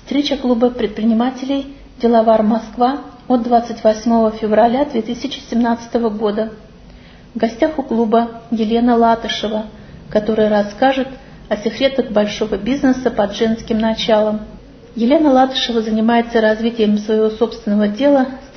Встреча клуба предпринимателей «Деловар Москва» от 28 февраля 2017 года. В гостях у клуба Елена Латышева, которая расскажет о секретах большого бизнеса под женским началом. Елена Латышева занимается развитием своего собственного дела с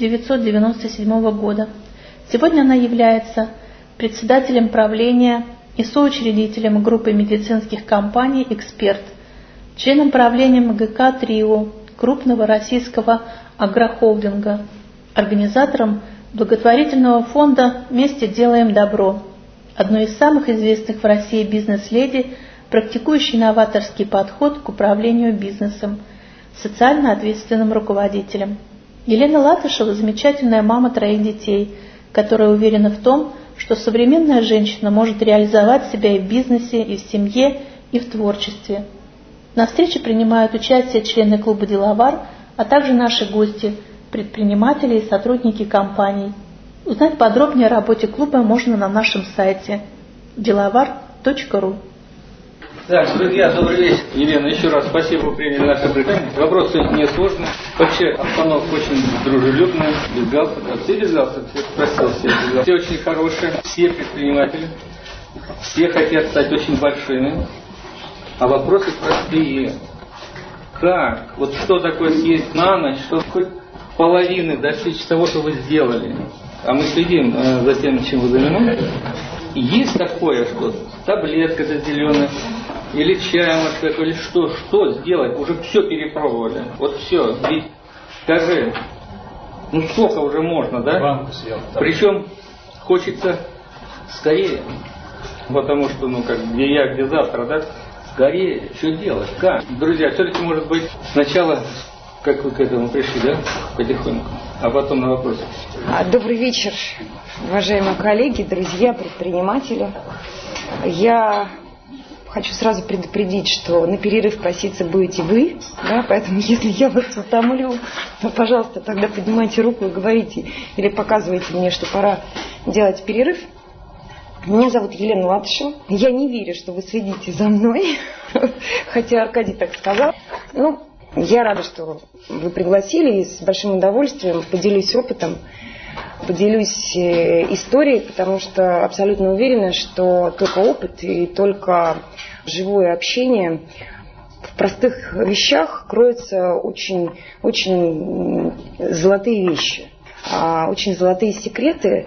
1997 года. Сегодня она является председателем правления и соучредителем группы медицинских компаний «Эксперт», членом правления МГК «Трио», крупного российского агрохолдинга, организатором благотворительного фонда «Вместе делаем добро», одной из самых известных в России бизнес-леди, практикующей новаторский подход к управлению бизнесом, социально ответственным руководителем. Елена Латышева – замечательная мама 3 детей, которая уверена в том, что современная женщина может реализовать себя и в бизнесе, и в семье, и в творчестве. На встрече принимают участие члены клуба «Деловар», а также наши гости, предприниматели и сотрудники компаний. Узнать подробнее о работе клуба можно на нашем сайте delovar.ru. Так, друзья, добрый вечер. Елена, еще раз спасибо, что приняли наше приглашение. Вопросы не сложные. Вообще обстановка очень дружелюбная, без галстука. Все без галстука? Все спросил, все без галстука. Все очень хорошие, все предприниматели. Все хотят стать очень большими. А вопросы простые. Как? Вот что такое съесть на ночь, чтобы хоть половины достичь того, что вы сделали? А мы следим за тем, чем вы занимаетесь. Есть такое, что таблетка зеленая, или чай, может, такой, или что сделать? Уже все перепробовали. Вот все. Ведь скажи, ну сколько уже можно, да? Банку съел. Причем хочется скорее. Потому что, ну как, где я, где завтра, да? Скорее, что делать? Как? Друзья, все-таки, может быть, сначала, как вы к этому пришли, да? Потихоньку. А потом на вопросы. Добрый вечер, уважаемые коллеги, друзья, предприниматели. Я хочу сразу предупредить, что на перерыв проситься будете вы, да, поэтому если я вас утомлю, то, пожалуйста, тогда поднимайте руку и говорите, или показывайте мне, что пора делать перерыв. Меня зовут Елена Латышева. Я не верю, что вы следите за мной, хотя Аркадий так сказал. Ну, я рада, что вы пригласили, и с большим удовольствием поделюсь опытом, поделюсь историей, потому что абсолютно уверена, что только опыт и только живое общение в простых вещах кроются очень, очень золотые вещи, очень золотые секреты.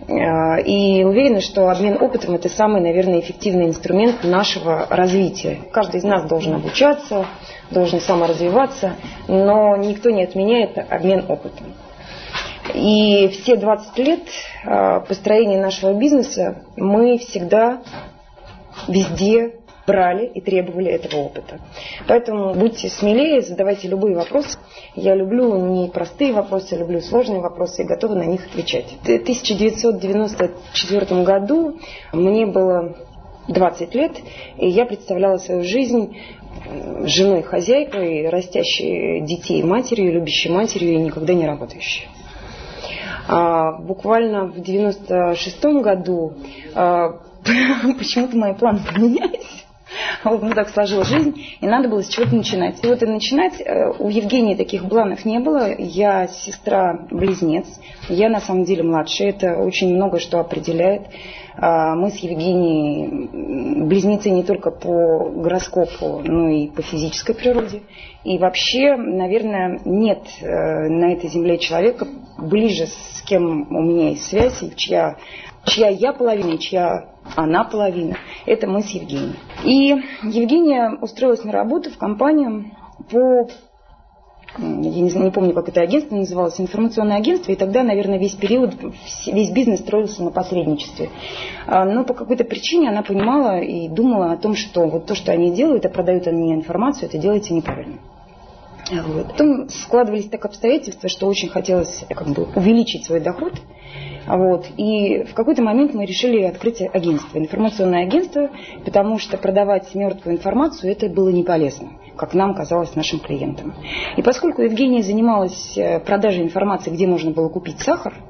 И уверена, что обмен опытом – это самый, наверное, эффективный инструмент нашего развития. Каждый из нас должен обучаться, должен саморазвиваться, но никто не отменяет обмен опытом. И все 20 лет построения нашего бизнеса мы всегда везде брали и требовали этого опыта. Поэтому будьте смелее, задавайте любые вопросы. Я люблю не простые вопросы, я люблю сложные вопросы и готова на них отвечать. В 1994 году мне было 20 лет, и я представляла свою жизнь женой-хозяйкой, растящей детей матерью, любящей матерью и никогда не работающей. Буквально в 1996 году почему-то мои планы поменялись. Вот, ну так сложилась жизнь, и надо было с чего-то начинать. И вот и начинать, у Евгении таких планов не было. Я сестра-близнец, я на самом деле младшая, это очень много что определяет. Мы с Евгенией близнецы не только по гороскопу, но и по физической природе. И вообще, наверное, нет на этой земле человека ближе, с кем у меня есть связь, и чья я половина, и чья она половина. Это мы с Евгенией. И Евгения устроилась на работу в компанию по, я не помню, как это агентство называлось, информационное агентство, и тогда, наверное, весь бизнес строился на посредничестве. Но по какой-то причине она понимала и думала о том, что вот то, что они делают, а продают они информацию, это делается неправильно. Вот. Потом складывались так обстоятельства, что очень хотелось увеличить свой доход. Вот. И в какой-то момент мы решили открыть агентство, информационное агентство, потому что продавать мертвую информацию это было не полезно, как нам казалось, нашим клиентам. И поскольку Евгения занималась продажей информации, где можно было купить сахар,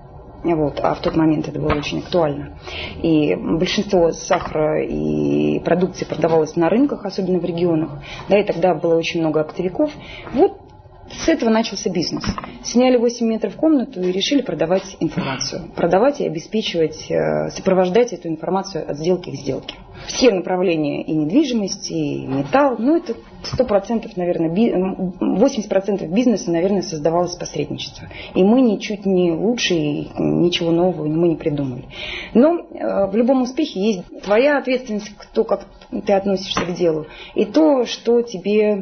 Вот, а в тот момент это было очень актуально. И большинство сахара и продукции продавалось на рынках, особенно в регионах. Да, и тогда было очень много оптовиков. Вот с этого начался бизнес. Сняли 8 метров в комнату и решили продавать информацию. Продавать и обеспечивать, сопровождать эту информацию от сделки к сделке. Все направления и недвижимость, и металл, это 100%, наверное, 80% бизнеса, наверное, создавалось посредничество. И мы ничуть не лучше, и ничего нового мы не придумали. Но в любом успехе есть твоя ответственность, то, как ты относишься к делу, и то, что тебе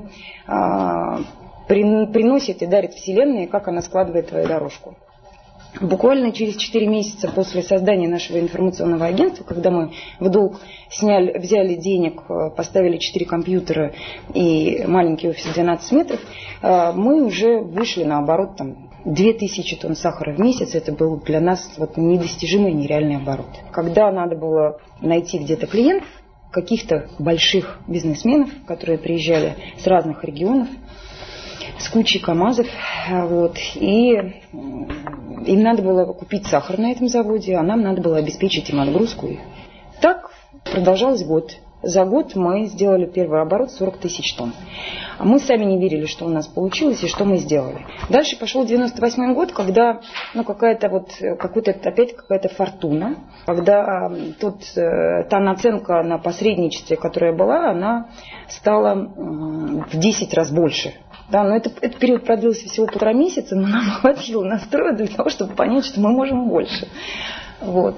приносит и дарит Вселенная, как она складывает твою дорожку. Буквально через 4 месяца после создания нашего информационного агентства, когда мы в долг взяли денег, поставили 4 компьютера и маленький офис 12 метров, мы уже вышли на оборот 2000 тонн сахара в месяц. Это был для нас недостижимый, нереальный оборот. Когда надо было найти где-то клиентов, каких-то больших бизнесменов, которые приезжали с разных регионов, с кучей КАМАЗов, и им надо было купить сахар на этом заводе, а нам надо было обеспечить им отгрузку. Так продолжалось год. За год мы сделали первый оборот 40 тысяч тонн. Мы сами не верили, что у нас получилось и что мы сделали. Дальше пошел 98 год, когда какая-то фортуна, когда та наценка на посредничестве, которая была, она стала в 10 раз больше. Да, но этот период продлился всего 1,5 месяца, но нам хватило настроя для того, чтобы понять, что мы можем больше. Вот.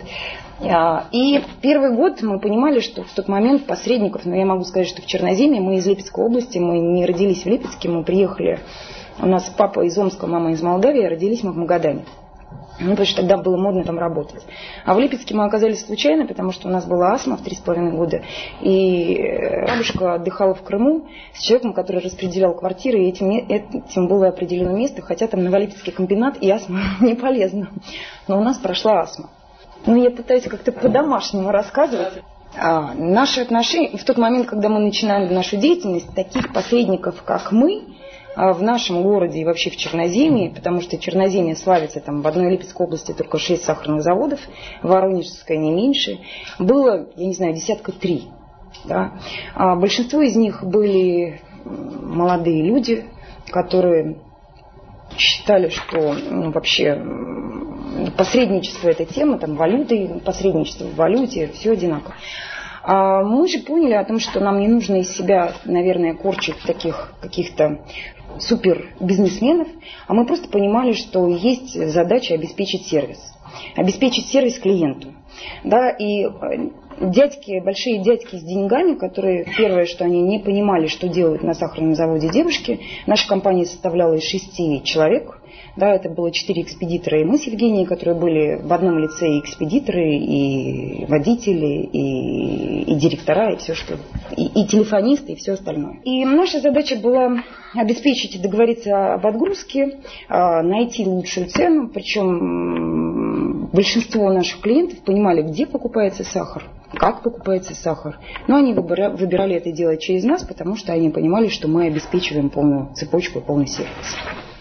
И первый год мы понимали, что в тот момент посредников, я могу сказать, что в Черноземье, мы из Липецкой области, мы не родились в Липецке, мы приехали, у нас папа из Омска, мама из Молдавии, родились мы в Магадане. Потому что тогда было модно там работать. А в Липецке мы оказались случайно, потому что у нас была астма в 3,5 года. И бабушка отдыхала в Крыму с человеком, который распределял квартиры. И этим было определено место, хотя там Новолипецкий комбинат, и астма не полезна. Но у нас прошла астма. Я пытаюсь как-то по-домашнему рассказывать. Наши отношения, в тот момент, когда мы начинали нашу деятельность, таких посредников, как мы, в нашем городе и вообще в Черноземье, потому что Черноземье славится, в одной Липецкой области только 6 сахарных заводов, Воронежская не меньше, было, 3 десятка. Да? Большинство из них были молодые люди, которые считали, что вообще посредничество – это тема, валюты, посредничество в валюте, все одинаково. А мы же поняли о том, что нам не нужно из себя, наверное, корчить таких каких-то супер бизнесменов, а мы просто понимали, что есть задача обеспечить сервис клиенту. Да, и большие дядьки с деньгами, которые, первое, что они не понимали, что делают на сахарном заводе девушки. Наша компания составляла из 6 человек. Да, это было 4 экспедитора и мы с Евгенией, которые были в одном лице и экспедиторы, и водители, и директора, и все что, и телефонисты, и все остальное. И наша задача была обеспечить и договориться об отгрузке, найти лучшую цену, причем большинство наших клиентов понимали, где покупается сахар, как покупается сахар. Но они выбирали это делать через нас, потому что они понимали, что мы обеспечиваем полную цепочку и полный сервис.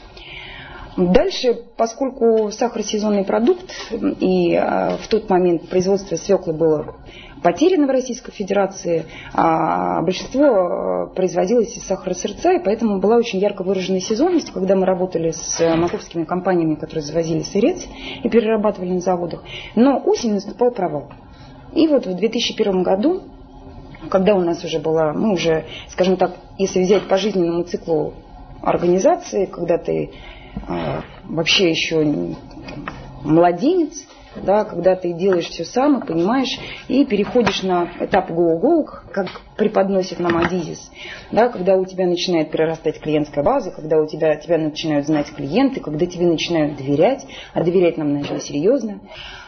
Дальше, поскольку сахар сезонный продукт, и в тот момент производство свеклы было потеряно в Российской Федерации, а большинство производилось из сахара-сырца, и поэтому была очень ярко выраженная сезонность, когда мы работали с московскими компаниями, которые завозили сырец и перерабатывали на заводах. Но осенью наступал провал. И в 2001 году, когда у нас уже была, мы уже, скажем так, если взять по жизненному циклу организации, когда ты вообще еще младенец, да, когда ты делаешь все сам и понимаешь, и переходишь на этап go-go, как преподносит нам Адизис, да, когда у тебя начинает перерастать клиентская база, когда тебя начинают знать клиенты, когда тебе начинают доверять, а доверять нам начали серьезно.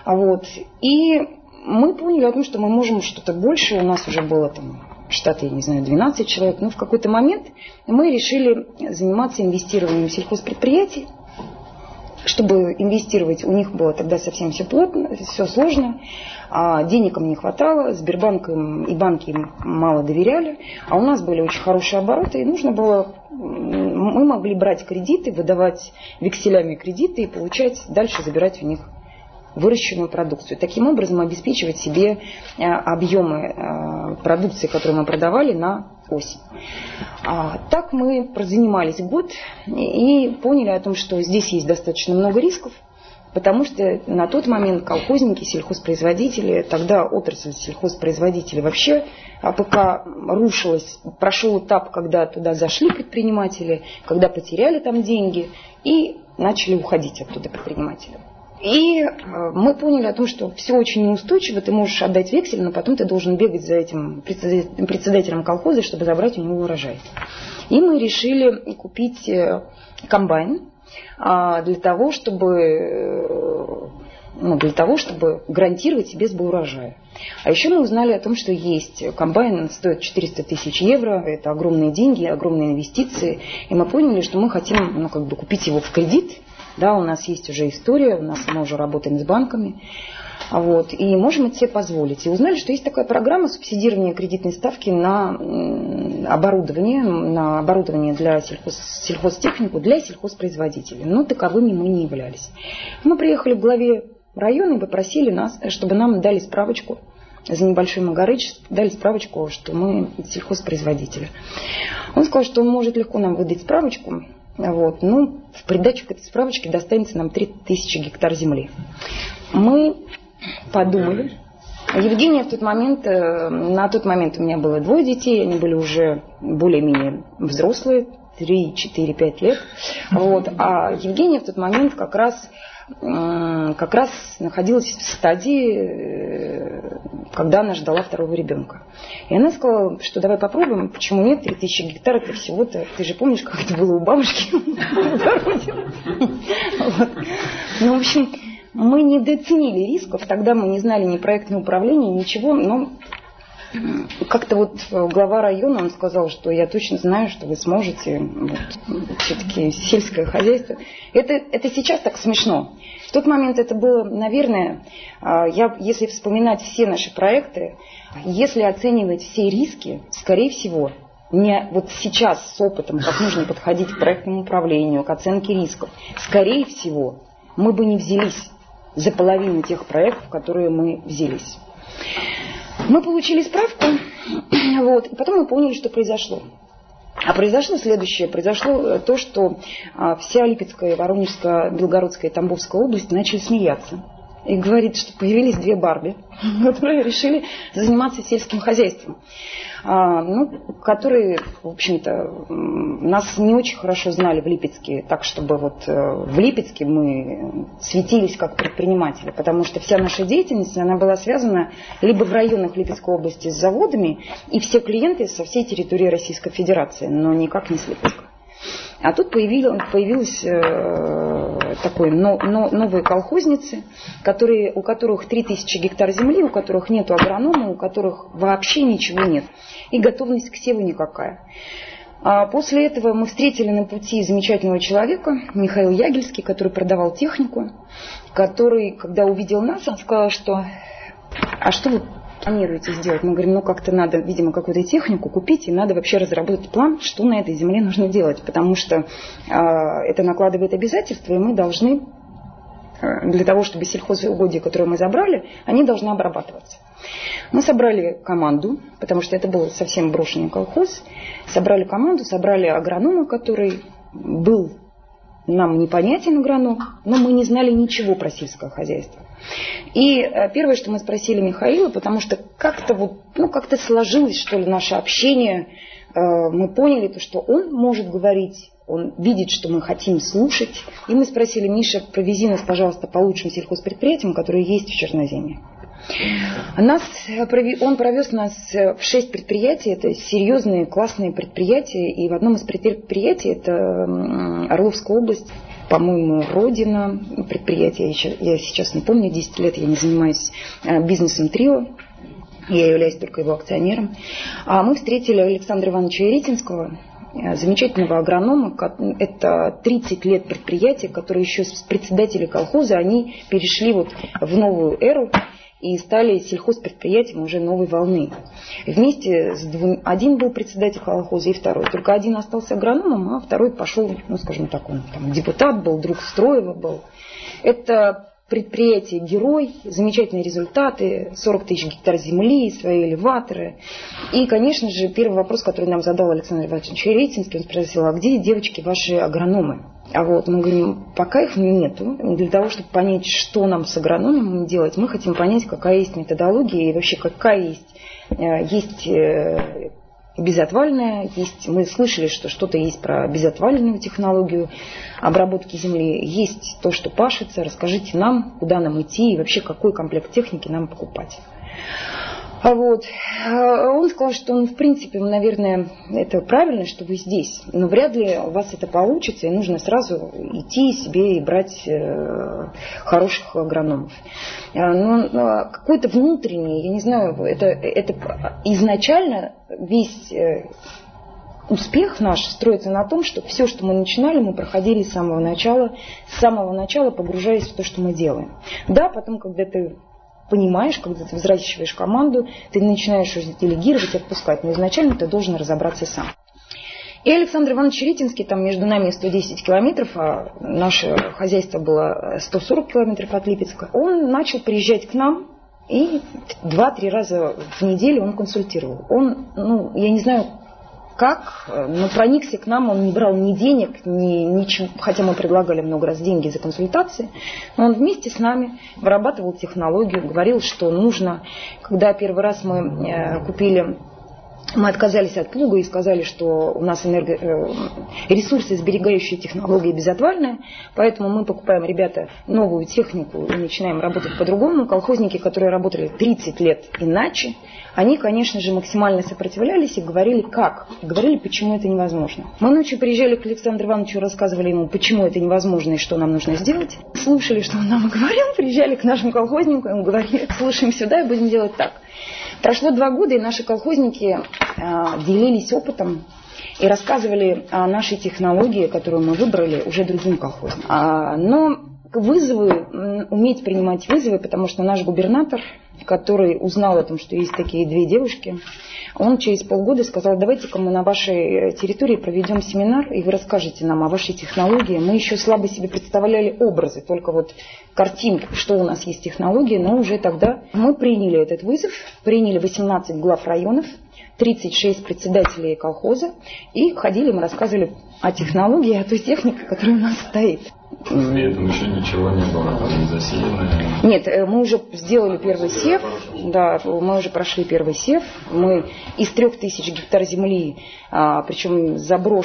И мы поняли о том, что мы можем что-то большее, у нас уже было в штате, 12 человек, но в какой-то момент мы решили заниматься инвестированием в сельхозпредприятий. Чтобы инвестировать, у них было тогда совсем все плотно, все сложно, денег им не хватало, Сбербанк и банки им мало доверяли, а у нас были очень хорошие обороты, и нужно было, мы могли брать кредиты, выдавать векселями кредиты и получать, дальше забирать у них выращенную продукцию. Таким образом обеспечивать себе объемы продукции, которую мы продавали на осень. Так мы прозанимались год и поняли о том, что здесь есть достаточно много рисков, потому что на тот момент колхозники, сельхозпроизводители, тогда отрасль сельхозпроизводителей вообще АПК рушилась, прошел этап, когда туда зашли предприниматели, когда потеряли там деньги и начали уходить оттуда предприниматели. И мы поняли о том, что все очень неустойчиво, ты можешь отдать вексель, но потом ты должен бегать за этим председателем колхоза, чтобы забрать у него урожай. И мы решили купить комбайн для того, чтобы гарантировать себе сбор урожая. А еще мы узнали о том, что есть комбайн, стоит 400 тысяч евро, это огромные деньги, огромные инвестиции. И мы поняли, что мы хотим купить его в кредит. Да, у нас есть уже история, мы уже работаем с банками, и можем это себе позволить. И узнали, что есть такая программа субсидирования кредитной ставки на оборудование для сельхозтехнику для сельхозпроизводителей. Но таковыми мы не являлись. Мы приехали к главе района и попросили нас, чтобы нам дали справочку, за небольшой магарыч, дали справочку, что мы сельхозпроизводители. Он сказал, что он может легко нам выдать справочку. В придачу к этой справочке достанется нам 3000 гектар земли. Мы подумали. Евгения на тот момент у меня было 2 детей, они были уже более-менее взрослые, 3, 4, 5 лет. А Евгения в тот момент как раз находилась в стадии, когда она ждала 2-го ребенка. И она сказала, что давай попробуем, почему нет, 3000 гектар это всего-то, ты же помнишь, как это было у бабушки в огороде. В общем, мы недооценили рисков, тогда мы не знали ни проектного управления, ничего, но как-то глава района, он сказал, что я точно знаю, что вы сможете, все-таки сельское хозяйство. Это сейчас так смешно. В тот момент это было, наверное, если вспоминать все наши проекты, если оценивать все риски, скорее всего, не сейчас с опытом, как нужно подходить к проектному управлению, к оценке рисков, скорее всего, мы бы не взялись за половину тех проектов, которые мы взялись. Мы получили справку, и потом мы поняли, что произошло. А произошло следующее. Произошло то, что вся Липецкая, Воронежская, Белгородская и Тамбовская область начали смеяться. И говорит, что появились 2 Барби, которые решили заниматься сельским хозяйством. Которые, в общем-то, нас не очень хорошо знали в Липецке, так чтобы в Липецке мы светились как предприниматели, потому что вся наша деятельность, она была связана либо в районах Липецкой области с заводами, и все клиенты со всей территории Российской Федерации, но никак не с Липецка. А тут появились новые колхозницы, у которых 3000 гектар земли, у которых нет агронома, у которых вообще ничего нет. И готовность к севу никакая. После этого мы встретили на пути замечательного человека, Михаил Ягельский, который продавал технику, который, когда увидел нас, он сказал, что «А что вы планируете сделать?» Мы говорим, как-то надо, видимо, какую-то технику купить, и надо вообще разработать план, что на этой земле нужно делать, потому что это накладывает обязательства, и мы должны, для того, чтобы сельхозугодия, которые мы забрали, они должны обрабатываться. Мы собрали команду, потому что это был совсем брошенный колхоз, собрали команду, собрали агронома, который был нам непонятен агроном, но мы не знали ничего про сельское хозяйство. И первое, что мы спросили Михаила, потому что как-то сложилось, что ли, наше общение, мы поняли, что он может говорить, он видит, что мы хотим слушать. И мы спросили: Миша, провези нас, пожалуйста, по лучшим сельхозпредприятиям, которые есть в Черноземье. Он провез нас в 6 предприятий, это серьезные, классные предприятия, и в одном из предприятий, это Орловская область, по-моему, родина предприятия, я сейчас не помню, 10 лет я не занимаюсь бизнесом Трио, я являюсь только его акционером. А мы встретили Александра Ивановича Еретинского, замечательного агронома. Это 30 лет предприятия, которые еще с председателей колхоза, они перешли в новую эру и стали сельхозпредприятием уже новой волны. Вместе один был председатель колхоза и второй. Только один остался агрономом, а второй пошел, скажем так, он там депутат был, друг Строева был. Это предприятие герой, замечательные результаты, 40 тысяч гектар земли, свои элеваторы. И, конечно же, первый вопрос, который нам задал Александр Иванович Черетинский, он спросил: а где, девочки, ваши агрономы? А вот мы говорим, пока их нету. Для того, чтобы понять, что нам с агрономами делать, мы хотим понять, какая есть методология и вообще какая есть безотвальная, мы слышали, что что-то есть про безотвальную технологию обработки земли, есть то, что пашется, расскажите нам, куда нам идти и вообще какой комплект техники нам покупать. Вот. Он сказал, что в принципе, наверное, это правильно, что вы здесь, но вряд ли у вас это получится, и нужно сразу идти себе и брать хороших агрономов. Но какой-то внутренний, я не знаю, это изначально весь успех наш строится на том, что все, что мы начинали, мы проходили с самого начала погружаясь в то, что мы делаем. Да, потом, когда ты понимаешь, когда ты взращиваешь команду, ты начинаешь уже делегировать, отпускать, но изначально ты должен разобраться сам. И Александр Иванович Черетинский, там между нами 110 километров, а наше хозяйство было 140 километров от Липецка, он начал приезжать к нам, и 2-3 раза в неделю он консультировал. Он, я не знаю как, но проникся к нам, он не брал ни денег, ничего, хотя мы предлагали много раз деньги за консультации, но он вместе с нами вырабатывал технологию, говорил, что нужно. Когда первый раз мы отказались от плуга и сказали, что у нас ресурсосберегающая технология безотвальная, поэтому мы покупаем, ребята, новую технику и начинаем работать по-другому. Колхозники, которые работали 30 лет иначе, они, конечно же, максимально сопротивлялись и говорили, как, и говорили, почему это невозможно. Мы ночью приезжали к Александру Ивановичу, рассказывали ему, почему это невозможно и что нам нужно сделать. Слушали, что он нам говорил, приезжали к нашим колхозникам и говорили, слушаем сюда и будем делать так. Прошло 2 года, и наши колхозники делились опытом и рассказывали о нашей технологии, которую мы выбрали, уже другим колхозникам. Но уметь принимать вызовы, потому что наш губернатор, который узнал о том, что есть такие 2 девушки, он через полгода сказал: давайте-ка мы на вашей территории проведем семинар, и вы расскажете нам о вашей технологии. Мы еще слабо себе представляли образы, только вот картинку, что у нас есть технология, но уже тогда мы приняли этот вызов, приняли 18 глав районов, 36 председателей колхоза, и ходили, мы рассказывали о технологии, о той технике, которая у нас стоит. При этом еще ничего не было засеяно? Нет, мы уже сделали первый сев, да, мы уже прошли первый сев. Мы из 3000 гектар земли, причем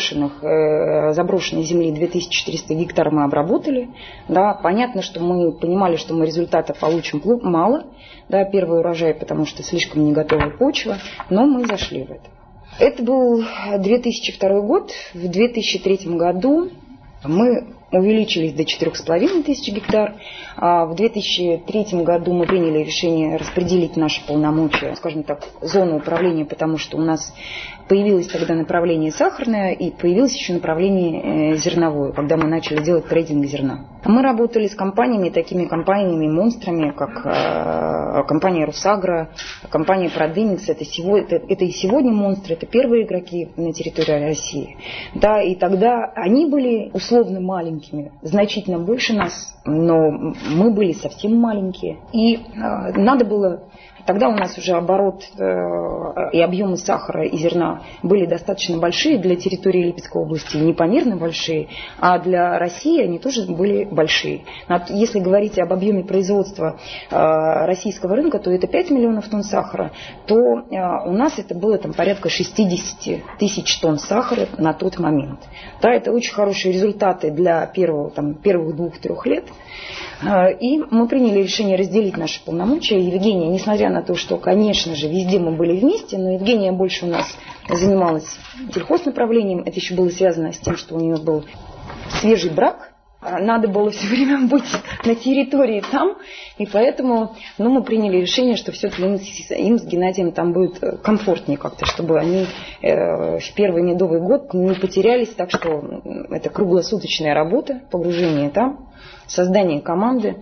заброшенной земли 2400 гектар мы обработали. Да, понятно, что мы понимали, что мы результата получим мало, да, первый урожай, потому что слишком не готовая почва, но мы зашли в это. Это был 2002 год. В 2003 году мы увеличились до 4500 гектар. В 2003 году мы приняли решение распределить наши полномочия, скажем так, зону управления, потому что у нас появилось тогда направление сахарное и появилось еще направление зерновое, когда мы начали делать трейдинг зерна. Мы работали с компаниями, такими компаниями-монстрами, как компания Русагра, компания Продымец. Это и сегодня монстры, это первые игроки на территории России. Да, и тогда они были условно маленькими, значительно больше нас, но мы были совсем маленькие. И надо было... Тогда у нас уже оборот и объемы сахара и зерна были достаточно большие для территории Липецкой области, непомерно большие, а для России они тоже были большие. Если говорить об объеме производства российского рынка, то это 5 миллионов тонн сахара, то у нас это было порядка 60 тысяч тонн сахара на тот момент. Да, это очень хорошие результаты для первых 2-3 лет. И мы приняли решение разделить наши полномочия. Евгения, несмотря на то, что, конечно же, везде мы были вместе, но Евгения больше у нас занималась сельхознаправлением. Это еще было связано с тем, что у нее был свежий брак. Надо было все время быть на территории там. И поэтому мы приняли решение, что все-таки им с Геннадием там будет комфортнее как-то, чтобы они в первый медовый год не потерялись. Так что это круглосуточная работа, погружение там, создание команды.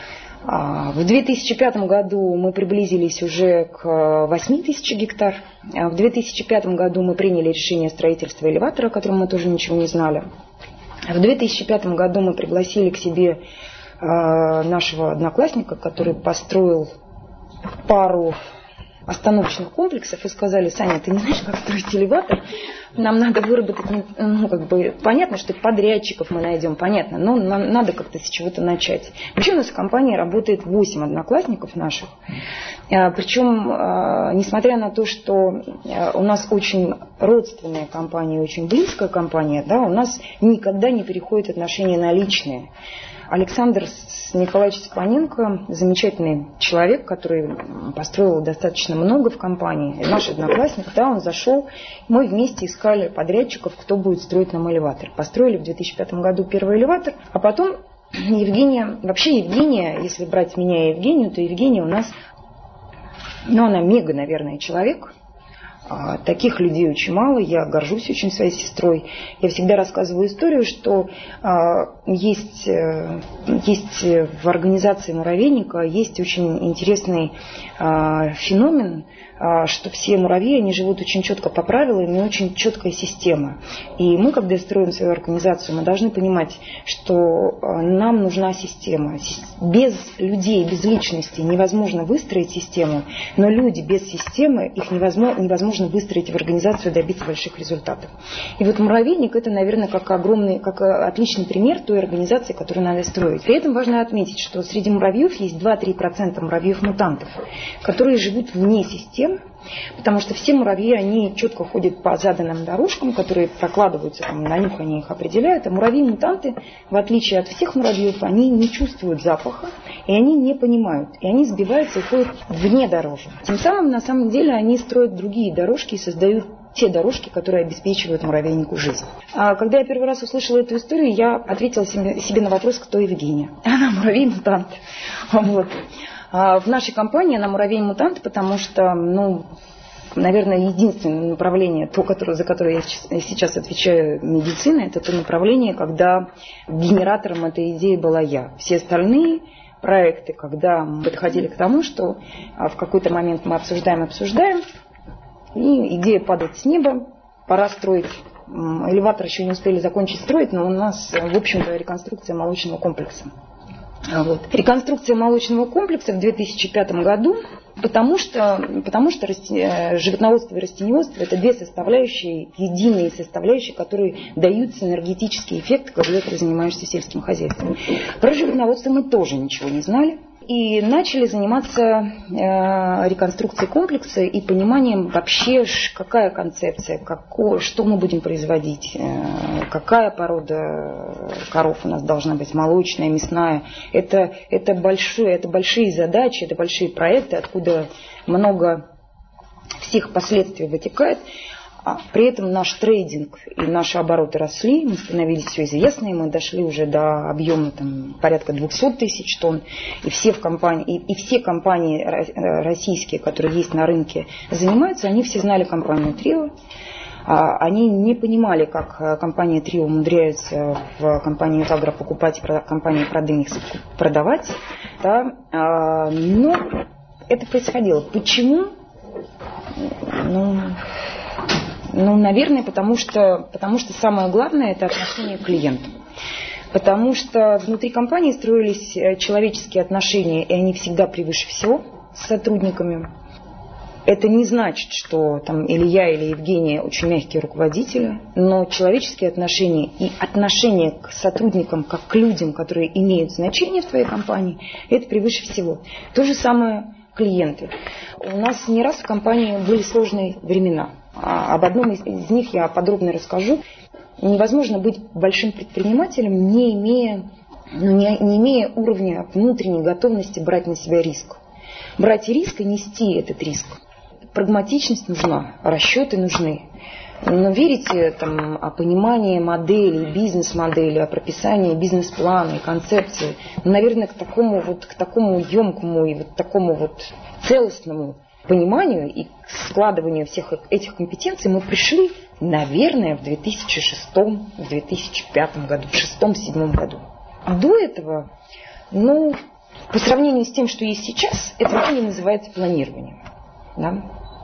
В 2005 году мы приблизились уже к 8 тысяч гектар. В 2005 году мы приняли решение о строительстве элеватора, о котором мы тоже ничего не знали. В 2005 году мы пригласили к себе нашего одноклассника, который построил пару остановочных комплексов и сказали: Саня, ты не знаешь, как строить элеватор? Нам надо выработать, понятно, что подрядчиков мы найдем, понятно, но нам надо как-то с чего-то начать. Вообще у нас в компании работает 8 одноклассников наших. Причем, несмотря на то, что у нас очень родственная компания, очень близкая компания, да, у нас никогда не переходят отношения на личные. Александр Николаевич Степаненко замечательный человек, который построил достаточно много в компании. Наш одноклассник, да, он зашел, мы вместе искали подрядчиков, кто будет строить нам элеватор. Построили в 2005 году первый элеватор, а потом Евгения, если брать меня и Евгению, то Евгения у нас, она мега, наверное, человек. Таких людей очень мало, я горжусь очень своей сестрой. Я всегда рассказываю историю, что есть в организации муравейника есть очень интересный феномен, что все муравьи, они живут очень четко по правилам и очень четкая система. И мы, когда строим свою организацию, мы должны понимать, что нам нужна система. Без людей, без личности невозможно выстроить систему, но люди без системы, их невозможно выстроить в организацию и добиться больших результатов. И вот муравейник — это, наверное, как отличный пример той организации, которую надо строить. При этом важно отметить, что среди муравьев есть 2-3% муравьев-мутантов, которые живут вне систем, потому что все муравьи, они четко ходят по заданным дорожкам, которые прокладываются, на них они их определяют, а муравьи-мутанты, в отличие от всех муравьев, они не чувствуют запаха, и они не понимают, и они сбиваются и ходят вне дорожек. Тем самым, на самом деле, они строят другие дорожки и создают те дорожки, которые обеспечивают муравейнику жизнь. А когда я первый раз услышала эту историю, я ответила себе на вопрос, кто Евгения. Она муравей-мутант. Вот. В нашей компании она муравей-мутант, потому что, наверное, единственное направление, за которое я сейчас отвечаю, медицина, это то направление, когда генератором этой идеи была я. Все остальные проекты, когда мы подходили к тому, что в какой-то момент мы обсуждаем, и идея падает с неба, пора строить. Элеватор еще не успели закончить строить, но у нас, в общем-то, реконструкция молочного комплекса. Вот. Реконструкция молочного комплекса в 2005 году, потому что животноводство и растениеводство — это две составляющие, единые составляющие, которые дают синергетический эффект, когда ты занимаешься сельским хозяйством. Про животноводство мы тоже ничего не знали. И начали заниматься реконструкцией комплекса и пониманием вообще, какая концепция, что мы будем производить, какая порода коров у нас должна быть, молочная, мясная. Это большие задачи, это большие проекты, откуда много всех последствий вытекает. При этом наш трейдинг и наши обороты росли, мы становились все известные, мы дошли уже до объема порядка 200 тысяч тонн. И все компании российские, которые есть на рынке, занимаются, они все знали компанию Трио. Они не понимали, как компания Трио умудряется в компанию Агро покупать, компанию Проденикс продавать. Да? Но это происходило. Почему? Наверное, потому что самое главное — это отношение к клиенту. Потому что внутри компании строились человеческие отношения, и они всегда превыше всего с сотрудниками. Это не значит, что или я, или Евгения очень мягкие руководители, но человеческие отношения и отношение к сотрудникам, как к людям, которые имеют значение в твоей компании, это превыше всего. То же самое клиенты. У нас не раз в компании были сложные времена. Об одном из них я подробно расскажу. Невозможно быть большим предпринимателем, не имея уровня внутренней готовности брать на себя риск. Брать риск и нести этот риск. Прагматичность нужна, расчеты нужны. Но верите о понимании моделей, бизнес-модели, о прописании бизнес-плана и концепции, наверное, к такому емкому и такому целостному пониманию и складыванию всех этих компетенций мы пришли, наверное, в 2006-2005 году, в 2006-2007 году. А до этого, по сравнению с тем, что есть сейчас, это вообще не называется планированием. Да?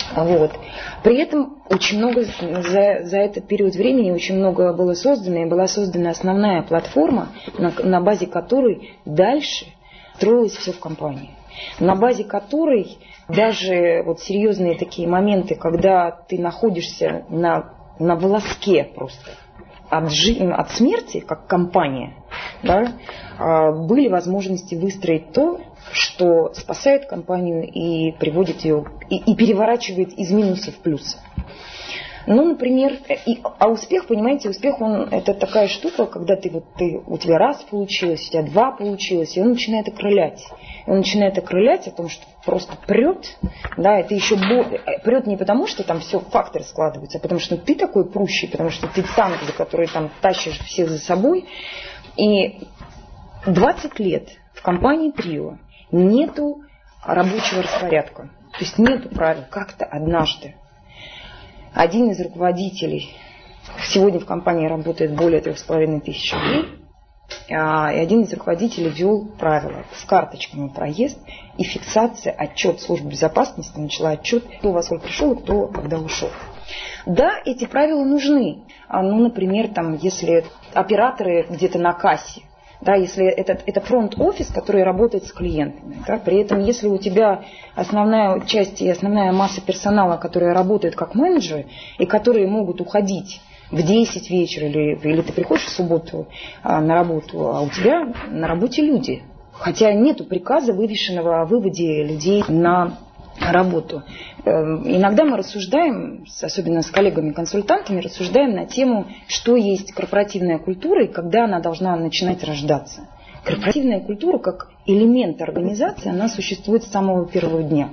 Вот. При этом очень много за этот период времени очень много было создано, и была создана основная платформа, на базе которой дальше строилось все в компании. На базе которой даже вот серьезные такие моменты, когда ты находишься на волоске просто от смерти, как компания, да, были возможности выстроить то, что спасает компанию и приводит ее, и переворачивает из минуса в плюс. Ну, например, успех, понимаете, успех, это такая штука, когда у тебя раз получилось, у тебя два получилось, и он начинает окрылять. Он начинает окрылять о том, что просто прет, да, это еще прет не потому, что там все факторы складываются, а потому что ты такой прущий, потому что ты танк, за который там тащишь всех за собой. И 20 лет в компании Трио нету рабочего распорядка. То есть нету правил. Как-то однажды один из руководителей, сегодня в компании работает более 3500 людей, и один из руководителей ввел правила с карточками проезд и фиксация, отчет службы безопасности, начала отчет, кто во сколько пришел и кто когда ушел. Да, эти правила нужны. Ну, например, там, если операторы где-то на кассе, да, если это фронт-офис, который работает с клиентами. Да, при этом, если у тебя основная часть и основная масса персонала, которая работает как менеджеры, и которые могут уходить в 10 вечера, или ты приходишь в субботу на работу, а у тебя на работе люди. Хотя нету приказа, вывешенного о выводе людей на работу. Иногда мы рассуждаем, особенно с коллегами-консультантами, рассуждаем на тему, что есть корпоративная культура и когда она должна начинать рождаться. Корпоративная культура как элемент организации, она существует с самого первого дня.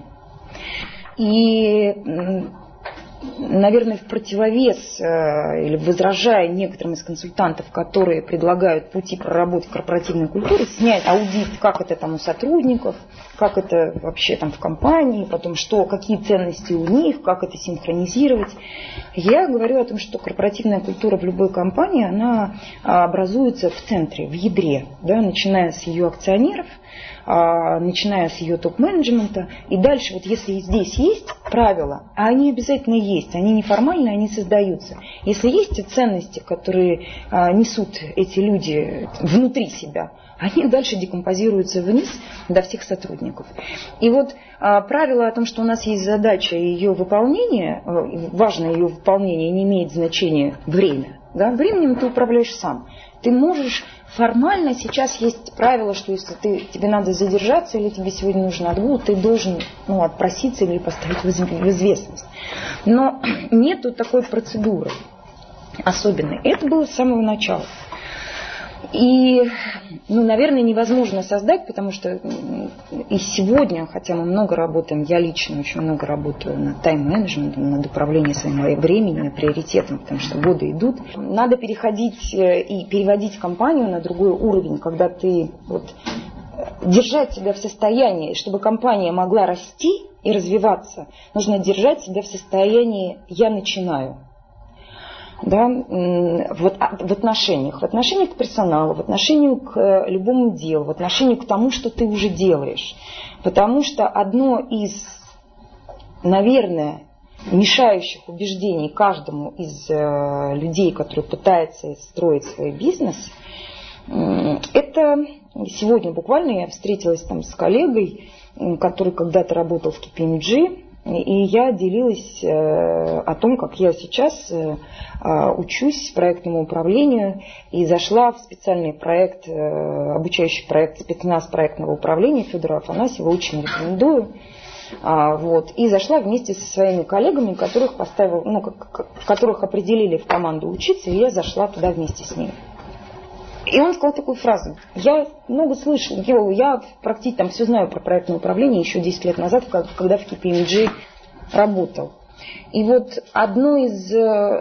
И, наверное, в противовес или возражая некоторым из консультантов, которые предлагают пути проработки корпоративной культуры, снять аудит, как это там у сотрудников, как это вообще там в компании, потом какие ценности у них, как это синхронизировать. Я говорю о том, что корпоративная культура в любой компании, она образуется в центре, в ядре, да, начиная с ее акционеров, начиная с ее топ-менеджмента. И дальше, вот если здесь есть правила, а они обязательно есть, они неформальные, они создаются. Если есть те ценности, которые несут эти люди внутри себя, они дальше декомпозируются вниз до всех сотрудников. И вот правило о том, что у нас есть задача ее выполнения, важно ее выполнение, не имеет значения время. Да? Временем ты управляешь сам. Ты можешь формально, сейчас есть правило, что если тебе надо задержаться или тебе сегодня нужен отгул, ты должен отпроситься или поставить в известность. Но нету такой процедуры особенной. Это было с самого начала. И, наверное, невозможно создать, потому что и сегодня, хотя мы много работаем, я лично очень много работаю над тайм-менеджментом, над управлением своим временем, приоритетом, потому что годы идут. Надо переходить и переводить компанию на другой уровень, когда ты держать себя в состоянии, чтобы компания могла расти и развиваться, нужно держать себя в состоянии «я начинаю». Да, в отношениях к персоналу, в отношении к любому делу, в отношении к тому, что ты уже делаешь. Потому что одно из, наверное, мешающих убеждений каждому из людей, которые пытаются строить свой бизнес, это сегодня буквально я встретилась там с коллегой, который когда-то работал в KPMG, и я делилась о том, как я сейчас учусь проектному управлению и зашла в специальный проект, обучающий проект спецназ проектного управления Федора Афанасьева, очень рекомендую. И зашла вместе со своими коллегами, которых определили в команду учиться, и я зашла туда вместе с ними. И он сказал такую фразу: я много слышал, я практически там все знаю про проектное управление еще 10 лет назад, когда в KPMG работал. И вот одно из...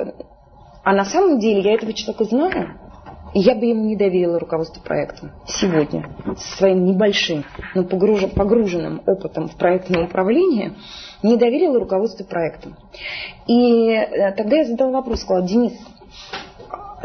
А на самом деле я этого человека знаю, и я бы ему не доверила руководство проектом сегодня, со своим небольшим, но погруженным опытом в проектное управление, не доверила руководству проектом. И тогда я задала вопрос, сказала: Денис,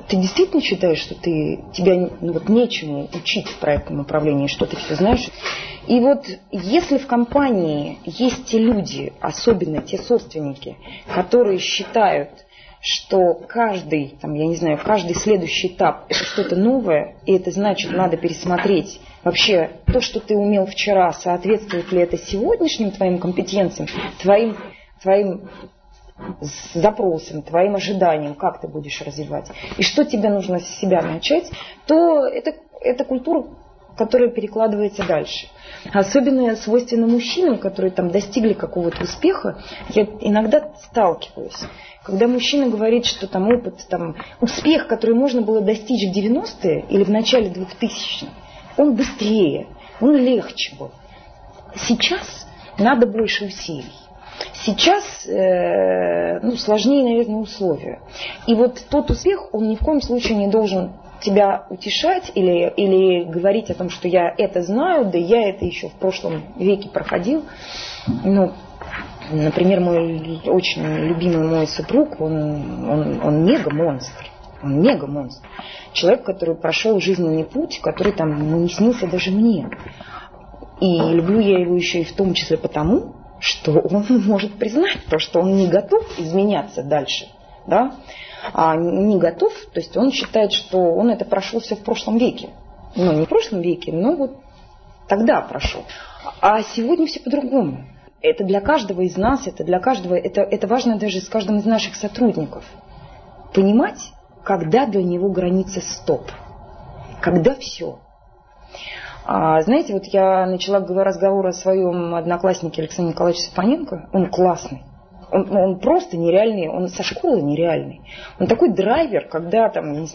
ты действительно считаешь, что тебя нечему учить в проектном управлении, что ты все знаешь? И вот если в компании есть те люди, особенно те собственники, которые считают, что каждый следующий этап – это что-то новое, и это значит, надо пересмотреть вообще то, что ты умел вчера, соответствует ли это сегодняшним твоим компетенциям, твоим запросам, твоим ожиданиям, как ты будешь развивать, и что тебе нужно с себя начать, то это культура, которая перекладывается дальше. Особенно свойственно мужчинам, которые достигли какого-то успеха, я иногда сталкиваюсь. Когда мужчина говорит, что успех, который можно было достичь в 90-е или в начале 2000-х, он быстрее, он легче был. Сейчас надо больше усилий. Сейчас сложнее, наверное, условия. И вот тот успех, он ни в коем случае не должен тебя утешать или говорить о том, что я это знаю, да я это еще в прошлом веке проходил. Например, мой очень любимый мой супруг, он мега-монстр. Он мега-монстр. Человек, который прошел жизненный путь, который не снился даже мне. И люблю я его еще и в том числе потому, что он может признать то, что он не готов изменяться дальше. Да? А не готов, то есть он считает, что он это прошел все в прошлом веке. Не в прошлом веке, но вот тогда прошел. А сегодня все по-другому. Это для каждого из нас, это важно даже с каждым из наших сотрудников. Понимать, когда для него граница стоп, когда все. Знаете, вот я начала разговор о своем однокласснике Александре Николаевиче Сапоненко. Он классный. Он просто нереальный, он со школы нереальный. Он такой драйвер, когда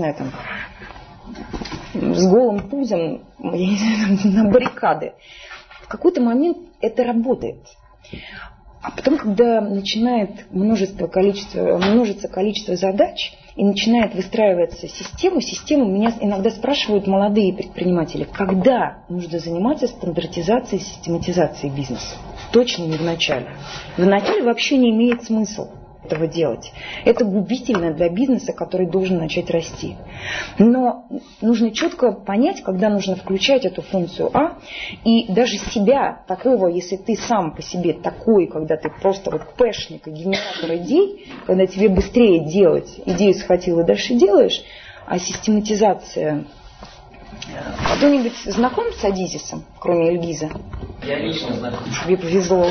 с голым пузом, на баррикады. В какой-то момент это работает. А потом, когда начинает множиться количество задач и начинает выстраиваться система, меня иногда спрашивают молодые предприниматели, когда нужно заниматься стандартизацией, систематизацией бизнеса. Точно не в начале. В начале вообще не имеет смысла этого делать. Это губительно для бизнеса, который должен начать расти. Но нужно четко понять, когда нужно включать эту функцию А, и даже себя такого, если ты сам по себе такой, когда ты просто пэшник и генератор идей, когда тебе быстрее делать, идею схватил и дальше делаешь, а систематизация... Кто-нибудь знаком с Адизисом, кроме Ильгиза? Я лично знаком. Тебе повезло.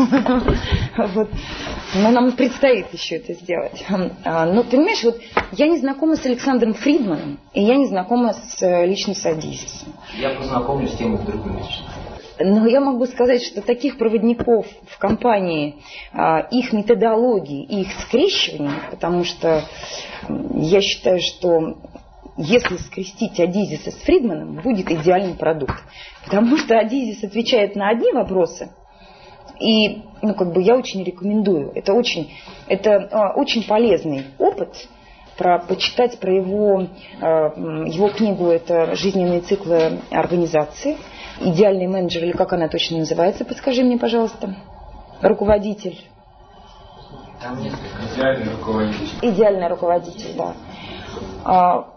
Но нам предстоит еще это сделать. Но понимаешь, я не знакома с Александром Фридманом, и я не знакома лично с Адизисом. Я познакомлюсь с тем и другим лично. Но я могу сказать, что таких проводников в компании, их методологии и их скрещивания, потому что я считаю, что если скрестить Адизиса с Фридманом, будет идеальный продукт. Потому что Адизис отвечает на одни вопросы, и я очень рекомендую. Это очень полезный опыт. Почитать про его книгу, это «Жизненные циклы организации». «Идеальный менеджер», или как она точно называется, подскажи мне, пожалуйста. Руководитель. Там несколько. Идеальный руководитель. Идеальный руководитель, да.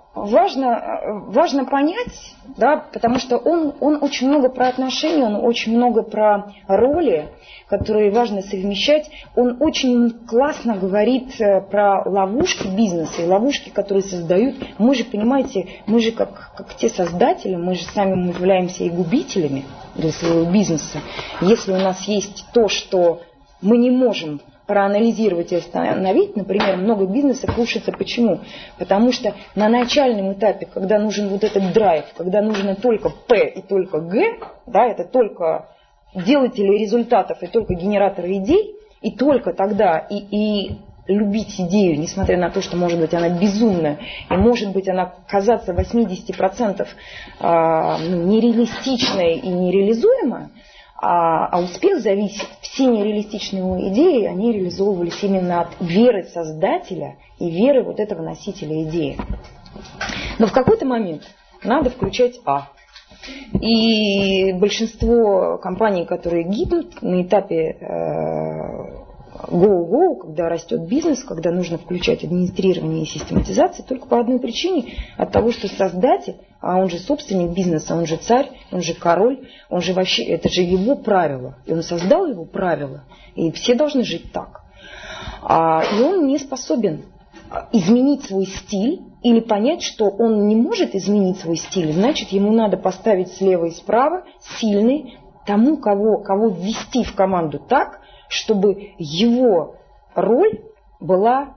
Важно понять, да, потому что он очень много про отношения, он очень много про роли, которые важно совмещать. Он очень классно говорит про ловушки бизнеса и ловушки, которые создают. Мы же, понимаете, мы же как те создатели, мы же сами являемся и губителями для своего бизнеса. Если у нас есть то, что мы не можем проанализировать и остановить, например, много бизнесов рушится. Почему? Потому что на начальном этапе, когда нужен этот драйв, когда нужно только П и только Г, да, это только делатели результатов и только генераторы идей, и только тогда и любить идею, несмотря на то, что, может быть, она безумная, и, может быть, она казаться 80% нереалистичной и нереализуемой, а успех зависит, все нереалистичные идеи, они реализовывались именно от веры создателя и веры этого носителя идеи. Но в какой-то момент надо включать А. И большинство компаний, которые гибнут на этапе go-go, когда растет бизнес, когда нужно включать администрирование и систематизацию, только по одной причине, от того, что создатель, а он же собственник бизнеса, он же царь, он же король, он же вообще, это же его правило, и он создал его правила, и все должны жить так. И он не способен изменить свой стиль или понять, что он не может изменить свой стиль, значит, ему надо поставить слева и справа сильный, тому, кого ввести в команду так, чтобы его роль была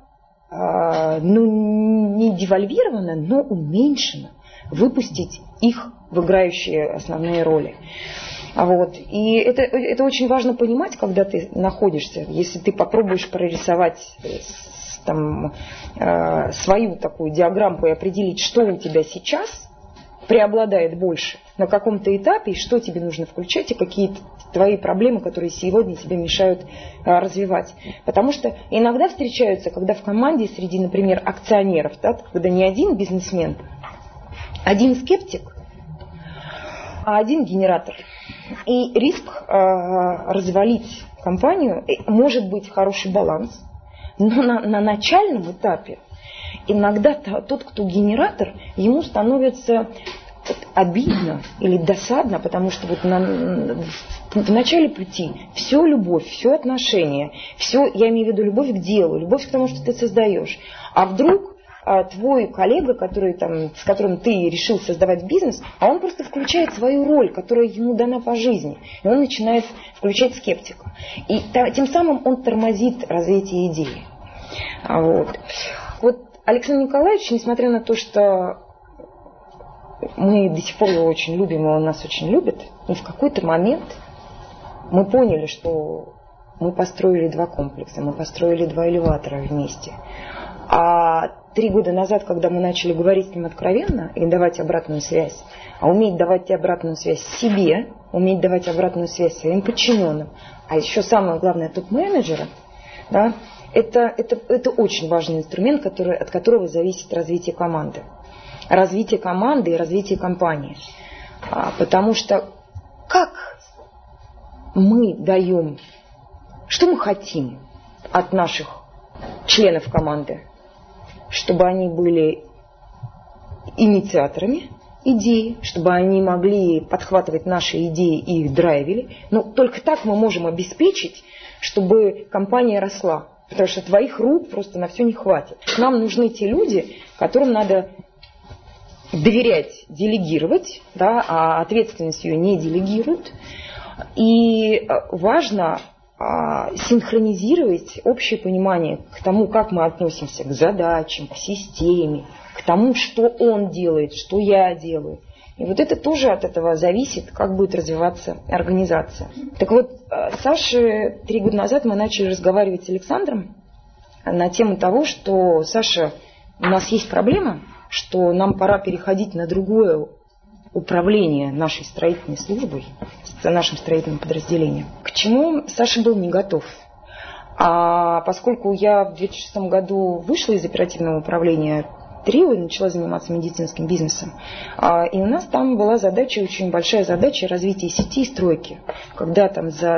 не девальвирована, но уменьшена, выпустить их в играющие основные роли. Вот. И это очень важно понимать, когда ты находишься. Если ты попробуешь прорисовать там, свою такую диаграмму и определить, что у тебя сейчас преобладает больше на каком-то этапе, и что тебе нужно включать, и какие твои проблемы, которые сегодня тебе мешают развивать. Потому что иногда встречаются, когда в команде среди, например, акционеров, да, когда не один бизнесмен, один скептик, а один генератор. И риск развалить компанию, может быть хороший баланс, но на начальном этапе иногда тот, кто генератор, ему становится обидно или досадно, потому что вот в начале пути все любовь, все отношения, все, я имею в виду любовь к делу, любовь к тому, что ты создаешь. А вдруг твой коллега, с которым ты решил создавать бизнес, а он просто включает свою роль, которая ему дана по жизни. И он начинает включать скептика. И тем самым он тормозит развитие идеи. Вот Александр Николаевич, несмотря на то, что мы до сих пор его очень любим, и он нас очень любит, и в какой-то момент мы поняли, что мы построили 2 комплекса, мы построили 2 элеватора вместе. А 3 года назад, когда мы начали говорить с ним откровенно и давать обратную связь, а уметь давать обратную связь себе, уметь давать обратную связь своим подчиненным, а еще самое главное топ-менеджера, да, это очень важный инструмент, от которого зависит развитие команды. Развитие команды и развитие компании. Потому что как мы даем, что мы хотим от наших членов команды? Чтобы они были инициаторами идеи, чтобы они могли подхватывать наши идеи и их драйвили. Но только так мы можем обеспечить, чтобы компания росла. Потому что твоих рук просто на все не хватит. Нам нужны те люди, которым надо доверять, делегировать, да, а ответственность ее не делегируют. И важно синхронизировать общее понимание к тому, как мы относимся к задачам, к системе, к тому, что он делает, что я делаю. И вот это тоже от этого зависит, как будет развиваться организация. Так вот, Саше 3 года назад мы начали разговаривать с Александром на тему того, что, Саша, у нас есть проблема, что нам пора переходить на другое управление нашей строительной службой, с нашим строительным подразделением. К чему Саша был не готов. А поскольку я в 2006 году вышла из оперативного управления ТРИО и начала заниматься медицинским бизнесом, и у нас там была задача, очень большая задача развития сети и стройки. Когда там за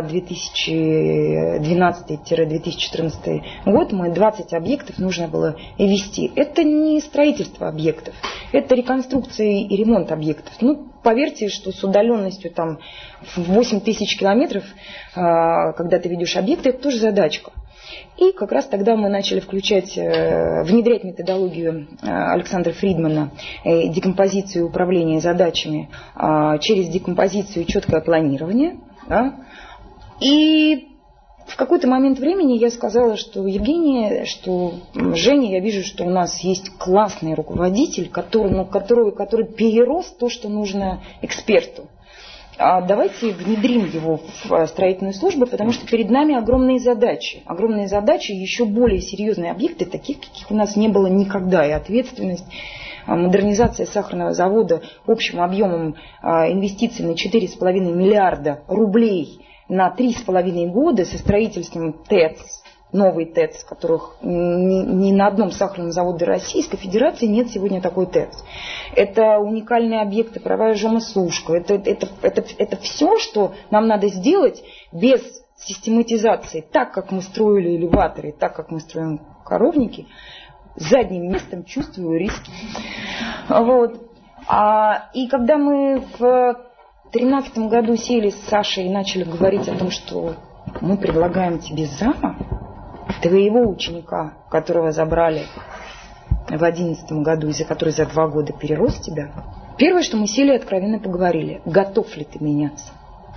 2012-2014 год мы 20 объектов нужно было ввести. Это не строительство объектов, это реконструкция и ремонт объектов. Ну, поверьте, что с удаленностью там в 8 тысяч километров, когда ты ведешь объекты, это тоже задачка. И как раз тогда мы начали внедрять методологию Александра Фридмана, декомпозицию управления задачами через декомпозицию и четкое планирование. Да? И в какой-то момент времени я сказала, что Евгения, что Женя, я вижу, что у нас есть классный руководитель, который перерос то, что нужно эксперту. Давайте внедрим его в строительную службу, потому что перед нами огромные задачи. Огромные задачи, еще более серьезные объекты, таких, каких у нас не было никогда. И ответственность, модернизация сахарного завода общим объемом инвестиций на 4,5 миллиарда рублей на 3,5 года со строительством ТЭЦ, новый ТЭЦ, которых ни на одном сахарном заводе Российской Федерации нет сегодня такой ТЭЦ. Это уникальные объекты, паровая жомосушка. Это все, что нам надо сделать без систематизацией, так как мы строили элеваторы, так как мы строим коровники, задним местом чувствую риски. Вот. И когда мы в 2013 году сели с Сашей и начали говорить о том, что мы предлагаем тебе зама, твоего ученика, которого забрали в 2011 году, из-за которого за 2 года перерос тебя, первое, что мы сели и откровенно поговорили, готов ли ты меняться.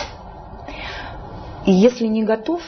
И если не готов,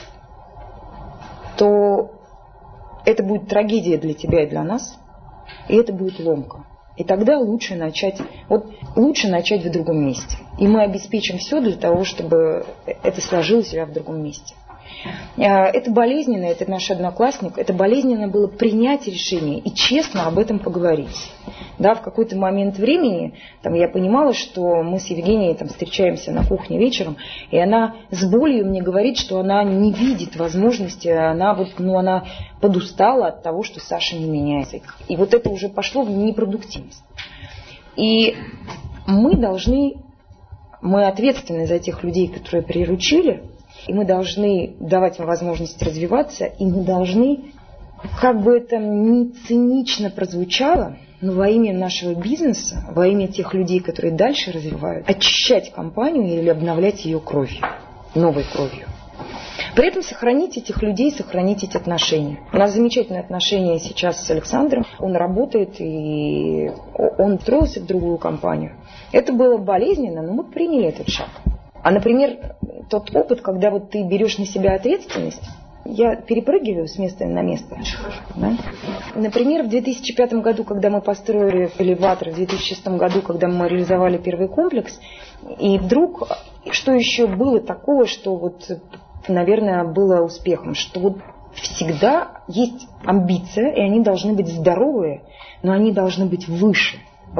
то это будет трагедия для тебя и для нас, и это будет ломка. И тогда лучше начать в другом месте. И мы обеспечим все для того, чтобы это сложилось у себя в другом месте. Это болезненно, это наш одноклассник, это болезненно было принять решение и честно об этом поговорить. Да, в какой-то момент времени я понимала, что мы с Евгенией встречаемся на кухне вечером, и она с болью мне говорит, что она не видит возможности, она подустала от того, что Саша не меняется. И вот это уже пошло в непродуктивность. И мы ответственны за тех людей, которые приручили, и мы должны давать им возможность развиваться, и мы должны, как бы это ни цинично прозвучало, но во имя нашего бизнеса, во имя тех людей, которые дальше развивают, очищать компанию или обновлять ее кровью, новой кровью. При этом сохранить этих людей, сохранить эти отношения. У нас замечательные отношения сейчас с Александром. Он работает, и он встроился в другую компанию. Это было болезненно, но мы приняли этот шаг. А, например, тот опыт, когда ты берешь на себя ответственность, я перепрыгиваю с места на место. Да? Например, в 2005 году, когда мы построили элеватор, в 2006 году, когда мы реализовали первый комплекс, и вдруг, что еще было такого, что наверное, было успехом, что всегда есть амбиция, и они должны быть здоровые, но они должны быть выше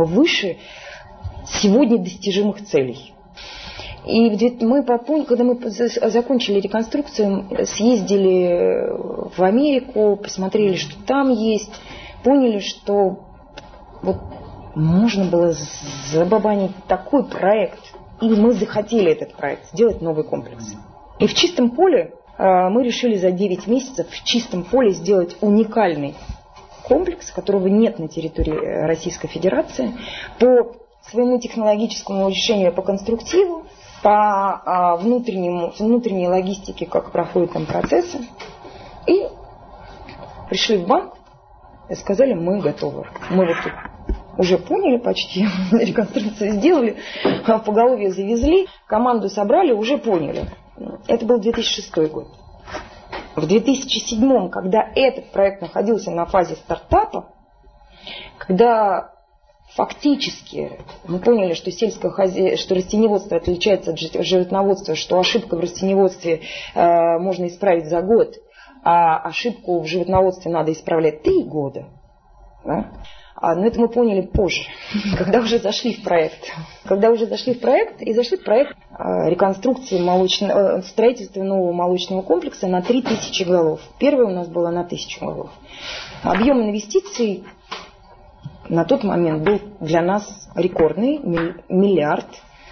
сегодня достижимых целей. И когда мы закончили реконструкцию, съездили в Америку, посмотрели, что там есть, поняли, что можно было забабанить такой проект, и мы захотели этот проект, сделать новый комплекс. И в чистом поле мы решили за 9 месяцев в чистом поле сделать уникальный комплекс, которого нет на территории Российской Федерации, по своему технологическому решению, по конструктиву, по внутренней логистике, как проходят там процессы. И пришли в банк и сказали, мы готовы. Мы тут уже поняли почти, реконструкцию сделали, поголовье завезли, команду собрали, уже поняли. Это был 2006 год. В 2007, когда этот проект находился на фазе стартапа, когда фактически мы поняли, что что растениеводство отличается от животноводства, что ошибка в растениеводстве можно исправить за год, а ошибку в животноводстве надо исправлять 3 года. Да? Но это мы поняли позже, когда уже зашли в проект. Реконструкции строительства нового молочного комплекса на 3000 голов. Первое у нас было на 1000 голов. Объем инвестиций на тот момент был для нас рекордный, миллиард,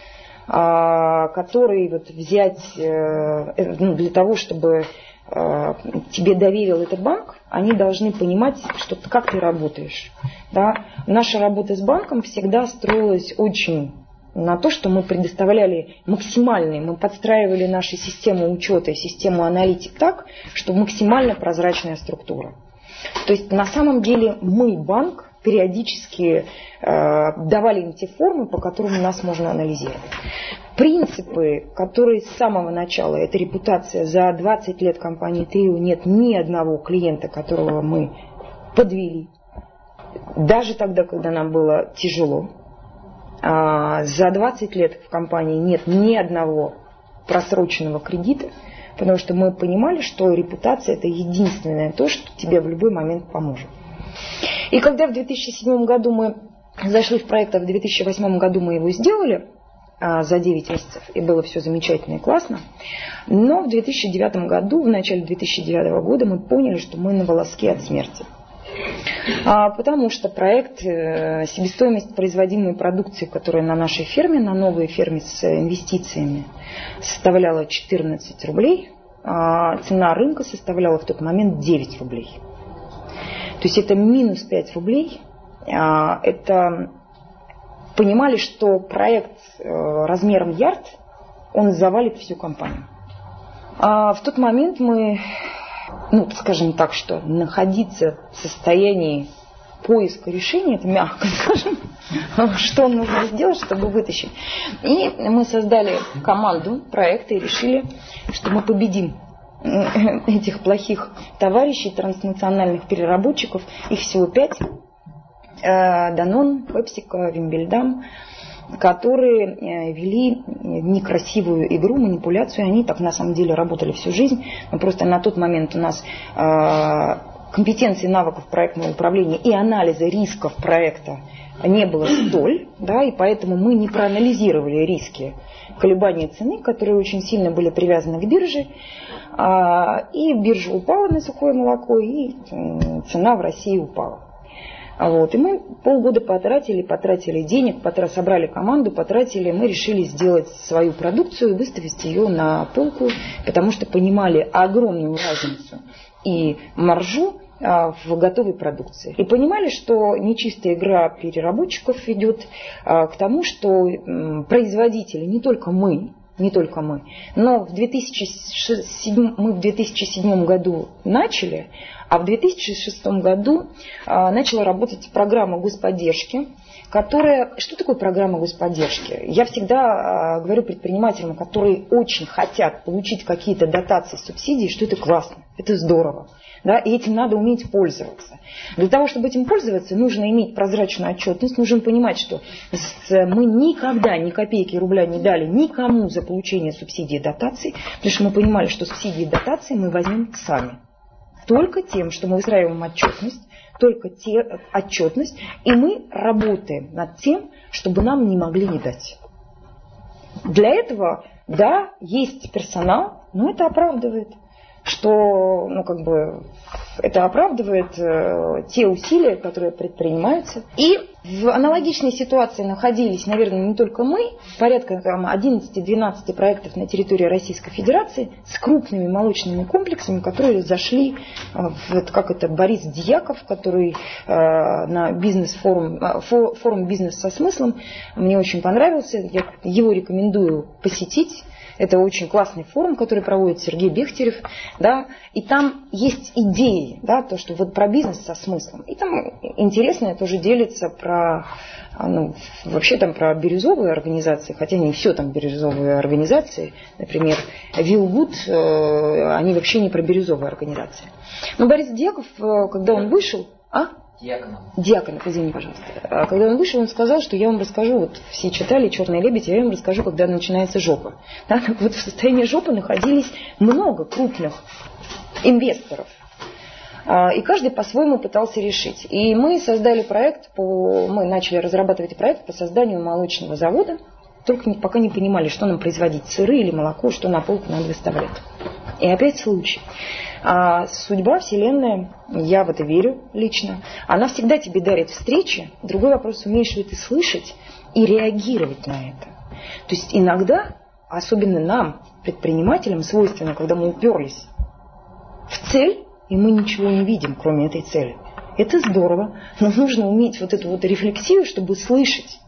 который взять для того, чтобы тебе доверил этот банк, они должны понимать, как ты работаешь. Да? Наша работа с банком всегда строилась очень на то, что мы предоставляли мы подстраивали наши системы учета и систему аналитик так, чтобы максимально прозрачная структура. То есть на самом деле мы, банк, периодически давали им те формы, по которым нас можно анализировать. Принципы, которые с самого начала, это репутация, за 20 лет компании Трио нет ни одного клиента, которого мы подвели. Даже тогда, когда нам было тяжело. За 20 лет в компании нет ни одного просроченного кредита, потому что мы понимали, что репутация – это единственное то, что тебе в любой момент поможет. И когда в 2007 году мы зашли в проект, а в 2008 году мы его сделали за 9 месяцев, и было все замечательно и классно, но в 2009 году, в начале 2009 года мы поняли, что мы на волоске от смерти. Потому что проект, себестоимость производимой продукции, которая на нашей ферме, на новой ферме с инвестициями, составляла 14 рублей цена рынка составляла в тот момент 9 рублей. То есть это минус 5 рублей. Это понимали, что проект размером ярд, он завалит всю компанию. В тот момент мы, скажем так, что находиться в состоянии поиска решения, это мягко скажем, что нужно сделать, чтобы вытащить. И мы создали команду проекта и решили, что мы победим этих плохих товарищей, транснациональных переработчиков. Их всего 5. Данон, Пепсико, Вимбельдам, которые вели некрасивую игру, манипуляцию. Они так на самом деле работали всю жизнь. Но просто на тот момент у нас компетенции, навыков проектного управления и анализа рисков проекта не было столь, да, и поэтому мы не проанализировали риски колебания цены, которые очень сильно были привязаны к бирже. И биржа упала на сухое молоко, и цена в России упала. И мы полгода потратили денег, собрали команду, мы решили сделать свою продукцию и выставить ее на полку, потому что понимали огромную разницу и маржу в готовой продукции. И понимали, что нечистая игра переработчиков ведет к тому, что производители, не только мы, но мы в 2007 году начали, а в 2006 году начала работать программа господдержки, которая... Что такое программа господдержки? Я всегда говорю предпринимателям, которые очень хотят получить какие-то дотации, субсидии, что это классно, это здорово. Да, и этим надо уметь пользоваться. Для того, чтобы этим пользоваться, нужно иметь прозрачную отчетность, нужно понимать, что мы никогда ни копейки рубля не дали никому за получение субсидий и дотаций, потому что мы понимали, что субсидии и дотации мы возьмем сами. Только тем, что мы выстраиваем отчетность, и мы работаем над тем, чтобы нам не могли не дать. Для этого, да, есть персонал, но это оправдывает. Это оправдывает те усилия, которые предпринимаются. И в аналогичной ситуации находились, наверное, не только мы, порядка 11-12 проектов на территории Российской Федерации с крупными молочными комплексами, которые зашли, Борис Дьяков, который на форум «Бизнес со смыслом», мне очень понравился, я его рекомендую посетить. Это очень классный форум, который проводит Сергей Бехтерев, да, и там есть идеи, да, то, что про бизнес со смыслом. И там интересно тоже делится про бирюзовые организации, хотя не все там бирюзовые организации, например, Вилгуд, они вообще не про бирюзовые организации. Но Борис Дьяков, когда он вышел, Дьяконов, извини, пожалуйста. Когда он вышел, он сказал, что я вам расскажу, все читали «Черный лебедь», я вам расскажу, когда начинается жопа. Да? Так в состоянии жопы находились много крупных инвесторов. И каждый по-своему пытался решить. И мы создали мы начали разрабатывать проект по созданию молочного завода, только пока не понимали, что нам производить, сыры или молоко, что на полку надо выставлять. И опять случай. Судьба, Вселенная, я в это верю лично, она всегда тебе дарит встречи. Другой вопрос, умеешь ли ты слышать и реагировать на это. То есть иногда, особенно нам, предпринимателям, свойственно, когда мы уперлись в цель, и мы ничего не видим, кроме этой цели. Это здорово, но нужно уметь эту рефлексию, чтобы слышать.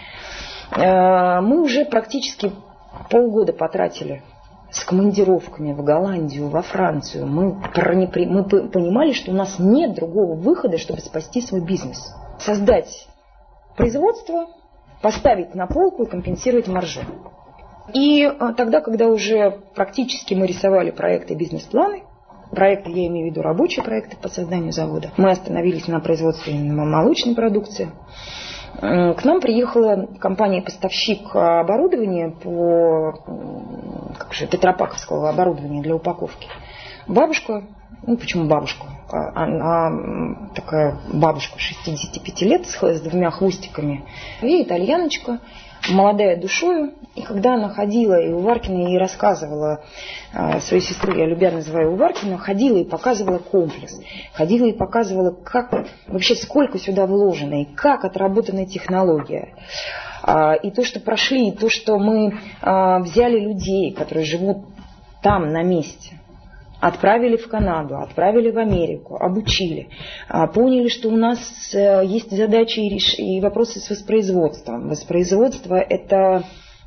Мы уже практически полгода потратили с командировками в Голландию, во Францию. Мы понимали, что у нас нет другого выхода, чтобы спасти свой бизнес. Создать производство, поставить на полку и компенсировать маржу. И тогда, когда уже практически мы рисовали проекты и бизнес-планы, проекты, я имею в виду рабочие проекты по созданию завода, мы остановились на производстве молочной продукции. К нам приехала компания-поставщик оборудования петропавловского оборудования для упаковки. Бабушка, почему бабушка? Она такая бабушка 65 лет с 2 хвостиками. И итальяночка, молодая душою. И когда она ходила, и Уваркина ей рассказывала, свою сестру, я любя называю Уваркину, ходила и показывала комплекс. Ходила и показывала, как вообще сколько сюда вложено, и как отработана технология. И то, что прошли, и то, что мы взяли людей, которые живут там, на месте. отправили в Канаду, отправили в Америку, обучили, поняли, что у нас есть задачи и вопросы с воспроизводством. Воспроизводство – это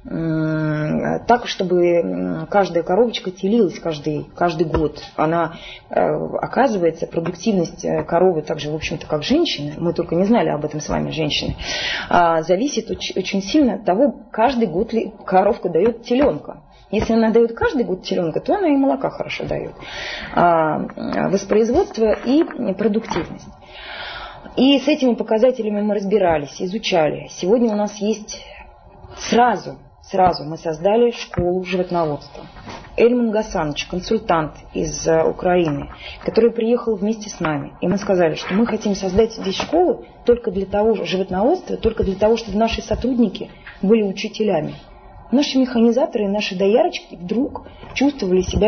так, чтобы каждая коровочка телилась каждый год. Она, оказывается, продуктивность коровы так же, в общем-то, как женщины, мы только не знали об этом с вами, женщины, зависит очень сильно от того, каждый год ли коровка дает теленка. Если она дает каждый год теленка, то она и молока хорошо дает. Воспроизводство и продуктивность. И с этими показателями мы разбирались, изучали. Сегодня у нас есть сразу мы создали школу животноводства. Эльман Гасанович, консультант из Украины, который приехал вместе с нами. И мы сказали, что мы хотим создать здесь школу только для того, животноводства, только для того, чтобы наши сотрудники были учителями. Наши механизаторы и наши доярочки вдруг чувствовали себя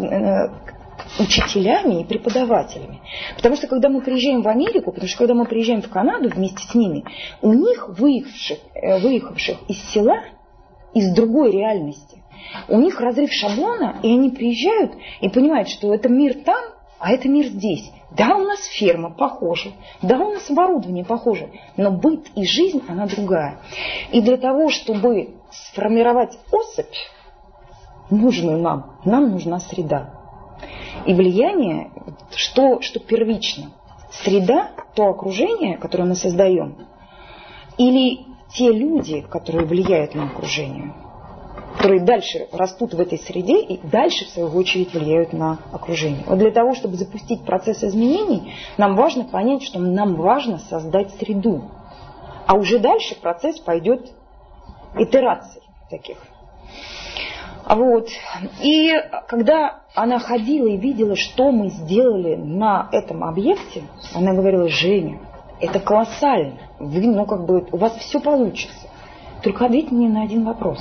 учителями и преподавателями. Потому что когда мы приезжаем в Америку, потому что когда мы приезжаем в Канаду вместе с ними, у них, выехавших из села, из другой реальности, у них разрыв шаблона, и они приезжают и понимают, что это мир там, а это мир здесь. Да, у нас ферма похожа, да, у нас оборудование похоже, но быт и жизнь, она другая. И для того, чтобы сформировать особь, нужную нам нужна среда. И влияние, что первично? Среда, то окружение, которое мы создаем, или те люди, которые влияют на окружение, которые дальше растут в этой среде и дальше, в свою очередь, влияют на окружение. Вот для того, чтобы запустить процесс изменений, нам важно понять, что нам важно создать среду. А уже дальше процесс пойдет итераций таких. Вот. И когда она ходила и видела, что мы сделали на этом объекте, она говорила: Женя, это колоссально, у вас все получится. Только ответь мне на один вопрос.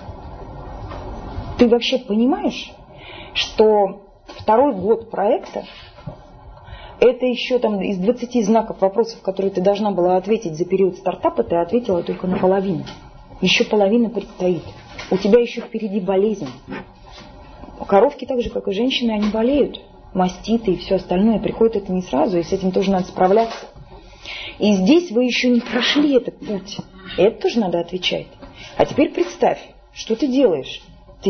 Ты вообще понимаешь, что второй год проекта это еще там из 20 знаков вопросов, которые ты должна была ответить за период стартапа, ты ответила только на половину. Еще половина предстоит. У тебя еще впереди болезнь. Коровки, так же, как и женщины, они болеют. Маститы и все остальное. Приходит это не сразу, и с этим тоже надо справляться. И здесь вы еще не прошли этот путь. И это тоже надо отвечать. А теперь представь, что ты делаешь.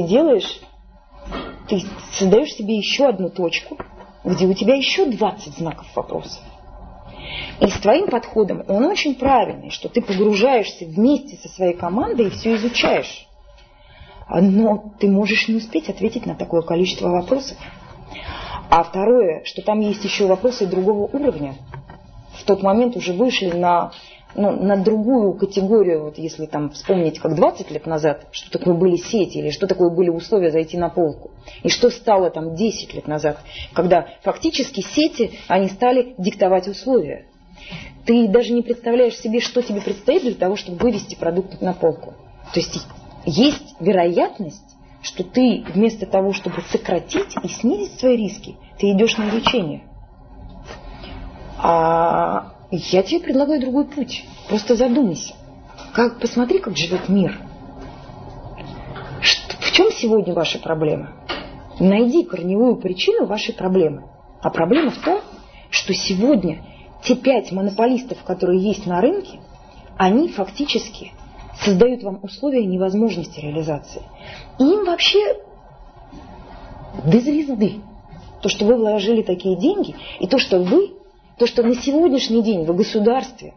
Ты создаешь себе еще одну точку, где у тебя еще 20 знаков вопросов. И с твоим подходом он очень правильный, что ты погружаешься вместе со своей командой и все изучаешь. Но ты можешь не успеть ответить на такое количество вопросов. А второе, что там есть еще вопросы другого уровня. В тот момент уже вышли на другую категорию, вот если там вспомнить, как 20 лет назад, что такое были сети, или что такое были условия зайти на полку. И что стало там 10 лет назад, когда фактически сети, они стали диктовать условия. Ты даже не представляешь себе, что тебе предстоит для того, чтобы вывести продукт на полку. То есть вероятность, что ты вместо того, чтобы сократить и снизить свои риски, ты идешь на лечение. А я тебе предлагаю другой путь. Просто задумайся. Посмотри, как живет мир. В чем сегодня ваша проблема? Найди корневую причину вашей проблемы. А проблема в том, что сегодня те 5 монополистов, которые есть на рынке, они фактически создают вам условия невозможности реализации. И им вообще до звезды. То, что вы вложили такие деньги, и то, что на сегодняшний день в государстве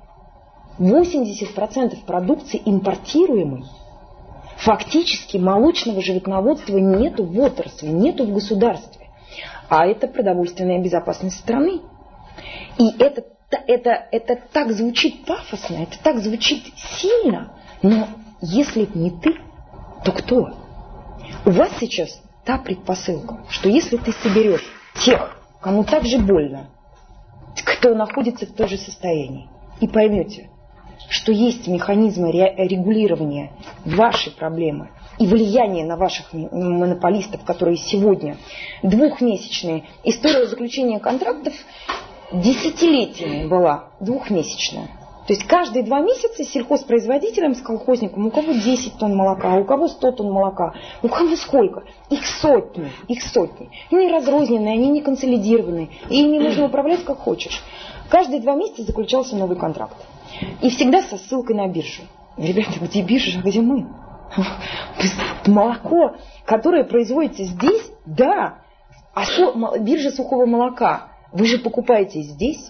80% продукции импортируемой, фактически молочного животноводства нету в отрасли, нету в государстве. А это продовольственная безопасность страны. И это так звучит пафосно, это так звучит сильно, но если не ты, то кто? У вас сейчас та предпосылка, что если ты соберешь тех, кому так же больно, кто находится в том же состоянии, и поймете, что есть механизмы регулирования вашей проблемы и влияния на ваших монополистов, которые сегодня двухмесячные. История заключения контрактов десятилетиями была двухмесячная. То есть каждые 2 месяца сельхозпроизводителям, с колхозником, у кого 10 тонн молока, у кого 100 тонн молока, у кого сколько? Их сотни. Они разрозненные, они не консолидированные, и ими можно управлять как хочешь. Каждые 2 месяца заключался новый контракт. И всегда со ссылкой на биржу. Ребята, где биржа, а где мы? Молоко, которое производится здесь, да, а биржа сухого молока, вы же покупаете здесь.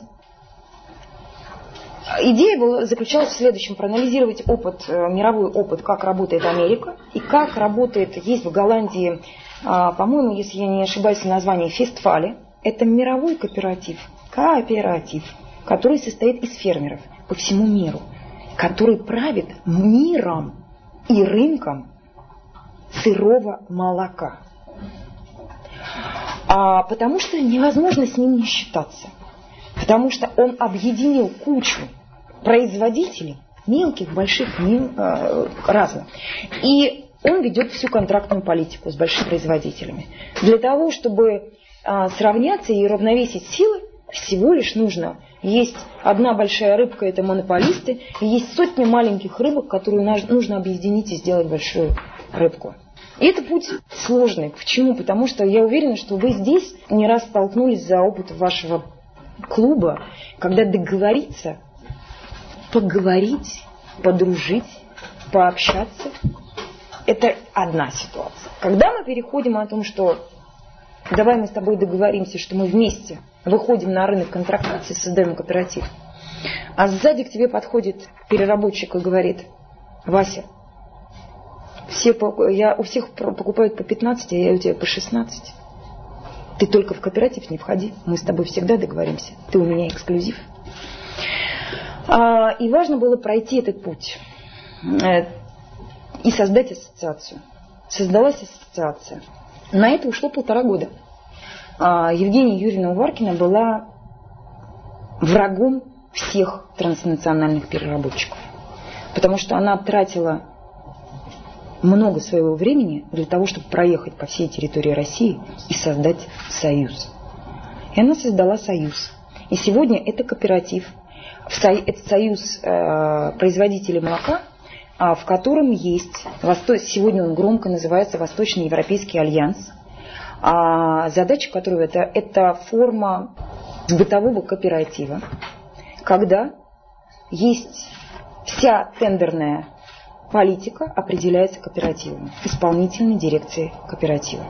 Идея заключалась в следующем: проанализировать мировой опыт, как работает Америка и как работает, есть в Голландии, по-моему, если я не ошибаюсь, название Фестфале. Это мировой кооператив, который состоит из фермеров по всему миру, который правит миром и рынком сырого молока. Потому что невозможно с ним не считаться. Потому что он объединил кучу производителей, мелких, больших, разных. И он ведет всю контрактную политику с большими производителями. Для того, чтобы сравняться и равновесить силы, всего лишь нужно есть одна большая рыбка, это монополисты, и есть сотни маленьких рыбок, которую нужно объединить и сделать большую рыбку. И это путь сложный. Почему? Потому что я уверена, что вы здесь не раз столкнулись за опыт вашего клуба, когда договориться, поговорить, подружить, пообщаться, это одна ситуация. Когда мы переходим о том, что давай мы с тобой договоримся, что мы вместе выходим на рынок контрактации, создаем кооператив, а сзади к тебе подходит переработчик и говорит: Вася, у всех покупают по 15, а я у тебя по 16. Ты только в кооператив не входи, мы с тобой всегда договоримся, ты у меня эксклюзив. И важно было пройти этот путь и создать ассоциацию. Создалась ассоциация. На это ушло 1,5 года. Евгения Юрьевна Уваркина была врагом всех транснациональных переработчиков, потому что она тратила много своего времени для того, чтобы проехать по всей территории России и создать союз. И она создала союз. И сегодня это кооператив, это союз производителей молока, в котором есть, сегодня он громко называется Восточноевропейский альянс, задача которого это форма бытового кооператива, когда есть вся тендерная политика определяется кооперативом, исполнительной дирекцией кооператива.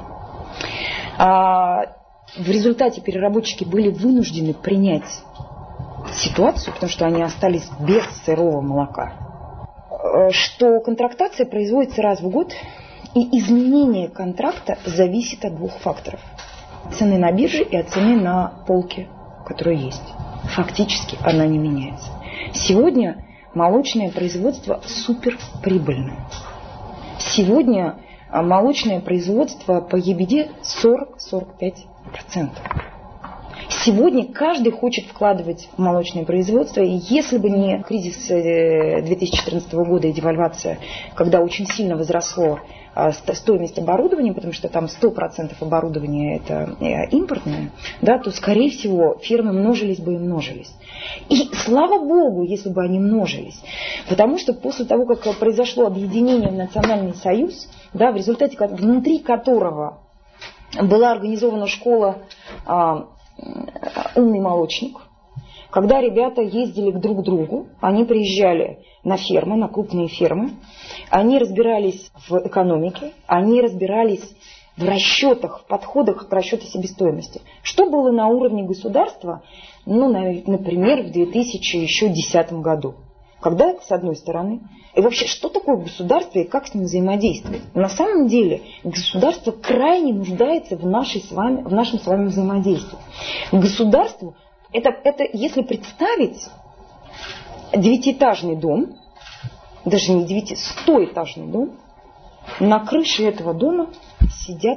В результате переработчики были вынуждены принять ситуацию, потому что они остались без сырого молока, что контрактация производится раз в год, и изменение контракта зависит от 2 факторов: цены на бирже и от цены на полке, которая есть. Фактически она не меняется. Сегодня молочное производство суперприбыльное. Сегодня молочное производство по ЕБД 40-45%. Сегодня каждый хочет вкладывать в молочное производство, и если бы не кризис 2014 года и девальвация, когда очень сильно возросло стоимость оборудования, потому что там 100% оборудования это импортное, да, то, скорее всего, фирмы множились бы и множились. И слава Богу, если бы они множились. Потому что после того, как произошло объединение в Национальный союз, да, в результате внутри которого была организована школа «Умный молочник», когда ребята ездили друг к другу, они приезжали на фермы, на крупные фермы, они разбирались в экономике, они разбирались в расчетах, в подходах к расчету себестоимости. Что было на уровне государства, например, в 2010 году, когда, с одной стороны, и вообще, что такое государство и как с ним взаимодействовать? На самом деле, государство крайне нуждается в нашем с вами взаимодействии. Государству, это если представить 9-этажный дом, даже не 100-этажный дом, на крыше этого дома сидят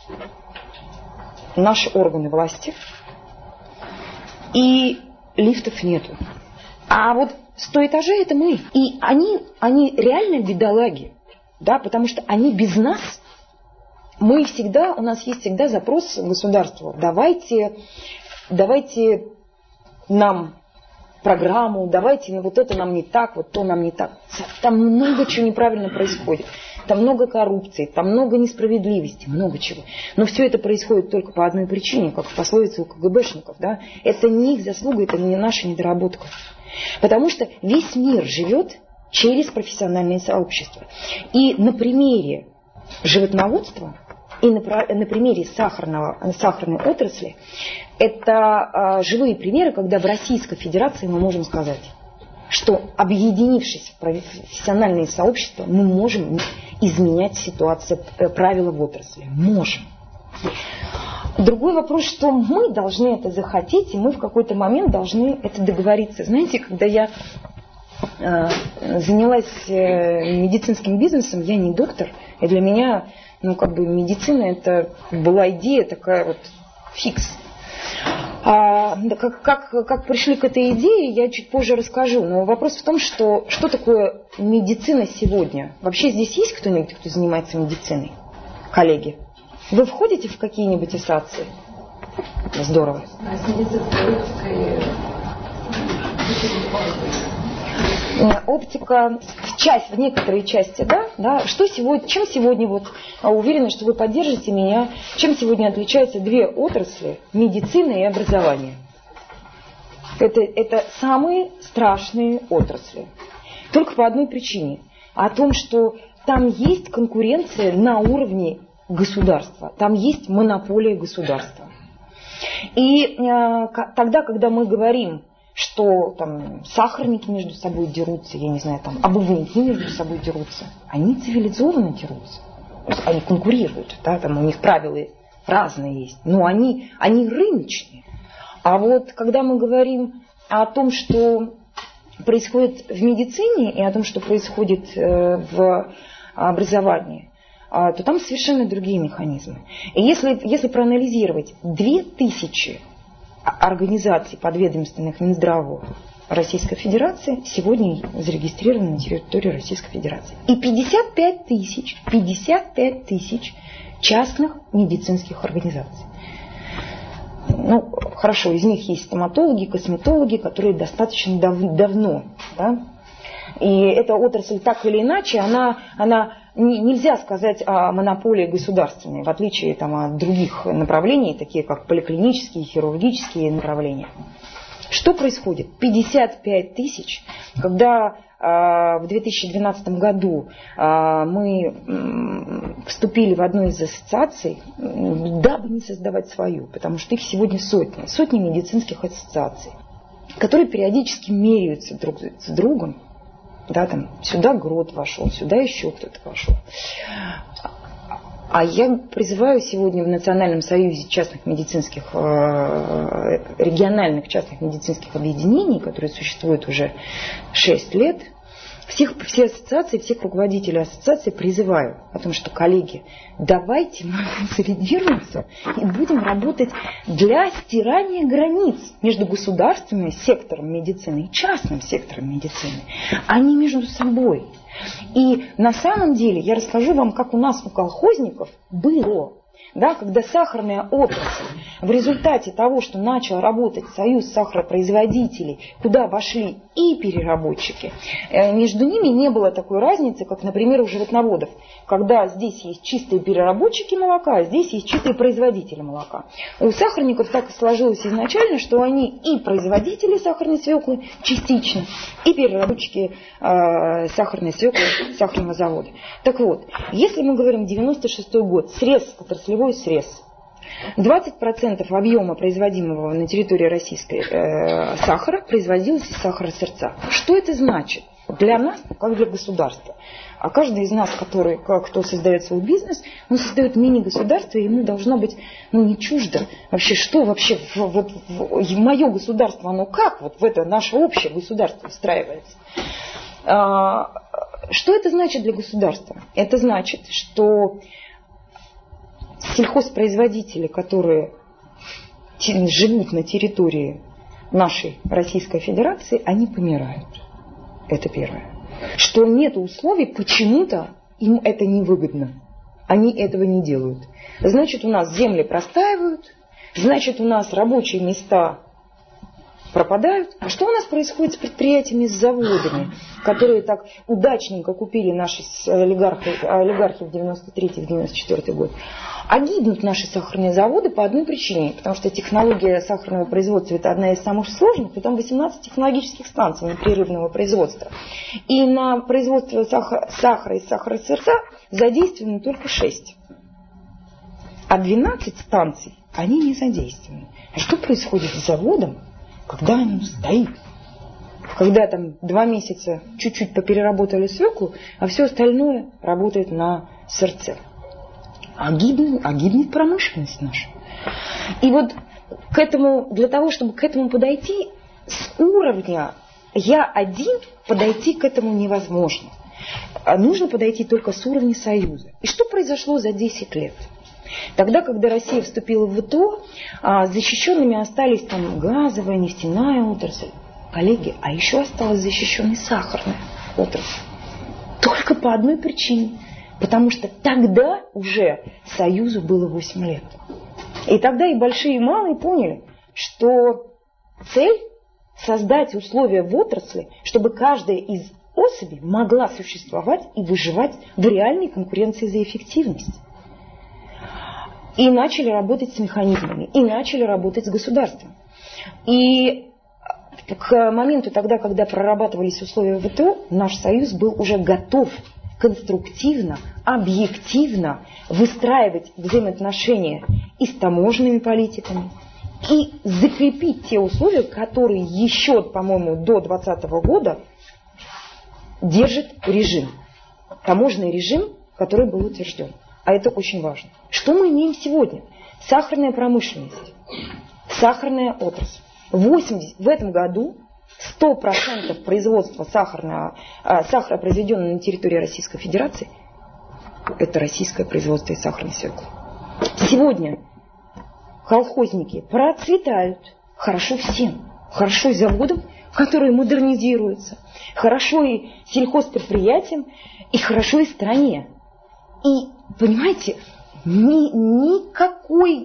наши органы власти, и лифтов нету. А вот 100 этажей это мы. И они реально бедолаги, да, потому что они без нас. У нас есть всегда запрос к государству. Давайте нам программу, давайте вот это нам не так, вот то нам не так. Там много чего неправильно происходит. Там много коррупции, там много несправедливости, много чего. Но все это происходит только по одной причине, как в пословице у КГБшников. Да? Это не их заслуга, это не наша недоработка. Потому что весь мир живет через профессиональные сообщества. И на примере животноводства и на примере сахарной отрасли это живые примеры, когда в Российской Федерации мы можем сказать, что, объединившись в профессиональные сообщества, мы можем изменять ситуацию, правила в отрасли. Можем. Другой вопрос, что мы должны это захотеть, и мы в какой-то момент должны это договориться. Знаете, когда я занялась медицинским бизнесом, я не доктор, и для меня, медицина это была идея такая вот фикс. Как пришли к этой идее, я чуть позже расскажу. Но вопрос в том, что такое медицина сегодня. Вообще здесь есть кто-нибудь, кто занимается медициной? Коллеги? Вы входите в какие-нибудь ассоциации? Здорово. Оптика, в некоторые части, да? Чем сегодня, уверена, что вы поддержите меня, чем сегодня отличаются две отрасли, медицина и образование? Это самые страшные отрасли. Только по одной причине. О том, что там есть конкуренция на уровне государства, там есть монополия государства. И тогда, когда мы говорим, что там сахарники между собой дерутся, я не знаю, там обувники между собой дерутся, они цивилизованно дерутся. Они конкурируют, да, там у них правила разные есть, но они рыночные. А вот когда мы говорим о том, что происходит в медицине и о том, что происходит в образовании, то там совершенно другие механизмы. И если проанализировать 2000 организаций подведомственных Минздраву Российской Федерации сегодня зарегистрированы на территории Российской Федерации. И 55 тысяч частных медицинских организаций. Хорошо, из них есть стоматологи, косметологи, которые достаточно давно. Да? И эта отрасль так или иначе, она нельзя сказать о монополии государственной, в отличие от других направлений, такие как поликлинические, хирургические направления. Что происходит? 55 тысяч, когда в 2012 году мы вступили в одну из ассоциаций, дабы не создавать свою, потому что их сегодня сотни медицинских ассоциаций, которые периодически меряются друг с другом. Да, сюда ГРОТ вошел, сюда еще кто-то вошел. А я призываю сегодня в Национальном союзе частных медицинских, региональных частных медицинских объединений, которые существуют уже 6 лет, все ассоциации, всех руководителей ассоциаций призываю о том, что, коллеги, давайте мы консолидируемся и будем работать для стирания границ между государственным сектором медицины и частным сектором медицины, а не между собой. И на самом деле я расскажу вам, как у нас у колхозников было. Да, когда сахарная отрасль в результате того, что начал работать союз сахаропроизводителей, куда вошли и переработчики, между ними не было такой разницы, как, например, у животноводов, когда здесь есть чистые переработчики молока, а здесь есть чистые производители молока. У сахарников так и сложилось изначально, что они и производители сахарной свеклы частично, и переработчики сахарной свеклы сахарного завода. Так вот, если мы говорим 96-й год, отраслевой срез. 20% объема, производимого на территории российской сахара, производилось из сахара сырца. Что это значит для нас, как для государства? А каждый из нас, кто создает свой бизнес, он создает мини-государство, и ему должно быть не чуждо вообще, что вообще мое государство, оно как в это наше общее государство встраивается. Что это значит для государства? Это значит, что сельхозпроизводители, которые живут на территории нашей Российской Федерации, они помирают. Это первое. Что нет условий, почему-то им это невыгодно. Они этого не делают. Значит, у нас земли простаивают, значит, у нас рабочие места пропадают. А что у нас происходит с предприятиями, с заводами, которые так удачненько купили наши олигархи в 93-94 год? А гибнут наши сахарные заводы по одной причине, потому что технология сахарного производства – это одна из самых сложных, и там 18 технологических станций непрерывного производства. И на производство сахара и сахаросырца задействованы только 6. А 12 станций, они не задействованы. А что происходит с заводом, когда он стоит? Когда там 2 месяца чуть-чуть попереработали свеклу, а все остальное работает на сырце. А гибнет промышленность наша. И вот к этому, для того, чтобы к этому подойти, с уровня «я один» подойти к этому невозможно. Нужно подойти только с уровня Союза. И что произошло за 10 лет? Тогда, когда Россия вступила в ВТО, защищенными остались там газовая, нефтяная отрасль. Коллеги, а еще осталась защищенной сахарная отрасль. Только по одной причине. Потому что тогда уже Союзу было 8 лет. И тогда и большие, и малые поняли, что цель создать условия в отрасли, чтобы каждая из особей могла существовать и выживать в реальной конкуренции за эффективность. И начали работать с механизмами, и начали работать с государством. И к моменту тогда, когда прорабатывались условия ВТО, наш Союз был уже готов конструктивно, объективно выстраивать взаимоотношения и с таможенными политиками, и закрепить те условия, которые еще, по-моему, до 2020 года держит режим. Таможенный режим, который был утвержден. А это очень важно. Что мы имеем сегодня? Сахарная промышленность, сахарная отрасль. В этом году 100% производства сахара, произведенного на территории Российской Федерации, это российское производство из сахарной свеклы. Сегодня колхозники процветают. Хорошо всем. Хорошо и заводам, которые модернизируются. Хорошо и сельхозпредприятиям. И хорошо и стране. И, понимаете, никакого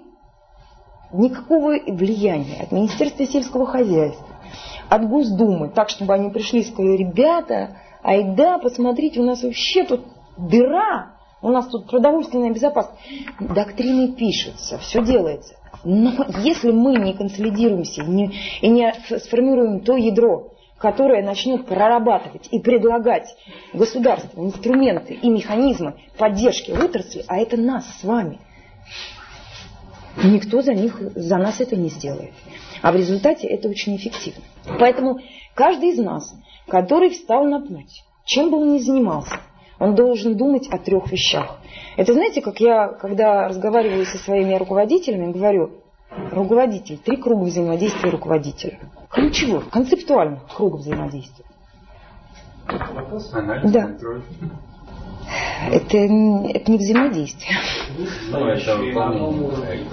влияния от Министерства сельского хозяйства, от Госдумы, так, чтобы они пришли и сказали: ребята, айда, посмотрите, у нас вообще тут дыра, у нас тут продовольственная безопасность. Доктрины пишутся, все делается. Но если мы не консолидируемся и не сформируем то ядро, которое начнет прорабатывать и предлагать государству инструменты и механизмы поддержки отрасли, а это нас с вами, никто за нас это не сделает. А в результате это очень эффективно. Поэтому каждый из нас, который встал на путь, чем бы он ни занимался, он должен думать о 3 вещах. Это, знаете, как я, когда разговариваю со своими руководителями, говорю: руководитель, 3 круга взаимодействия руководителя. Ключевых, концептуальных кругов взаимодействия. Вопрос, анализ, да. контроль. Это не взаимодействие. Это выполнение.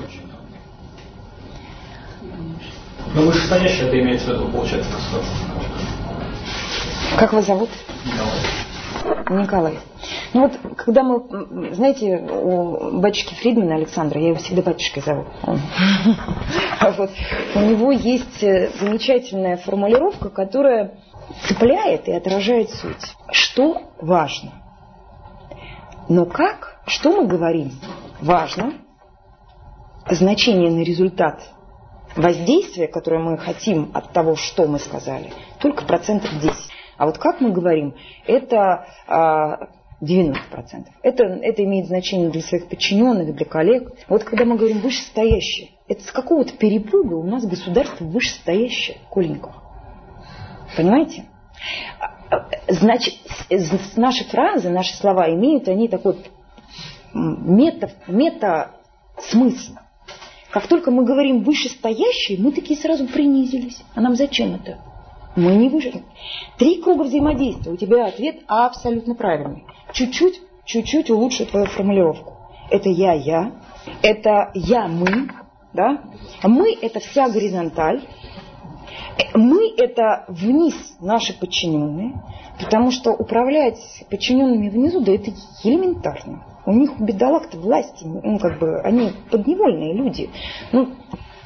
Но вышестоящее это имеется в виду, получается, государство. Как вас зовут? Николай. Николай. Ну вот, когда мы, знаете, у батюшки Фридмана Александра, я его всегда батюшкой зову, вот, у него есть замечательная формулировка, которая цепляет и отражает суть. Что важно? Но как? Что мы говорим? Важно. Значение на результат воздействия, которое мы хотим от того, что мы сказали, только 10%. А вот как мы говорим, это 90%. Это имеет значение для своих подчиненных, для коллег. Вот когда мы говорим вышестоящее, это с какого-то перепуга у нас государство вышестоящее, Коленька. Понимаете? Значит, наши фразы, наши слова имеют они такой мета-смысл. Как только мы говорим вышестоящие, мы такие сразу принизились. А нам зачем это? Мы не выше. 3 круга взаимодействия. У тебя ответ абсолютно правильный. Чуть-чуть улучшу твою формулировку. Это я, это мы, да? Мы это вся горизонталь. Мы это вниз наши подчиненные, потому что управлять подчиненными внизу, да это элементарно. У них, у бедолаг-то власти, они подневольные люди.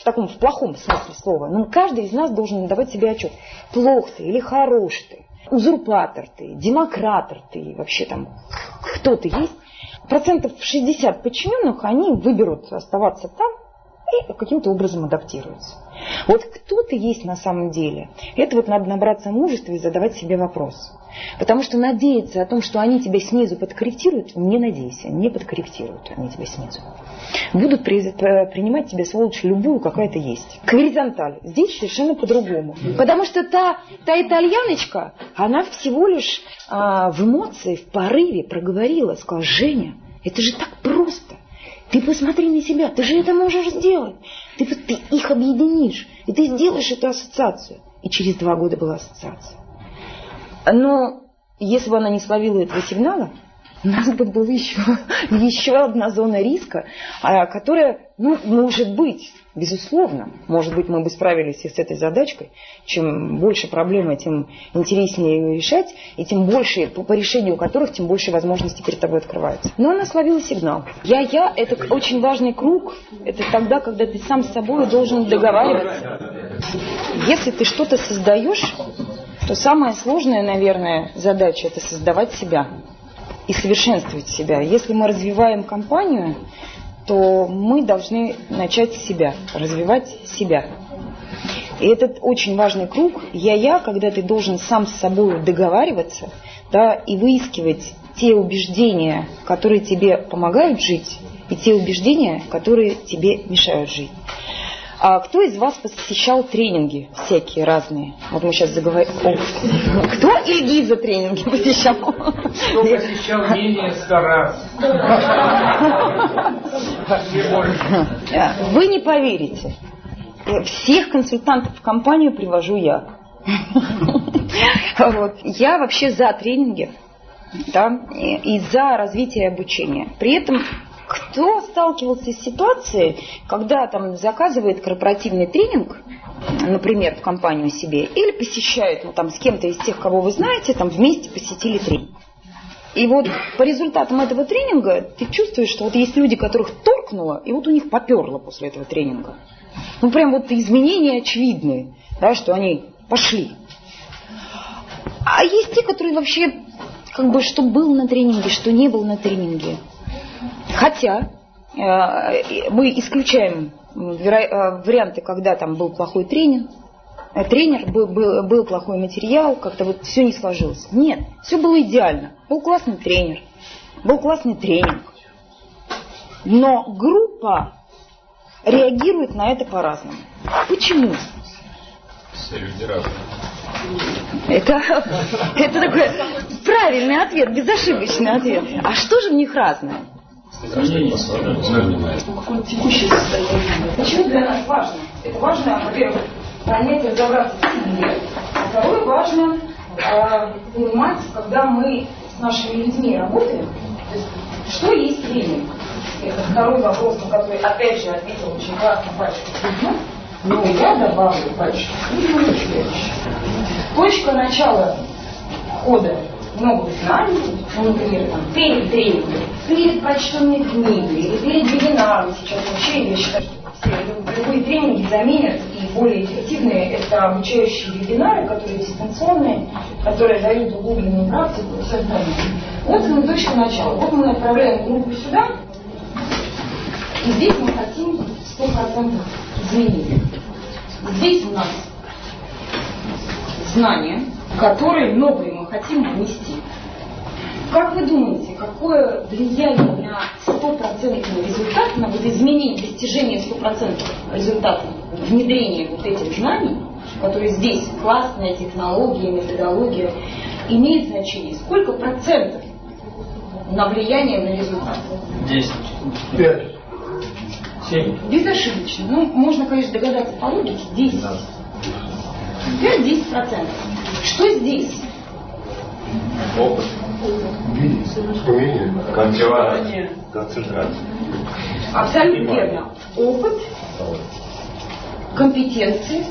таком, в плохом смысле слова, но каждый из нас должен давать себе отчет, плох ты или хорош ты, узурпатор ты, демократор ты, вообще там кто ты есть. 60% подчиненных, они выберут оставаться там и каким-то образом адаптируются. Вот кто ты есть на самом деле, это вот надо набраться мужества и задавать себе вопрос. Потому что надеяться о том, что они тебя снизу подкорректируют, не надейся, не подкорректируют они тебя снизу. Будут принимать тебя, сволочь, любую, какая ты есть. Горизонталь. Здесь совершенно по-другому. Потому что та итальяночка, она всего лишь в эмоции, в порыве проговорила, сказала: Женя, это же так просто. Ты посмотри на себя, ты же это можешь сделать. Ты их объединишь, и ты сделаешь эту ассоциацию. И через 2 года была ассоциация. Но если бы она не словила этого сигнала, у нас бы была еще одна зона риска, которая, может быть, безусловно, может быть, мы бы справились и с этой задачкой. Чем больше проблемы, тем интереснее ее решать, и тем больше, по решению которых, тем больше возможностей перед тобой открывается. Но она словила сигнал. Я – это очень важный круг. Это тогда, когда ты сам с собой должен договариваться. Если ты что-то создаешь, то самая сложная, наверное, задача – это создавать себя и совершенствовать себя. Если мы развиваем компанию, то мы должны начать с себя, развивать себя. И этот очень важный круг я, когда ты должен сам с собой договариваться, да, и выискивать те убеждения, которые тебе помогают жить, и те убеждения, которые тебе мешают жить. А кто из вас посещал тренинги всякие разные? Вот мы сейчас заговорим. Кто Ильгиза тренинги посещал? Кто посещал менее 100 раз? Вы не поверите. Всех консультантов в компанию привожу я. Я вообще за тренинги, да, и за развитие обучения. При этом кто сталкивался с ситуацией, когда там заказывает корпоративный тренинг, например, в компанию себе, или посещает там с кем-то из тех, кого вы знаете, там вместе посетили тренинг. И вот по результатам этого тренинга ты чувствуешь, что вот есть люди, которых торкнуло, и вот у них поперло после этого тренинга. Прям вот изменения очевидные, да, что они пошли. А есть те, которые вообще, что был на тренинге, что не был на тренинге. Хотя мы исключаем варианты, когда там был плохой тренер, был плохой материал, как-то вот все не сложилось. Нет, все было идеально. Был классный тренер, был классный тренинг. Но группа реагирует на это по-разному. Почему? Все люди разные. Это такой правильный ответ, безошибочный ответ. А что же в них разное? Какое текущее состояние? Почему для нас важно? Это важно, во-первых, понять, разобраться в себе. А второе, важно понимать, когда мы с нашими людьми работаем, то есть, что есть тренинг. Это второй вопрос, на который опять же ответил очень классно Пачка. Но я добавлю, Пачка, следующее. Точка начала входа новых знаний, например, перед тренингом, перед прочтенной книгой или перед вебинаром. Сейчас вообще я считаю, что любые тренинги заменят, и более эффективные это обучающие вебинары, которые дистанционные, которые дают углубленную практику и все остальное. Вот она точка начала. Вот мы отправляем группу сюда, и здесь мы хотим 100% изменений. Здесь у нас знания, которые новые мы хотим внести. Как вы думаете, какое влияние на 100% результат, на изменение, достижение 100% результата, внедрение вот этих знаний, которые здесь, классная технология, методология, имеет значение? Сколько процентов на влияние на результат? 10. 5. 7. Безошибочно. Можно, конечно, догадаться по логике. 10. 5-10%. Что здесь? Опыт. Умение. Концентрация. Абсолютно верно. Опыт, компетенции.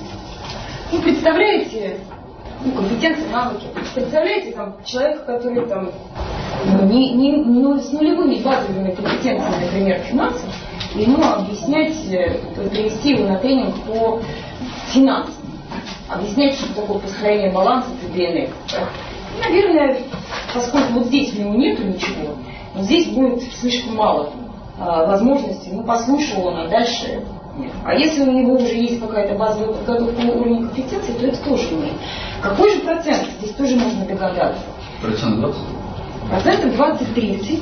Представляете, компетенции, навыки. Представляете, человека, который с нулевыми базовыми компетенциями, например, финансов, ему объяснять, привести его на тренинг по финансам, объяснять, что такое построение баланса ТДН. Наверное, поскольку вот здесь у него нету ничего, вот здесь будет слишком мало возможностей, послушал он, а дальше нет. А если у него уже есть какая-то базовая подготовка уровня компетенции, то это тоже нет. Какой же процент? Здесь тоже можно догадаться. Процент 20? Процентов 20-30,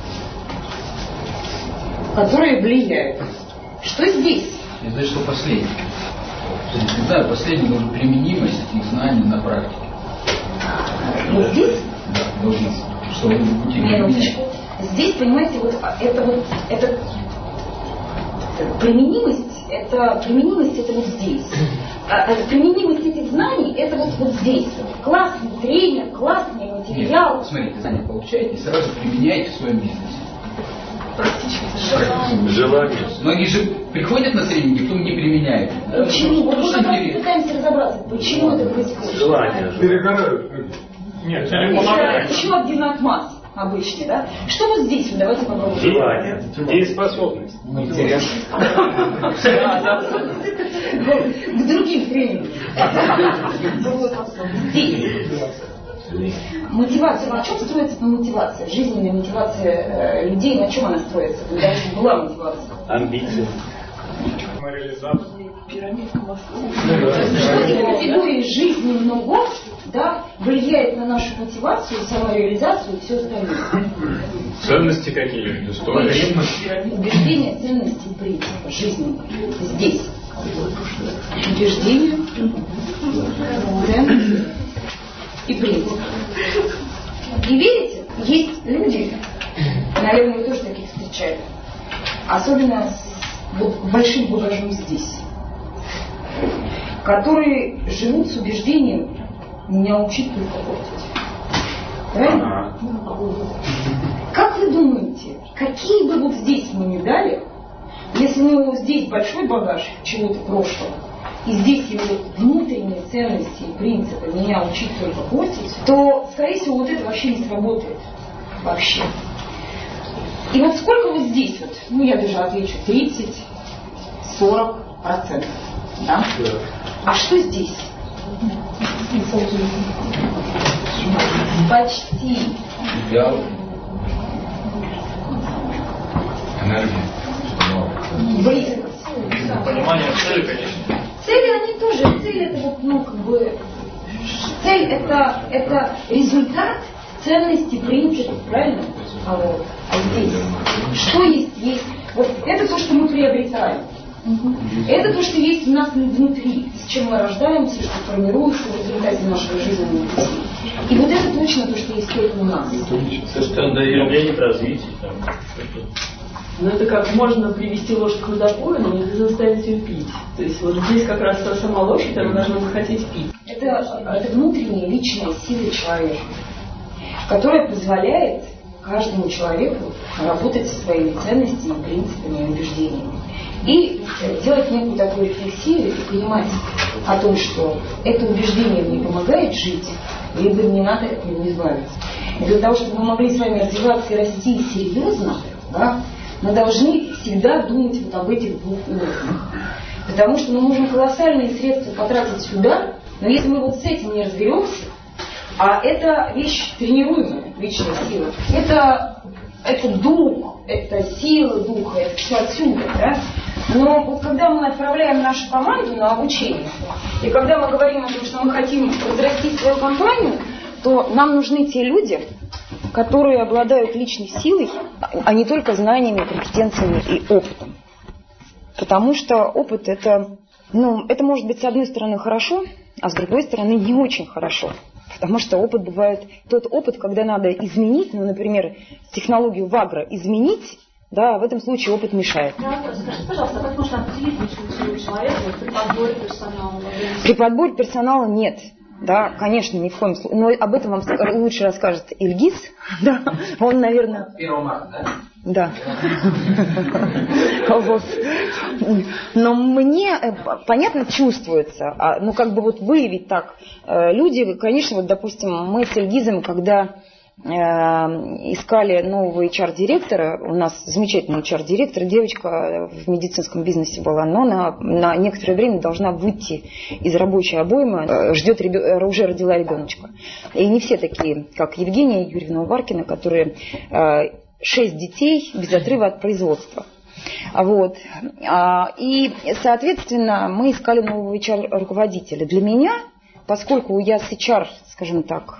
которые влияют. Что здесь? Я знаю, что последний. Не знаю, последний должен применимость этих знаний на практике. Вот здесь? Да, должен, чтобы вы будете здесь, понимаете, это применимость, это вот здесь. Применимость этих знаний, это вот здесь. Классный тренер, классный материал. Нет, смотрите, знания получаете и сразу применяете в своем бизнесе. Желание. Многие же приходят на тренинги, потом не применяют. Почему? Мы пытаемся разобраться, почему это происходит. Желание. Перегорают. Нет, еще один отмаз обычный, да? Что вот здесь? Давайте попробуем. Желание. Дееспособность. К другим тренингам. Здесь. Мотивация. На чем строится эта мотивация? Жизненная мотивация людей, на чем она строится? Когда еще была мотивация? Амбиции. Что из категории жизненного, да, влияет на нашу мотивацию, самореализацию и все остальное? Ценности какие? Убеждения, ценности и принципы жизни. Здесь. Убеждения, ценности и принципы. И верите, есть люди, наверное, вы тоже таких встречали, особенно с большим багажом здесь, которые живут с убеждением «меня учить только портить». Правильно? Как вы думаете, какие бы вот здесь мы не дали, если у него здесь большой багаж чего-то прошлого, и здесь его внутренние ценности и принципы «меня учить только портить», то, скорее всего, вот это вообще не сработает. Вообще. И вот сколько вот здесь вот, я даже отвечу, 30-40%. Да? А что здесь? Почти. Идеал. Энергия. Близко. Понимание цели, конечно. Цели, они тоже, цель это вот, цель это результат ценностей, принципов, правильно? А здесь, что есть? Вот это то, что мы приобретаем. Это то, что есть у нас внутри, с чем мы рождаемся, что формируется в результате нашего жизненного пути. И вот это точно то, что есть только у нас. Стремление к развитию. Но это как можно привести лошадь к водопою, но не заставить ее пить. То есть вот здесь как раз сама лошадь, она должна захотеть пить. Это внутренняя личная сила человека, которая позволяет каждому человеку работать со своими ценностями, принципами и убеждениями. И делать некую такую рефлексию и понимать о том, что это убеждение мне помогает жить, либо мне надо от него избавиться. И для того, чтобы мы могли с вами развиваться и расти серьезно, да, мы должны всегда думать вот об этих двух уровнях. Потому что мы можем колоссальные средства потратить сюда, но если мы вот с этим не разберемся, а это вещь тренируемая, личная сила, это дух, это сила духа, это все отсюда, да? Но вот когда мы отправляем нашу команду на обучение, и когда мы говорим о том, что мы хотим разрастить свою компанию, то нам нужны те люди, которые обладают личной силой, а не только знаниями, компетенциями и опытом. Потому что опыт это может быть с одной стороны хорошо, а с другой стороны не очень хорошо. Потому что опыт бывает тот опыт, когда надо изменить, например, технологию Вагра изменить, да, в этом случае опыт мешает. Скажите, пожалуйста, как можно определить личную силу человека при подборе персонала? При подборе персонала нет. Да, конечно, ни в коем случае. Но об этом вам лучше расскажет Ильгиз. Да, он, наверное... 1 марта, Да. да? Но мне понятно чувствуется, выявить так. Люди, конечно, допустим, мы с Ильгизом, когда искали нового HR-директора. У нас замечательный HR-директор, девочка в медицинском бизнесе была, но на некоторое время должна выйти из рабочей обоймы, ждет, уже родила ребеночка. И не все такие, как Евгения Юрьевна Уваркина, которые 6 детей без отрыва от производства. Вот. И, соответственно, мы искали нового HR-руководителя. Для меня, поскольку я с HR, скажем так,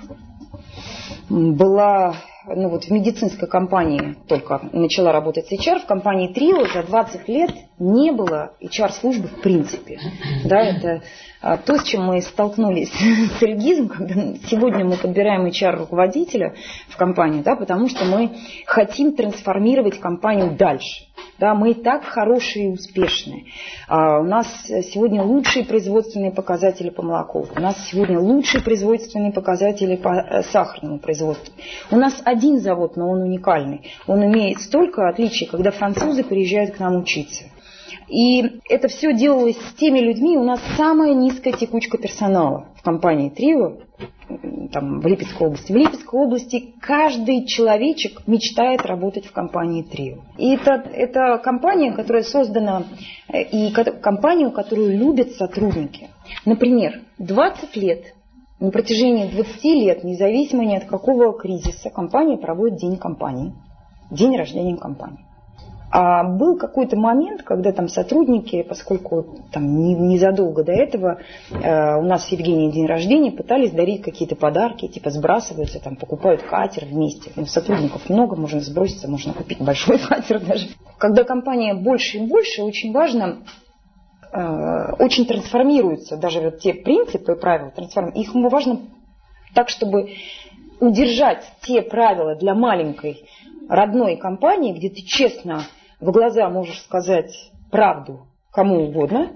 была в медицинской компании, только начала работать с HR, в компании Трио за 20 лет не было HR-службы в принципе. Да, это то, с чем мы столкнулись с Эльгизом, когда сегодня мы подбираем HR-руководителя в компанию, да, потому что мы хотим трансформировать компанию дальше. Да, мы и так хорошие и успешные. У нас сегодня лучшие производственные показатели по молоку. У нас сегодня лучшие производственные показатели по сахарному производству. У нас один завод, но он уникальный. Он имеет столько отличий, когда французы приезжают к нам учиться. И это все делалось с теми людьми. У нас самая низкая текучка персонала в компании Трио, там, в Липецкой области. В Липецкой области каждый человечек мечтает работать в компании Трио. И это компания, которая создана, и компанию, которую любят сотрудники. Например, 20 лет, на протяжении 20 лет, независимо ни от какого кризиса, компания проводит День компании, день рождения компании. А был какой-то момент, когда там сотрудники, поскольку там незадолго до этого у нас с Евгенией день рождения, пытались дарить какие-то подарки, типа сбрасываются, там, покупают катер вместе. Сотрудников много, можно сброситься, можно купить большой катер даже. Когда компания больше и больше, очень важно, очень трансформируются даже вот те принципы и правила, их важно так, чтобы удержать те правила для маленькой родной компании, где ты честно в глаза можешь сказать правду кому угодно,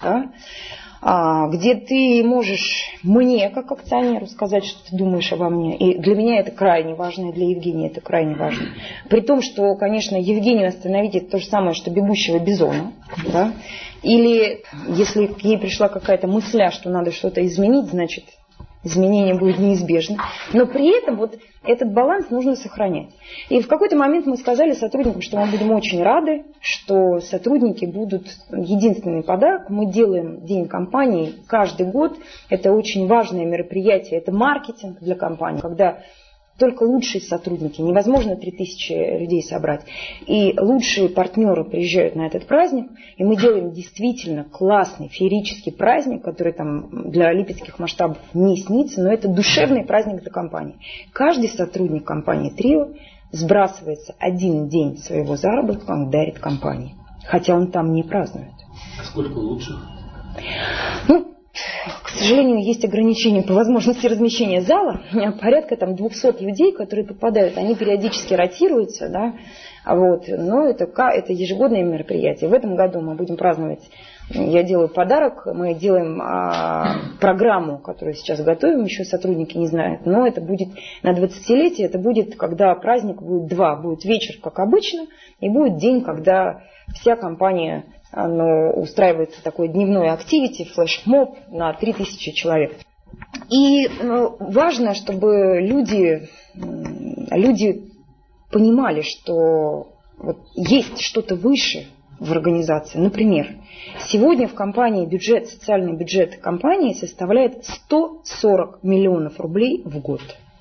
да? Где ты можешь мне, как акционеру, сказать, что ты думаешь обо мне. И для меня это крайне важно, и для Евгении это крайне важно. При том, что, конечно, Евгению остановить это то же самое, что бегущего бизона. Да? Или если к ей пришла какая-то мысля, что надо что-то изменить, значит, изменение будет неизбежно. Но при этом вот этот баланс нужно сохранять. И в какой-то момент мы сказали сотрудникам, что мы будем очень рады, что сотрудники будут единственный подарок. Мы делаем День компании каждый год. Это очень важное мероприятие. Это маркетинг для компании, когда только лучшие сотрудники, невозможно 3000 людей собрать, и лучшие партнеры приезжают на этот праздник, и мы делаем действительно классный, феерический праздник, который там для липецких масштабов не снится, но это душевный праздник для компании. Каждый сотрудник компании Трио сбрасывается один день своего заработка, он дарит компании, хотя он там не празднует. Сколько лучших? К сожалению, есть ограничения по возможности размещения зала. Порядка там 200 людей, которые попадают, они периодически ротируются, да, но это ежегодное мероприятие. В этом году мы будем праздновать, я делаю подарок, мы делаем программу, которую сейчас готовим, еще сотрудники не знают, но это будет на 20-летие, это будет, когда праздник будет два, будет вечер, как обычно, и будет день, когда вся компания устраивается такой дневной активити, флешмоб на 3000 человек. И важно, чтобы люди понимали, что вот есть что-то выше в организации. Например, сегодня в компании социальный бюджет компании составляет 140 миллионов рублей в год.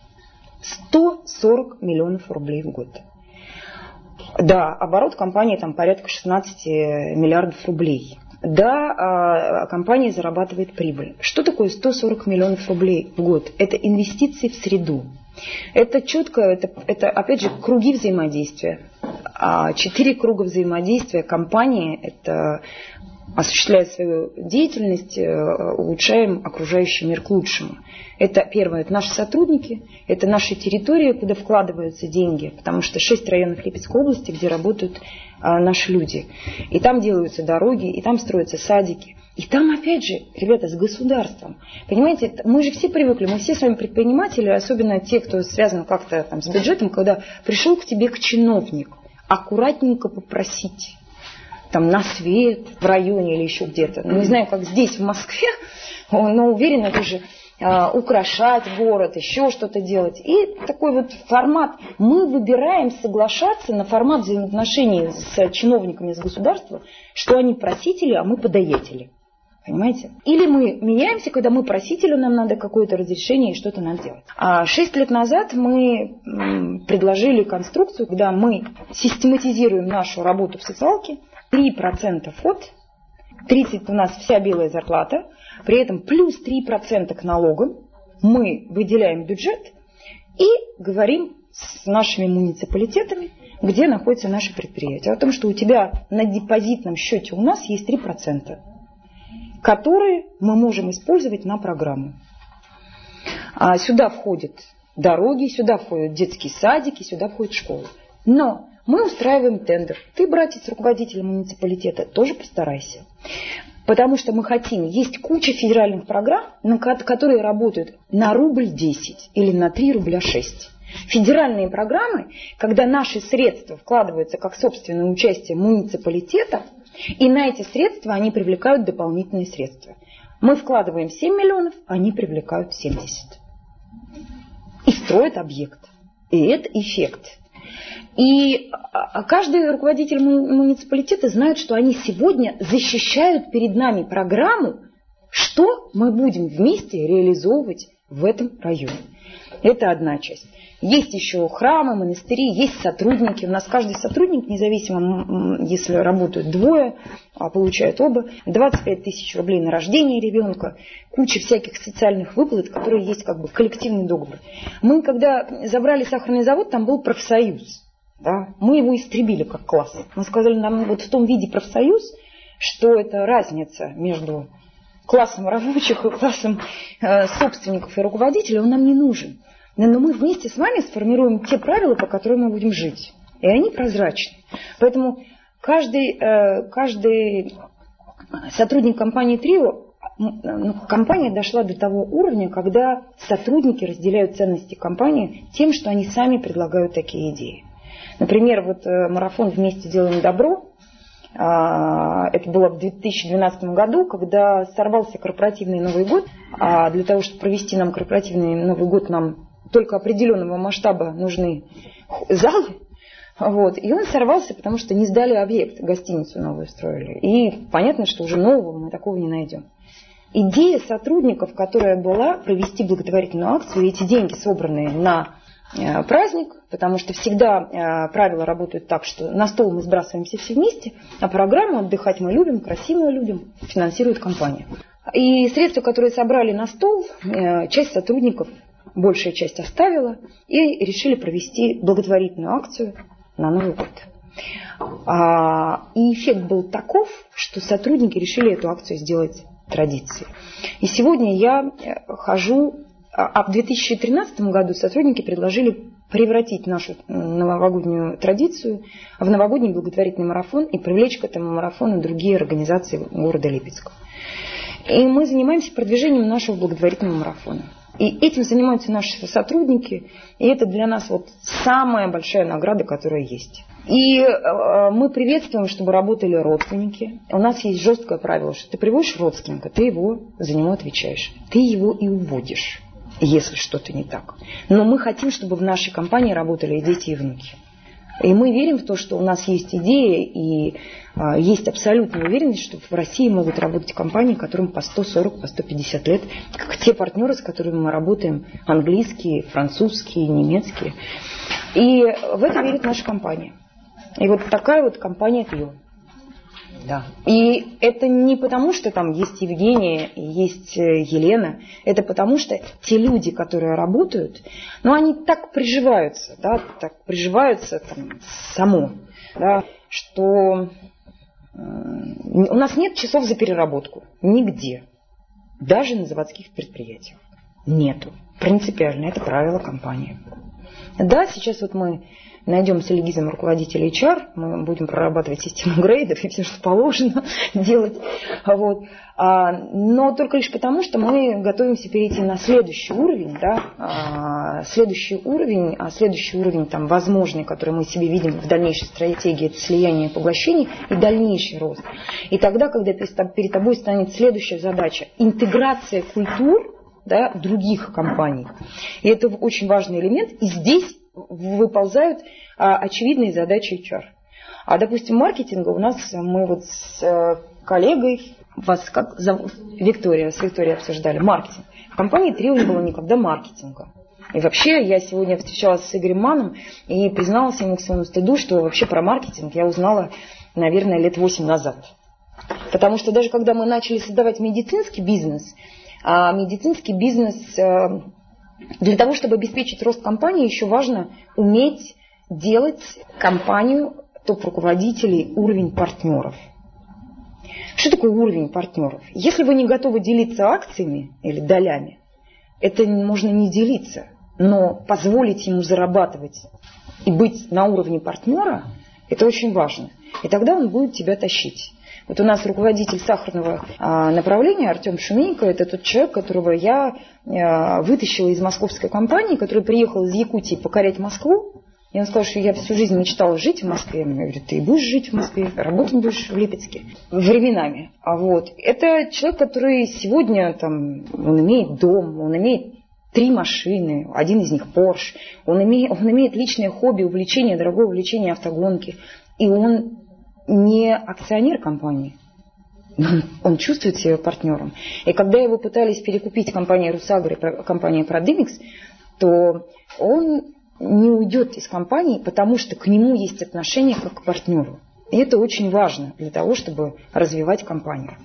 140 миллионов рублей в год. Да, оборот компании там порядка 16 миллиардов рублей. Да, компания зарабатывает прибыль. Что такое 140 миллионов рублей в год? Это инвестиции в среду. Это четко, это опять же круги взаимодействия. 4 круга взаимодействия компании, это осуществляя свою деятельность, улучшаем окружающий мир к лучшему. Это первое, это наши сотрудники, это наши территории, куда вкладываются деньги, потому что 6 районов Липецкой области, где работают наши люди. И там делаются дороги, и там строятся садики. И там, опять же, ребята, с государством. Понимаете, мы же все привыкли, мы все с вами предприниматели, особенно те, кто связан как-то там с бюджетом, когда пришел к тебе к чиновнику, аккуратненько попросить. Там на свет в районе или еще где-то. Не знаю, как здесь, в Москве, но уверена, украшать город, еще что-то делать. И такой вот формат. Мы выбираем соглашаться на формат взаимоотношений с чиновниками, с государством, что они просители, а мы подаятели. Понимаете? Или мы меняемся, когда мы просители, нам надо какое-то разрешение и что-то надо делать. 6 лет назад мы предложили конструкцию, когда мы систематизируем нашу работу в социалке, 3% от, 30% у нас вся белая зарплата, при этом плюс 3% к налогам мы выделяем бюджет и говорим с нашими муниципалитетами, где находятся наши предприятия. О том, что у тебя на депозитном счете у нас есть 3%. Которые мы можем использовать на программу. Сюда входят дороги, сюда входят детские садики, сюда входят школы. Но мы устраиваем тендер. Ты, братец, руководитель муниципалитета, тоже постарайся. Потому что мы хотим, есть куча федеральных программ, которые работают на рубль 10 или на 3 рубля 6. Федеральные программы, когда наши средства вкладываются как собственное участие муниципалитета, и на эти средства они привлекают дополнительные средства. Мы вкладываем 7 миллионов, они привлекают 70. И строят объект. И это эффект. И каждый руководитель муниципалитета знает, что они сегодня защищают перед нами программу, что мы будем вместе реализовывать в этом районе. Это одна часть. Есть еще храмы, монастыри, есть сотрудники. У нас каждый сотрудник, независимо, если работают двое, получают оба, 25 тысяч рублей на рождение ребенка, куча всяких социальных выплат, которые есть как бы коллективный договор. Мы, когда забрали сахарный завод, там был профсоюз. Да? Мы его истребили как класс. Мы сказали, нам вот в том виде профсоюз, что это разница между классом рабочих и классом собственников и руководителей, он нам не нужен. Но мы вместе с вами сформируем те правила, по которым мы будем жить. И они прозрачны. Поэтому каждый сотрудник компании «Трио», компания дошла до того уровня, когда сотрудники разделяют ценности компании тем, что они сами предлагают такие идеи. Например, вот марафон «Вместе делаем добро». Это было в 2012 году, когда сорвался корпоративный Новый год. А для того, чтобы провести нам корпоративный Новый год, нам только определенного масштаба нужны залы. Вот. И он сорвался, потому что не сдали объект, гостиницу новую строили. И понятно, что уже нового мы такого не найдем. Идея сотрудников, которая была провести благотворительную акцию, эти деньги, собранные на праздник, потому что всегда правила работают так, что на стол мы сбрасываемся все вместе, а программу «Отдыхать мы любим», «Красиво любим» финансирует компания. И средства, которые собрали на стол, часть сотрудников, большая часть оставила, и решили провести благотворительную акцию на Новый год. И эффект был таков, что сотрудники решили эту акцию сделать традицией. И сегодня я хожу... А в 2013 году сотрудники предложили превратить нашу новогоднюю традицию в новогодний благотворительный марафон и привлечь к этому марафону другие организации города Липецка. И мы занимаемся продвижением нашего благотворительного марафона. И этим занимаются наши сотрудники, и это для нас вот самая большая награда, которая есть. И мы приветствуем, чтобы работали родственники. У нас есть жесткое правило, что ты приводишь родственника, ты его за него отвечаешь. Ты его и уводишь, если что-то не так. Но мы хотим, чтобы в нашей компании работали и дети, и внуки. И мы верим в то, что у нас есть идеи, и есть абсолютная уверенность, что в России могут работать компании, которым по 140, по 150 лет, как те партнеры, с которыми мы работаем, английские, французские, немецкие. И в это верит наша компания. И вот такая вот компания «Трио». Да. И это не потому, что там есть Евгения и есть Елена, это потому, что те люди, которые работают, ну, они так приживаются, да, так приживаются там, само, да, что у нас нет часов за переработку нигде, даже на заводских предприятиях. Нету. Принципиально. Это правило компании. Да, сейчас вот мы найдем с Ильгизом руководителя HR, мы будем прорабатывать систему грейдов и все, что положено делать. Вот. Но только лишь потому, что мы готовимся перейти на следующий уровень, да, следующий уровень там, возможный, который мы себе видим в дальнейшей стратегии, это слияние и поглощение и дальнейший рост. И тогда, когда перед тобой станет следующая задача – интеграция культур да, других компаний. И это очень важный элемент. И здесь выползают очевидные задачи HR. А, допустим, маркетинга у нас, мы вот с коллегой, вас как зовут? Виктория, с Викторией обсуждали маркетинг. В компании Трио не было никогда маркетинга. И вообще, я сегодня встречалась с Игорем Маном и призналась ему к своему стыду, что вообще про маркетинг я узнала, наверное, лет 8 назад. Потому что даже когда мы начали создавать медицинский бизнес, для того, чтобы обеспечить рост компании, еще важно уметь делать компанию топ-руководителей уровень партнеров. Что такое уровень партнеров? Если вы не готовы делиться акциями или долями, это можно не делиться, но позволить ему зарабатывать и быть на уровне партнера, это очень важно. И тогда он будет тебя тащить. Вот у нас руководитель сахарного направления Артем Шуменько, это тот человек, которого я вытащила из московской компании, который приехал из Якутии покорять Москву. И он сказал, что я всю жизнь мечтала жить в Москве. Я говорю, ты будешь жить в Москве, работать будешь в Липецке. Временами. Вот. Это человек, который сегодня, он имеет дом, он имеет 3 машины, один из них Porsche. Он имеет личное хобби, увлечение, дорогое увлечение автогонки. И он не акционер компании. Он чувствует себя партнером. И когда его пытались перекупить компания Русагра и компания Продымикс, то он не уйдет из компании, потому что к нему есть отношение как к партнеру. И это очень важно для того, чтобы развивать компанию.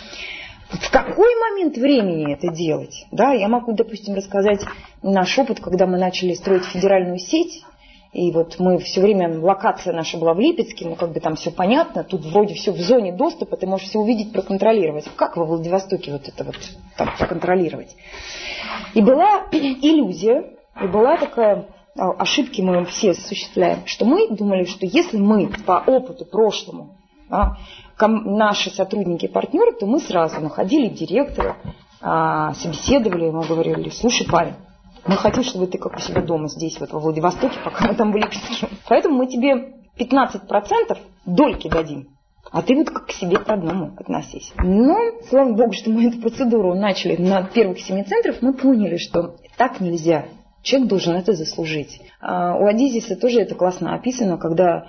В какой момент времени это делать? Да, я могу, допустим, рассказать наш опыт, когда мы начали строить федеральную сеть. И вот мы все время, локация наша была в Липецке, там все понятно, тут вроде все в зоне доступа, ты можешь все увидеть, проконтролировать. Как во Владивостоке вот это вот там проконтролировать? И была иллюзия, и была такая, ошибки мы все осуществляем, что мы думали, что если мы по опыту прошлому, наши сотрудники, партнеры, то мы сразу находили директора, собеседовали, ему говорили, слушай, парень, мы хотим, чтобы ты как у себя дома здесь, вот во Владивостоке, пока мы там в Липецке. Поэтому мы тебе 15% дольки дадим, а ты вот как к себе родному относись. Но, слава богу, что мы эту процедуру начали на первых 7 центров, мы поняли, что так нельзя. Человек должен это заслужить. У Адизиса тоже это классно описано, когда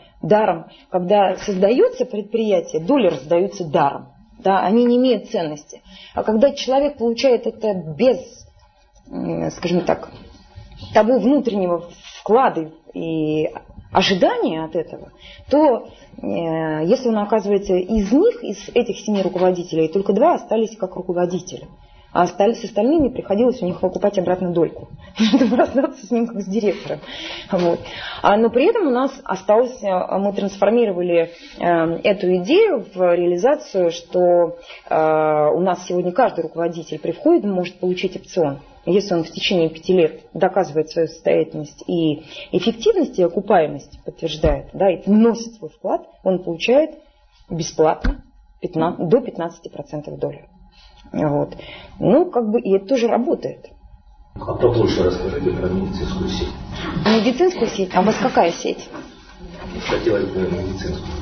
создается предприятие, доли раздаются даром. Да, они не имеют ценности. А когда человек получает это без, скажем так, того внутреннего вклада и ожидания от этого, то если он оказывается из этих 7 руководителей, только 2 остались как руководители. А с остальными приходилось у них покупать обратно дольку, чтобы расстаться с ним как с директором. Вот. Но при этом у нас осталось, мы трансформировали эту идею в реализацию, что у нас сегодня каждый руководитель при входе может получить опцион. Если он в течение 5 лет доказывает свою состоятельность и эффективность, и окупаемость подтверждает, да, и вносит свой вклад, он получает бесплатно до 15% доли. Вот. И это тоже работает. А побольше расскажите про медицинскую сеть. Медицинскую сеть? А у вас какая сеть? Хотелось бы медицинскую.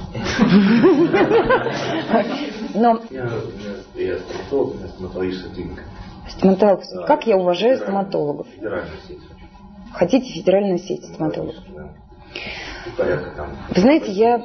Я стоматолог, у меня стоматологическая клиника. Стоматолог. Как я уважаю стоматологов. Федеральная сеть. Хотите федеральную сеть стоматологов? Да. Порядка там. Вы знаете, я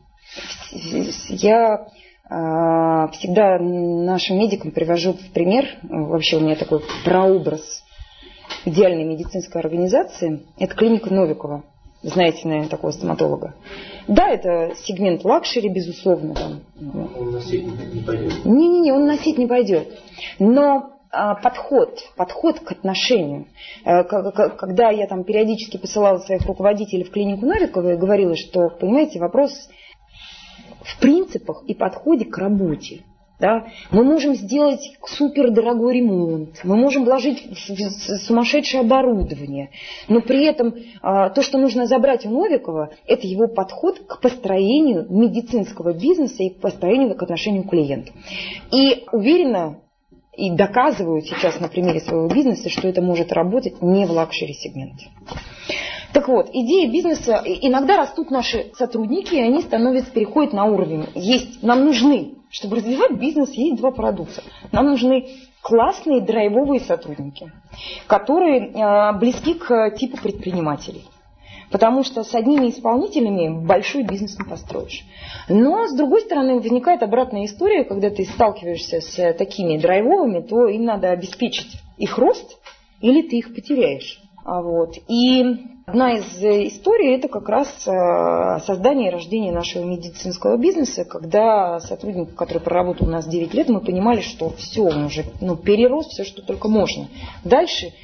всегда нашим медикам привожу в пример, вообще у меня такой прообраз идеальной медицинской организации, это клиника Новикова. Знаете, наверное, такого стоматолога. Да, это сегмент лакшери, безусловно. Он на сеть не пойдет. Не, он на сеть не пойдет. Но подход к отношению. Когда я там периодически посылала своих руководителей в клинику Новикова и говорила, что, понимаете, вопрос в принципах и подходе к работе. Да? Мы можем сделать супердорогой ремонт, мы можем вложить в сумасшедшее оборудование, но при этом то, что нужно забрать у Новикова, это его подход к построению медицинского бизнеса и к построению к отношению к клиенту. И уверена, и доказываю сейчас на примере своего бизнеса, что это может работать не в лакшери-сегменте. Так вот, идеи бизнеса, иногда растут наши сотрудники, и они переходят на уровень. Нам нужны, чтобы развивать бизнес, есть два продукта. Нам нужны классные драйвовые сотрудники, которые близки к типу предпринимателей. Потому что с одними исполнителями большой бизнес не построишь. Но, с другой стороны, возникает обратная история, когда ты сталкиваешься с такими драйвовыми, то им надо обеспечить их рост, или ты их потеряешь. И одна из историй – это как раз создание и рождение нашего медицинского бизнеса, когда сотрудник, который проработал у нас 9 лет, мы понимали, что все, он уже перерос все, что только можно. Дальше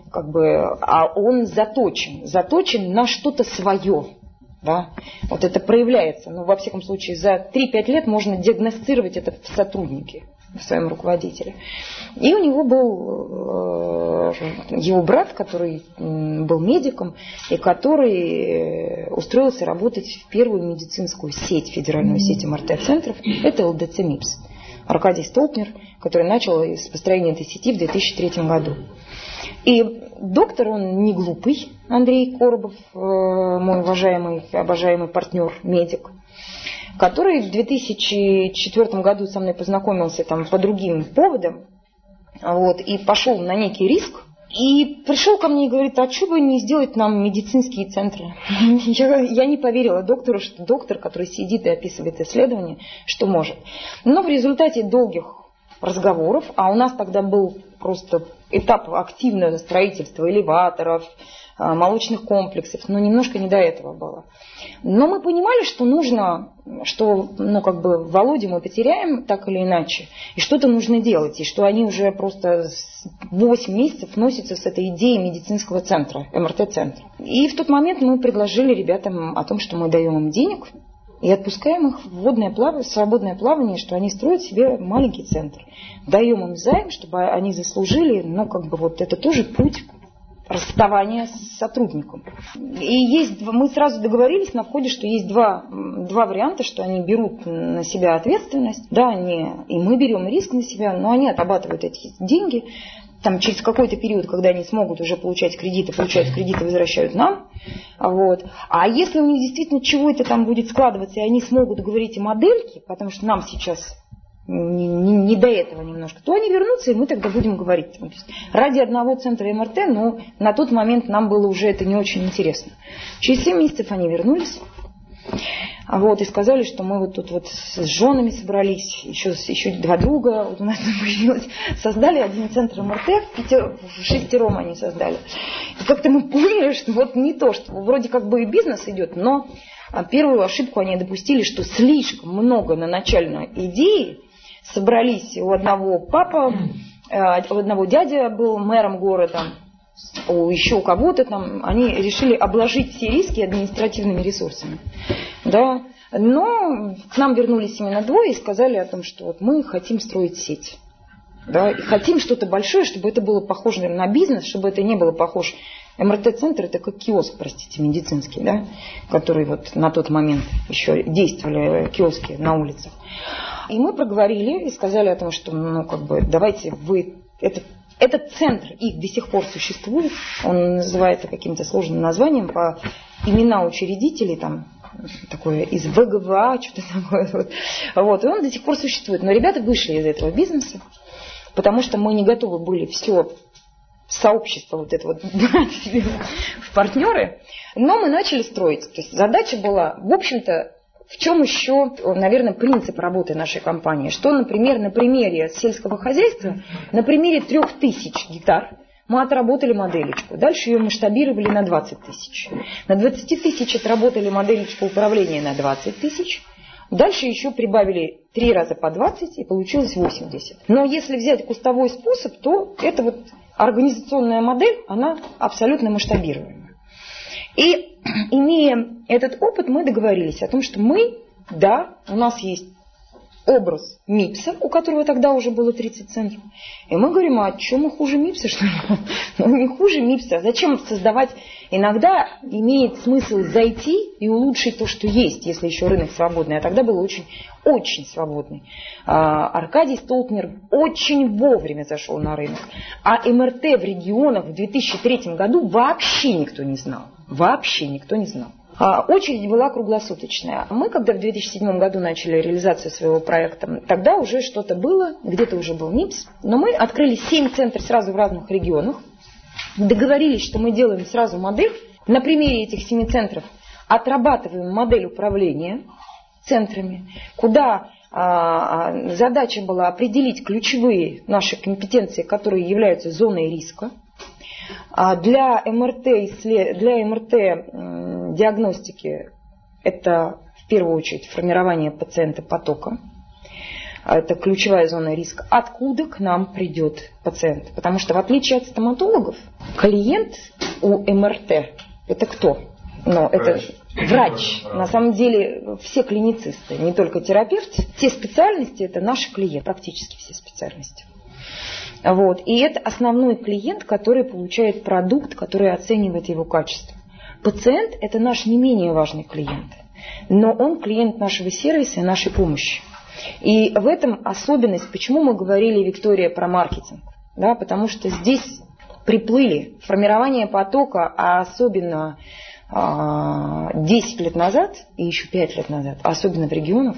он заточен на что-то свое. Да? Вот это проявляется. Во всяком случае, за 3-5 лет можно диагностировать это в сотруднике, в своем руководителе. И у него был его брат, который был медиком, и который устроился работать в первую медицинскую сеть, федеральную сеть МРТ-центров. Это ЛДЦ МИПС. Аркадий Столпнер, который начал с построения этой сети в 2003 году. И доктор, он не глупый, Андрей Коробов, мой уважаемый, обожаемый партнер, медик, который в 2004 году со мной познакомился по другим поводам, и пошел на некий риск, и пришел ко мне и говорит: а что бы не сделать нам медицинские центры? Я не поверила доктору, что доктор, который сидит и описывает исследования, что может. Но в результате долгих разговоров, а у нас тогда был просто этап активного строительства элеваторов, молочных комплексов, но немножко не до этого было. Но мы понимали, что нужно, что Володю мы потеряем так или иначе, и что-то нужно делать, и что они уже просто 8 месяцев носятся с этой идеей медицинского центра, МРТ-центра. И в тот момент мы предложили ребятам о том, что мы даем им денег и отпускаем их в свободное плавание, что они строят себе маленький центр. Даем им займ, чтобы они заслужили, это тоже путь расставания с сотрудником. И мы сразу договорились на входе, что есть два варианта, что они берут на себя ответственность, и мы берем риск на себя, но они отрабатывают эти деньги. Через какой-то период, когда они смогут уже получают кредиты, возвращают нам. А если у них действительно чего-то будет складываться, и они смогут говорить о модельке, потому что нам сейчас не до этого немножко, то они вернутся, и мы тогда будем говорить. Ради одного центра МРТ, но на тот момент нам было уже это не очень интересно. Через 7 месяцев они вернулись. И сказали, что мы тут с женами собрались, еще 2 друга у нас появилось, создали один центр МРТ, в6 они создали. И как-то мы поняли, что не то, что вроде и бизнес идет, но первую ошибку они допустили, что слишком много на начальной идее собрались у одного папа, у одного дядя был мэром города, еще у кого-то они решили обложить все риски административными ресурсами. Да. Но к нам вернулись именно 2 и сказали о том, что мы хотим строить сеть. Да, и хотим что-то большое, чтобы это было похоже на бизнес, чтобы это не было похоже. МРТ-центр — это как киоск, медицинский, да, который на тот момент еще действовали киоски на улицах. И мы проговорили и сказали о том, что давайте этот центр, их до сих пор существует, он называется каким-то сложным названием по имена учредителей, такое из ВГВА, что-то такое. И он до сих пор существует. Но ребята вышли из этого бизнеса, потому что мы не готовы были все сообщество брать себе в партнеры. Но мы начали строить. То есть задача была, в общем-то, в чем еще, наверное, принцип работы нашей компании? Что, например, на примере сельского хозяйства, на примере 3000 гектар, мы отработали моделечку. Дальше ее масштабировали на 20 тысяч. На 20 тысяч отработали моделечку управления на 20 тысяч. Дальше еще прибавили 3 раза по 20 и получилось 80. Но если взять кустовой способ, то эта организационная модель, она абсолютно масштабируемая. И имея этот опыт, мы договорились о том, что у нас есть образ МИПСа, у которого тогда уже было 30 центров. И мы говорим: а что мы хуже МИПСа, что ли? Не хуже МИПСа. Зачем создавать? Иногда имеет смысл зайти и улучшить то, что есть, если еще рынок свободный. А тогда был очень свободный. Аркадий Столпнер очень вовремя зашел на рынок. А МРТ в регионах в 2003 году вообще никто не знал. Вообще никто не знал. Очередь была круглосуточная. Мы, когда в 2007 году начали реализацию своего проекта, тогда уже что-то было, где-то уже был НИПС, но мы открыли 7 центров сразу в разных регионах, договорились, что мы делаем сразу модель. На примере этих 7 центров отрабатываем модель управления центрами, куда задача была определить ключевые наши компетенции, которые являются зоной риска. Для МРТ диагностики это в первую очередь формирование пациента потока. Это ключевая зона риска. Откуда к нам придет пациент? Потому что в отличие от стоматологов, клиент у МРТ это кто? Это врач. На самом деле все клиницисты, не только терапевт, те специальности это наши клиенты, практически все специальности. И это основной клиент, который получает продукт, который оценивает его качество. Пациент – это наш не менее важный клиент, но он клиент нашего сервиса и нашей помощи. И в этом особенность, почему мы говорили, Виктория, про маркетинг. Да, потому что здесь приплыли формирование потока, а особенно 10 лет назад и еще 5 лет назад, особенно в регионах,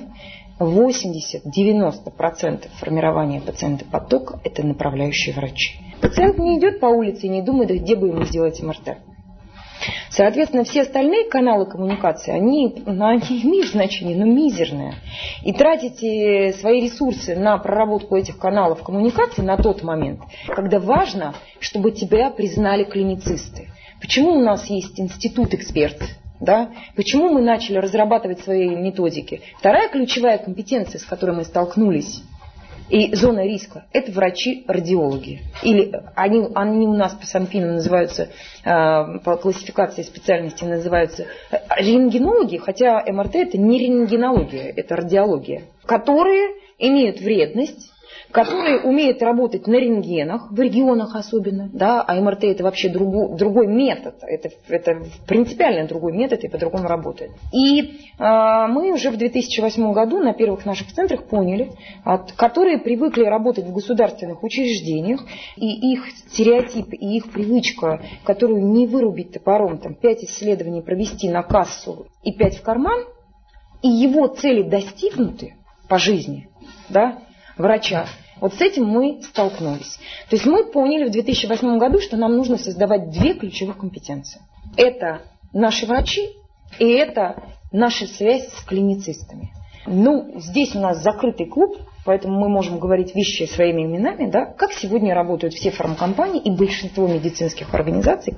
80-90% формирования пациента потока – это направляющие врачи. Пациент не идет по улице и не думает, где бы ему сделать МРТ. Соответственно, все остальные каналы коммуникации, они имеют значение, но мизерное. И тратите свои ресурсы на проработку этих каналов коммуникации на тот момент, когда важно, чтобы тебя признали клиницисты. Почему у нас есть институт экспертов? Да? Почему мы начали разрабатывать свои методики? Вторая ключевая компетенция, с которой мы столкнулись, и зона риска, это врачи-радиологи. Или они у нас по Санпину называются, по классификации специальности называются рентгенологи, хотя МРТ это не рентгенология, это радиология, которые имеют вредность, которые умеют работать на рентгенах, в регионах особенно, да, а МРТ это вообще другой метод, это принципиально другой метод и по-другому работает. И мы уже в 2008 году на первых наших центрах поняли, которые привыкли работать в государственных учреждениях, и их стереотип, и их привычка, которую не вырубить топором, 5 исследований провести на кассу и 5 в карман, и его цели достигнуты по жизни, да, врача. С этим мы столкнулись. То есть мы поняли в 2008 году, что нам нужно создавать 2 ключевых компетенции. Это наши врачи и это наша связь с клиницистами. Здесь у нас закрытый клуб, поэтому мы можем говорить вещи своими именами, да, как сегодня работают все фармкомпании и большинство медицинских организаций,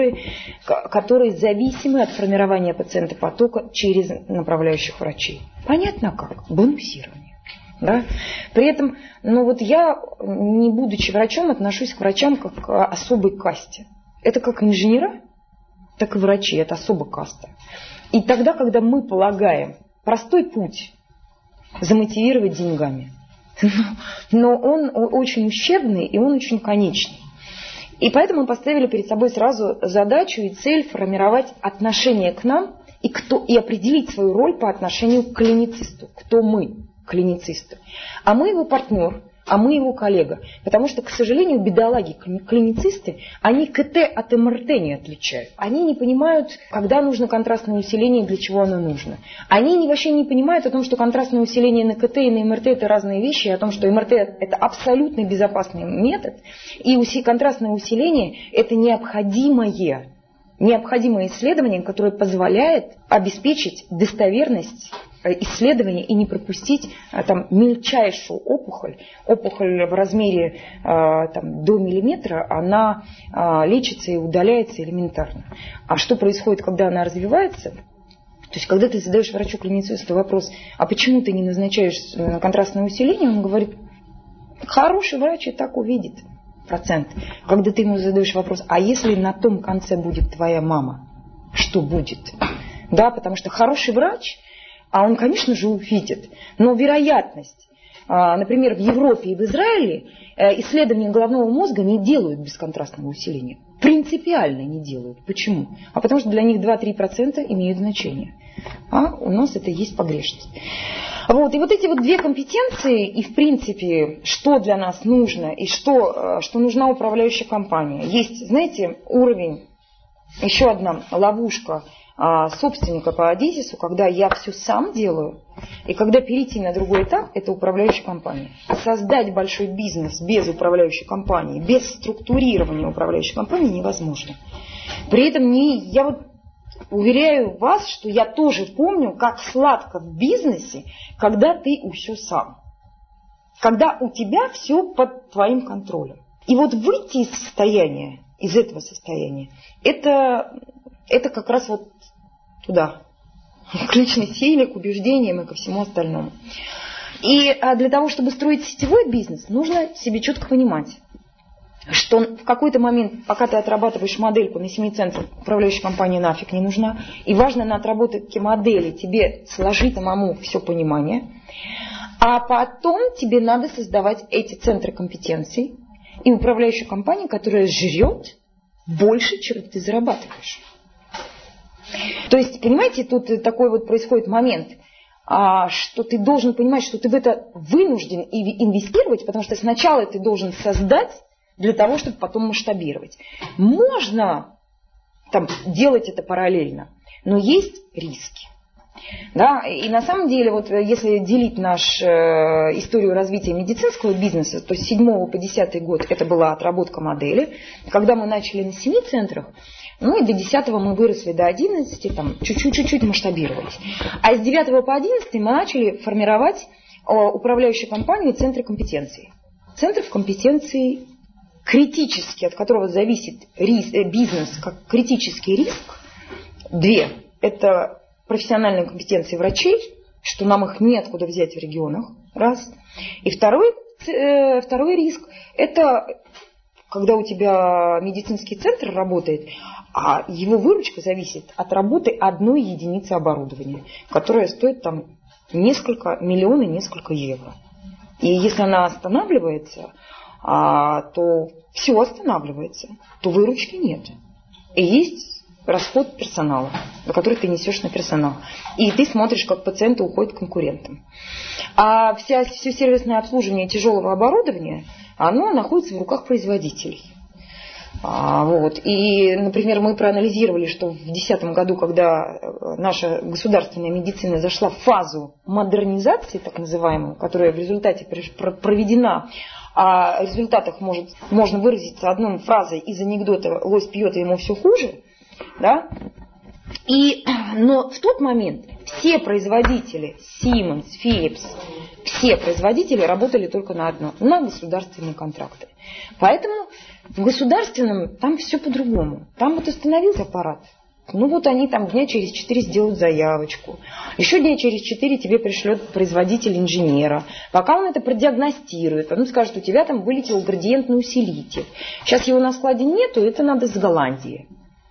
которые зависимы от формирования пациента потока через направляющих врачей. Понятно как? Бонусирование. Да? При этом, я, не будучи врачом, отношусь к врачам как к особой касте. Это как инженера, так и врачи, это особая каста. И тогда, когда мы полагаем простой путь замотивировать деньгами, но он очень ущербный и он очень конечный. И поэтому мы поставили перед собой сразу задачу и цель формировать отношение к нам и определить свою роль по отношению к клиницисту. Кто мы? Клиницисты. А мы его партнер, а мы его коллега. Потому что, к сожалению, бедолаги, клиницисты, они КТ от МРТ не отличают. Они не понимают, когда нужно контрастное усиление и для чего оно нужно. Они вообще не понимают о том, что контрастное усиление на КТ и на МРТ это разные вещи, и о том, что МРТ это абсолютно безопасный метод, и контрастное усиление это необходимое исследование, которое позволяет обеспечить достоверность исследования и не пропустить мельчайшую опухоль в размере до миллиметра, она лечится и удаляется элементарно. А что происходит, когда она развивается? То есть, когда ты задаешь врачу-клиницисту вопрос, а почему ты не назначаешь контрастное усиление, он говорит, хороший врач и так увидит процент. Когда ты ему задаешь вопрос, а если на том конце будет твоя мама, что будет? Да, потому что хороший врач, а он, конечно же, увидит, но вероятность, например, в Европе и в Израиле исследования головного мозга не делают без контрастного усиления. Принципиально не делают. Почему? А потому что для них 2-3% имеют значение. А у нас это есть погрешность. И эти 2 компетенции, и в принципе, что для нас нужно, и что нужна управляющая компания. Есть, знаете, уровень еще одна ловушка собственника по Одизису, когда я все сам делаю, и когда перейти на другой этап, это управляющая компания. Создать большой бизнес без управляющей компании, без структурирования управляющей компании невозможно. При этом я вот уверяю вас, что я тоже помню, как сладко в бизнесе, когда ты все сам. Когда у тебя все под твоим контролем. И вот выйти из этого состояния, это как раз вот туда, к личной силе, к убеждениям и ко всему остальному. И для того, чтобы строить сетевой бизнес, нужно себе четко понимать, что в какой-то момент, пока ты отрабатываешь модельку на 7 центрах, управляющая компания нафиг не нужна. И важно на отработке модели тебе сложить самому все понимание. А потом тебе надо создавать эти центры компетенций и управляющую компанию, которая жрет больше, чем ты зарабатываешь. То есть, понимаете, тут такой вот происходит момент, что ты должен понимать, что ты в это вынужден инвестировать, потому что сначала ты должен создать для того, чтобы потом масштабировать. Можно делать это параллельно, но есть риски. Да? И на самом деле, вот если делить нашу историю развития медицинского бизнеса, то с 7 по 10 год это была отработка модели. Когда мы начали на 7 центрах, и до 10 мы выросли до 11, чуть-чуть масштабировались. А с 9 по 11 мы начали формировать управляющую компанию и центры компетенций. Центров компетенций критически, от которого зависит бизнес как критический риск, 2. Это профессиональные компетенции врачей, что нам их неоткуда взять в регионах, раз. И второй риск – это когда у тебя медицинский центр работает, а его выручка зависит от работы одной единицы оборудования, которая стоит несколько миллионов, несколько евро. И если она останавливается, то все останавливается, то выручки нет. И есть расход персонала, который ты несешь на персонал. И ты смотришь, как пациенты уходят к конкурентам. А все сервисное обслуживание тяжелого оборудования, оно находится в руках производителей. И, например, мы проанализировали, что в 2010 году, когда наша государственная медицина зашла в фазу модернизации, так называемую, которая в результате проведена, а в результатах можно выразиться одной фразой из анекдота «лось пьет, и ему все хуже», да? Но в тот момент все производители, Siemens, Philips, все производители работали только на государственные контракты. Поэтому в государственном там все по-другому. Там установился аппарат. Они дня через 4 сделают заявочку. Еще дня через 4 тебе пришлет производитель инженера. Пока он это продиагностирует, он скажет, у тебя вылетел градиентный усилитель. Сейчас его на складе нету, это надо с Голландии.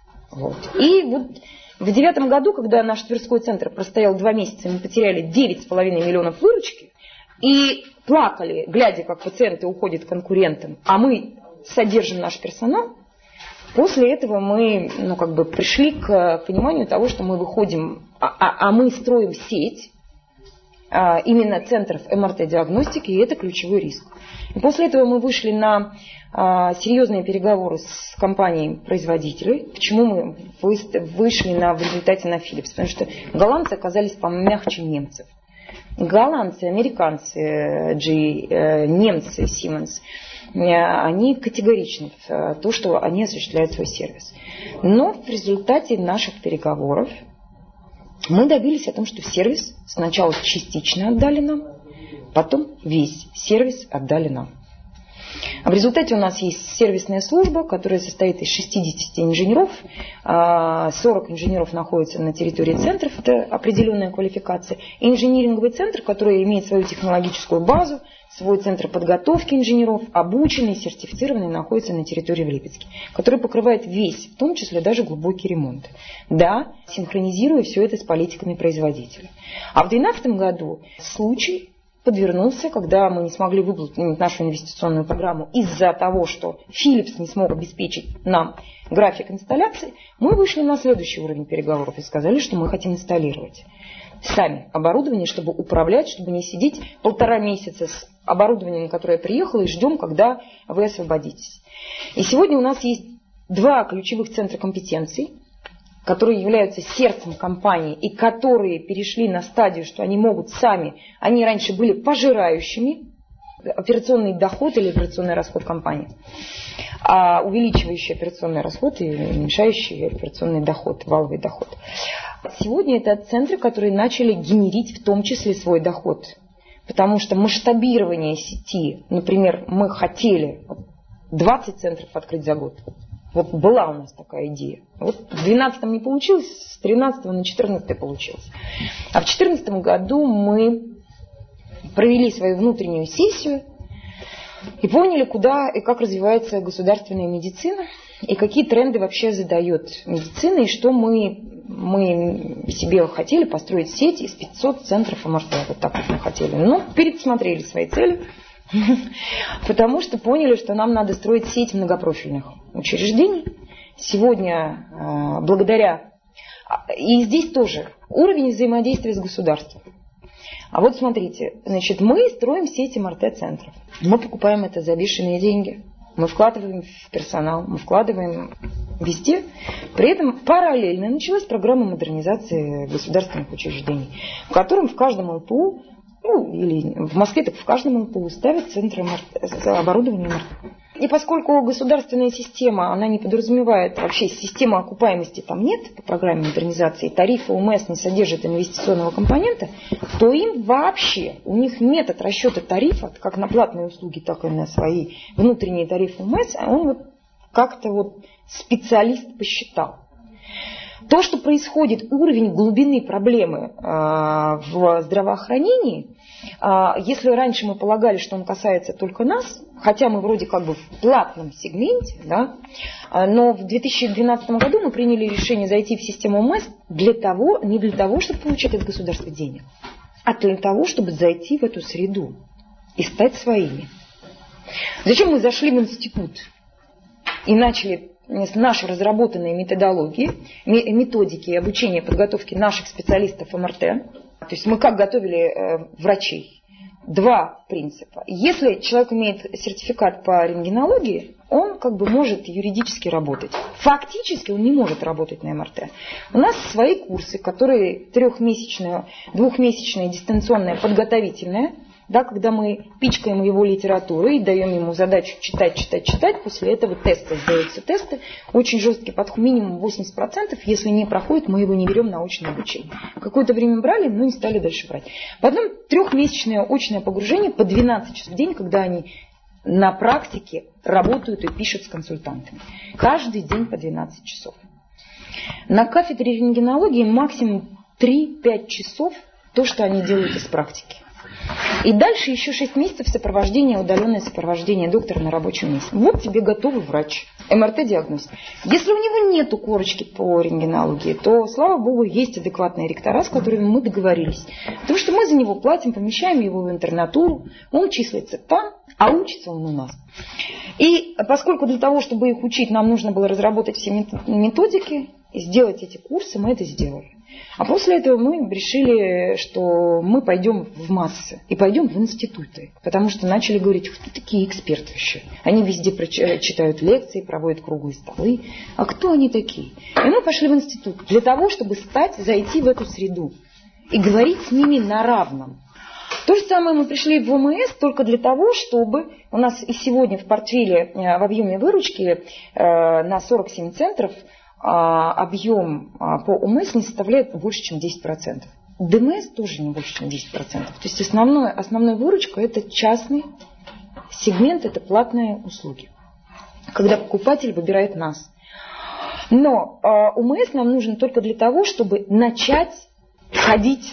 И в 2009 году, когда наш Тверской центр простоял 2 месяца, мы потеряли 9,5 миллионов выручки и плакали, глядя, как пациенты уходят к конкурентам, а мы содержим наш персонал. После этого мы пришли к пониманию того, что мы выходим, мы строим сеть именно центров МРТ-диагностики, и это ключевой риск. И после этого мы вышли на серьезные переговоры с компанией-производителей. Почему мы вышли в результате на Philips? Потому что голландцы оказались помягче немцев. Голландцы, американцы, GE, немцы, Siemens, они категоричны в том, что они осуществляют свой сервис. Но в результате наших переговоров мы добились о том, что сервис сначала частично отдали нам, потом весь сервис отдали нам. В результате у нас есть сервисная служба, которая состоит из 60 инженеров. 40 инженеров находятся на территории центров, это определенная квалификация. И инжиниринговый центр, который имеет свою технологическую базу, свой центр подготовки инженеров, обученный, сертифицированный, находится на территории в Липецке, который покрывает весь, в том числе даже глубокий ремонт. Да, синхронизируя все это с политиками производителя. А в 2012 году случай подвернулся, когда мы не смогли выполнить нашу инвестиционную программу из-за того, что Philips не смог обеспечить нам график инсталляции, мы вышли на следующий уровень переговоров и сказали, что мы хотим инсталлировать сами оборудование, чтобы управлять, чтобы не сидеть 1,5 месяца с оборудованием, которое приехало, и ждем, когда вы освободитесь. И сегодня у нас есть 2 ключевых центра компетенций, которые являются сердцем компании и которые перешли на стадию, что они могут сами, они раньше были пожирающими операционный доход или операционный расход компании, а увеличивающий операционный расход и уменьшающий операционный доход, валовый доход. Сегодня это центры, которые начали генерить в том числе свой доход, потому что масштабирование сети, например, мы хотели 20 центров открыть за год. Вот была у нас такая идея. Вот в 2012 не получилось, с 2013 на 2014 получилось. А в 2014 году мы провели свою внутреннюю сессию и поняли, куда и как развивается государственная медицина, и какие тренды вообще задает медицина, и что мы себе хотели построить сеть из 500 центров МРТ. Вот так вот мы хотели. Но пересмотрели свои цели, потому что поняли, что нам надо строить сеть многопрофильных учреждений. Сегодня благодаря... И здесь тоже уровень взаимодействия с государством. А вот смотрите, значит, мы строим сеть МРТ-центров. Мы покупаем это за бешеные деньги. Мы вкладываем в персонал, мы вкладываем везде. При этом параллельно началась программа модернизации государственных учреждений, в котором в каждом ЛПУ, или в Москве, так в каждом ЛПУ ставят центры оборудования МРТ. И поскольку государственная система, она не подразумевает, вообще системы окупаемости там нет по программе модернизации, тарифы УМС не содержат инвестиционного компонента, то им вообще, у них метод расчета тарифа, как на платные услуги, так и на свои внутренние тарифы УМС, а он вот как-то вот специалист посчитал. То, что происходит, уровень глубины проблемы в здравоохранении, если раньше мы полагали, что он касается только нас, хотя мы вроде как бы в платном сегменте, да, но в 2012 году мы приняли решение зайти в систему МС не для того, чтобы получать от государства денег, а для того, чтобы зайти в эту среду и стать своими. Зачем мы зашли в институт и начали с нашей разработанной методики обучения и подготовки наших специалистов МРТ. То есть мы как готовили врачей? 2 принципа. Если человек имеет сертификат по рентгенологии, он как бы может юридически работать. Фактически он не может работать на МРТ. У нас свои курсы, которые 3-месячные, 2-месячные дистанционные, подготовительные, да, когда мы пичкаем его литературой и даем ему задачу читать, после этого сдаются тесты, очень жесткий подход, минимум 80%, если не проходит, мы его не берем на очное обучение. Какое-то время брали, но не стали дальше брать. Потом 3-месячное очное погружение по 12 часов в день, когда они на практике работают и пишут с консультантами. Каждый день по 12 часов. На кафедре рентгенологии максимум 3-5 часов то, что они делают из практики. И дальше еще 6 месяцев сопровождения, удаленное сопровождение доктора на рабочем месте. Вот тебе готовый врач, МРТ-диагноз. Если у него нет корочки по рентгенологии, то, слава богу, есть адекватные ректора, с которыми мы договорились. Потому что мы за него платим, помещаем его в интернатуру, он числится там, а учится он у нас. И поскольку для того, чтобы их учить, нам нужно было разработать все методики, сделать эти курсы, мы это сделали. А после этого мы решили, что мы пойдем в массы и пойдем в институты. Потому что начали говорить, кто такие эксперты вообще? Они везде читают лекции, проводят круглые столы. А кто они такие? И мы пошли в институт для того, чтобы зайти в эту среду и говорить с ними на равном. То же самое мы пришли в ОМС только для того, чтобы у нас и сегодня в портфеле в объеме выручки на 47 центров объем по ОМС не составляет больше, чем 10%. ДМС тоже не больше, чем 10%. То есть основная выручка – это частный сегмент, это платные услуги, когда покупатель выбирает нас. Но ОМС нам нужен только для того, чтобы начать входить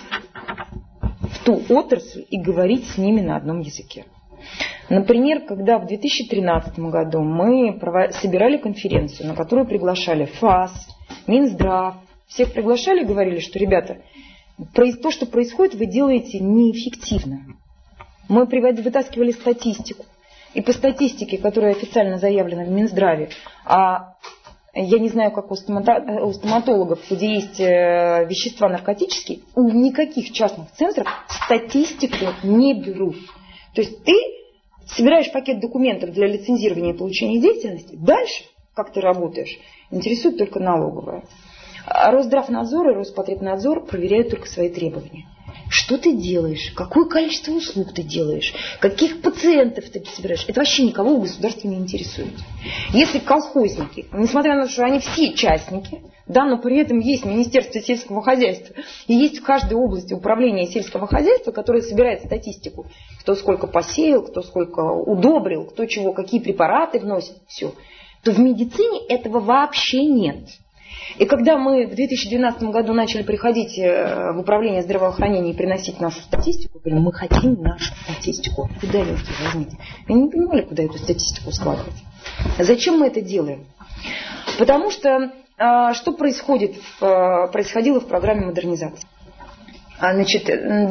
в ту отрасль и говорить с ними на одном языке. Например, когда в 2013 году мы собирали конференцию, на которую приглашали ФАС, Минздрав, всех приглашали и говорили, что, ребята, то, что происходит, вы делаете неэффективно. Мы вытаскивали статистику. И по статистике, которая официально заявлена в Минздраве, а я не знаю, как у стоматологов, где есть вещества наркотические, у никаких частных центров статистику не берут. То есть ты собираешь пакет документов для лицензирования и получения деятельности, дальше как ты работаешь, интересует только налоговая. А Росздравнадзор и Роспотребнадзор проверяют только свои требования. Что ты делаешь, какое количество услуг ты делаешь, каких пациентов ты собираешь, это вообще никого у государства не интересует. Если колхозники, несмотря на то, что они все частники, да, но при этом есть Министерство сельского хозяйства, и есть в каждой области управление сельского хозяйства, которое собирает статистику, кто сколько посеял, кто сколько удобрил, кто чего, какие препараты вносит, все, то в медицине этого вообще нет. И когда мы в 2012 году начали приходить в управление здравоохранения и приносить нашу статистику, говорим, мы хотим нашу статистику. Куда ее возьмите? Они не понимали, куда эту статистику складывать. Зачем мы это делаем? Потому что что происходило в программе модернизации? Значит,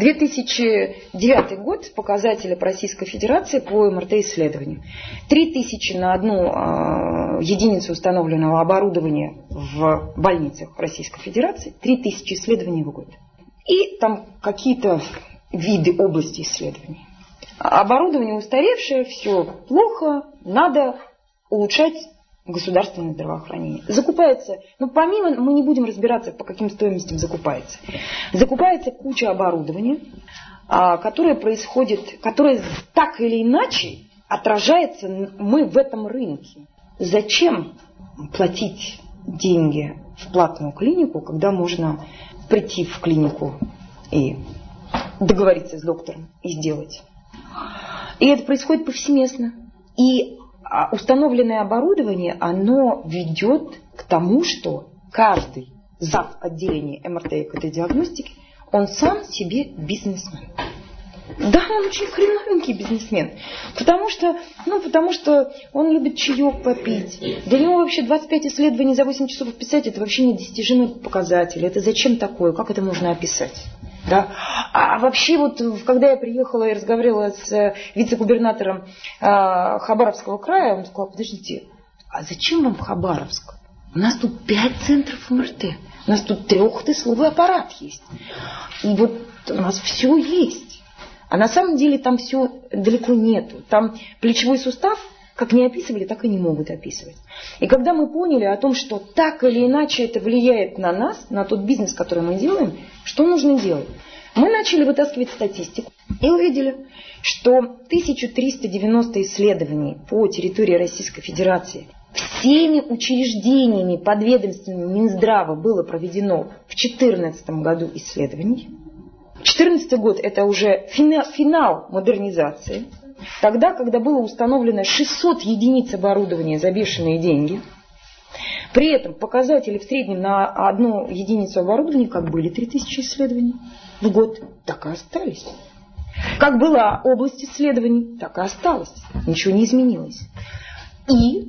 2009 год, показатели Российской Федерации по МРТ-исследованию. 3000 на одну единицу установленного оборудования в больницах Российской Федерации, 3000 исследований в год. И там какие-то виды области исследований. Оборудование устаревшее, все плохо, надо улучшать государственное здравоохранение. Закупается, помимо, мы не будем разбираться, по каким стоимостям закупается. Закупается куча оборудования, которое так или иначе отражается мы в этом рынке. Зачем платить деньги в платную клинику, когда можно прийти в клинику и договориться с доктором и сделать? И это происходит повсеместно. И установленное оборудование, оно ведет к тому, что каждый зав. Отделения МРТ и КТ-диагностики, он сам себе бизнесмен. Да, он очень хреновенький бизнесмен, потому что он любит чаек попить. Для него вообще 25 исследований за 8 часов писать, это вообще недостижимый показатель. Это зачем такое? Как это можно описать? Да? А вообще, когда я приехала и разговаривала с вице-губернатором Хабаровского края, он сказал, подождите, а зачем вам Хабаровск? У нас тут 5 центров МРТ, у нас тут 3-тесловый аппарат есть. И у нас все есть. А на самом деле там все далеко нету. Там плечевой сустав, как не описывали, так и не могут описывать. И когда мы поняли о том, что так или иначе это влияет на нас, на тот бизнес, который мы делаем, что нужно делать? Мы начали вытаскивать статистику и увидели, что 1390 исследований по территории Российской Федерации всеми учреждениями подведомственными Минздрава было проведено в 2014 году исследований. 2014 год – это уже финал модернизации. Тогда, когда было установлено 600 единиц оборудования за бешеные деньги. При этом показатели в среднем на одну единицу оборудования, как были 3000 исследований в год, так и остались. Как была область исследований, так и осталось. Ничего не изменилось. И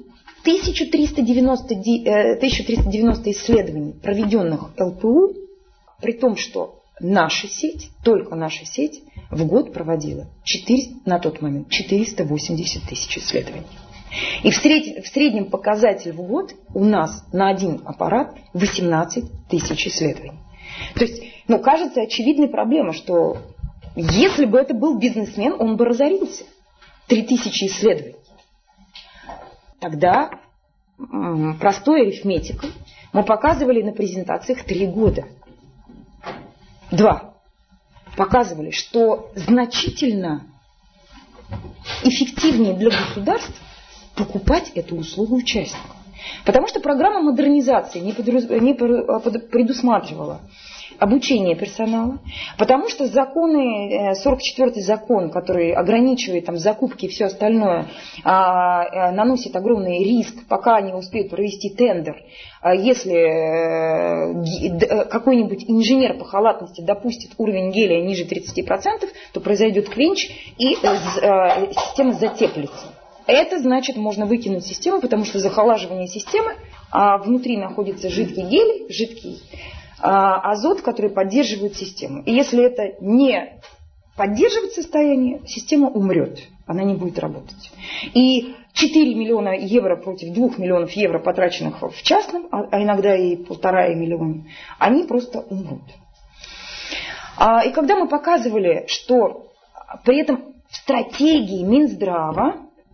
1390 исследований, проведенных ЛПУ, при том, что наша сеть, только наша сеть, в год проводила на тот момент 480 тысяч исследований. И в среднем показатель в год у нас на один аппарат 18 тысяч исследований. То есть, кажется очевидной проблема, что если бы это был бизнесмен, он бы разорился. 3000 исследований. Тогда простой арифметикой мы показывали на презентациях 3 года. 2. Показывали, что значительно эффективнее для государства покупать эту услугу участнику. Потому что программа модернизации не предусматривала обучение персонала, потому что 44-й закон, который ограничивает закупки и все остальное, наносит огромный риск, пока не успеют провести тендер. Если какой-нибудь инженер по халатности допустит уровень гелия ниже 30%, то произойдет клинч и система затеплится. Это значит, можно выкинуть систему, потому что захолаживание системы, внутри находится жидкий гелий, жидкий азот, который поддерживает систему. И если это не поддерживать состояние, система умрет, она не будет работать. И 4 миллиона евро против 2 миллионов евро, потраченных в частном, а иногда и 1,5 миллиона, они просто умрут. И когда мы показывали, что при этом в стратегии Минздрава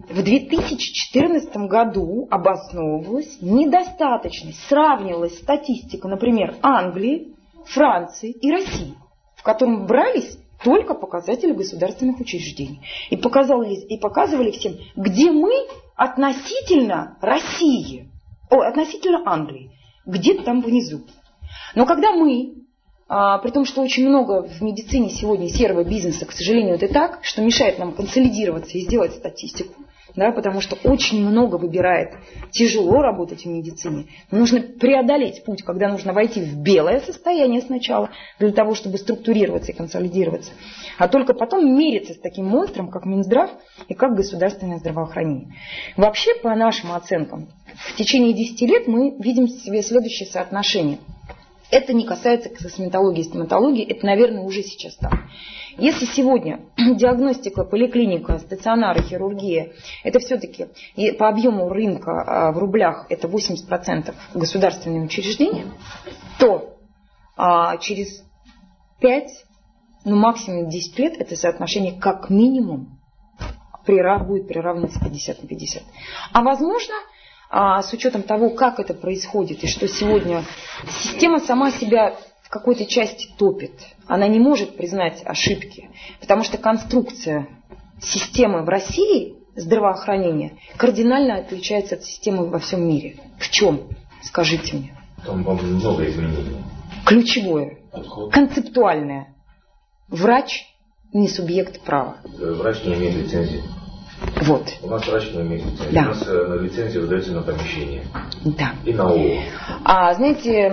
в 2014 году обосновывалась недостаточность, сравнивалась статистика, например, Англии, Франции и России, в котором брались только показатели государственных учреждений. И показывали всем, где мы относительно России, относительно Англии, где-то там внизу. Но когда мы, при том, что очень много в медицине сегодня серого бизнеса, к сожалению, это так, что мешает нам консолидироваться и сделать статистику, да, потому что очень много выбирает, тяжело работать в медицине. Нужно преодолеть путь, когда нужно войти в белое состояние сначала, для того, чтобы структурироваться и консолидироваться, а только потом мериться с таким монстром, как Минздрав и как государственное здравоохранение. Вообще, по нашим оценкам, в течение 10 лет мы видим себе следующее соотношение. Это не касается косметологии и стоматологии, это, наверное, уже сейчас так. Если сегодня диагностика, поликлиника, стационары, хирургия, это все-таки по объему рынка в рублях это 80% государственные учреждения, то через 5, максимум 10 лет это соотношение как минимум будет приравниваться 50 на 50. А возможно, с учетом того, как это происходит и что сегодня система сама себя в какой-то части топит. Она не может признать ошибки, потому что конструкция системы в России здравоохранения кардинально отличается от системы во всем мире. В чем? Скажите мне. Там много изменений. Ключевое. Концептуальное. Врач не субъект права. Врач не имеет лицензии. Вот. У нас врач не имеет лицензии. Да. У нас лицензия выдается на помещение. Да. И на ООО. Знаете,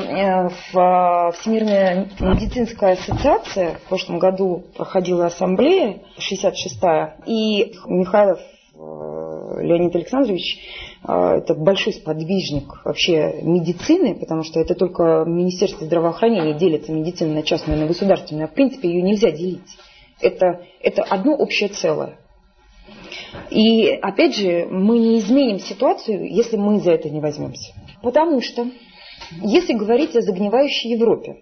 Всемирная медицинская ассоциация в прошлом году проходила ассамблея, 66-я, и Михайлов Леонид Александрович, это большой сподвижник вообще медицины, потому что это только Министерство здравоохранения делится медициной на частную и на государственную, а в принципе ее нельзя делить. Это одно общее целое. И опять же, мы не изменим ситуацию, если мы за это не возьмемся. Потому что, если говорить о загнивающей Европе,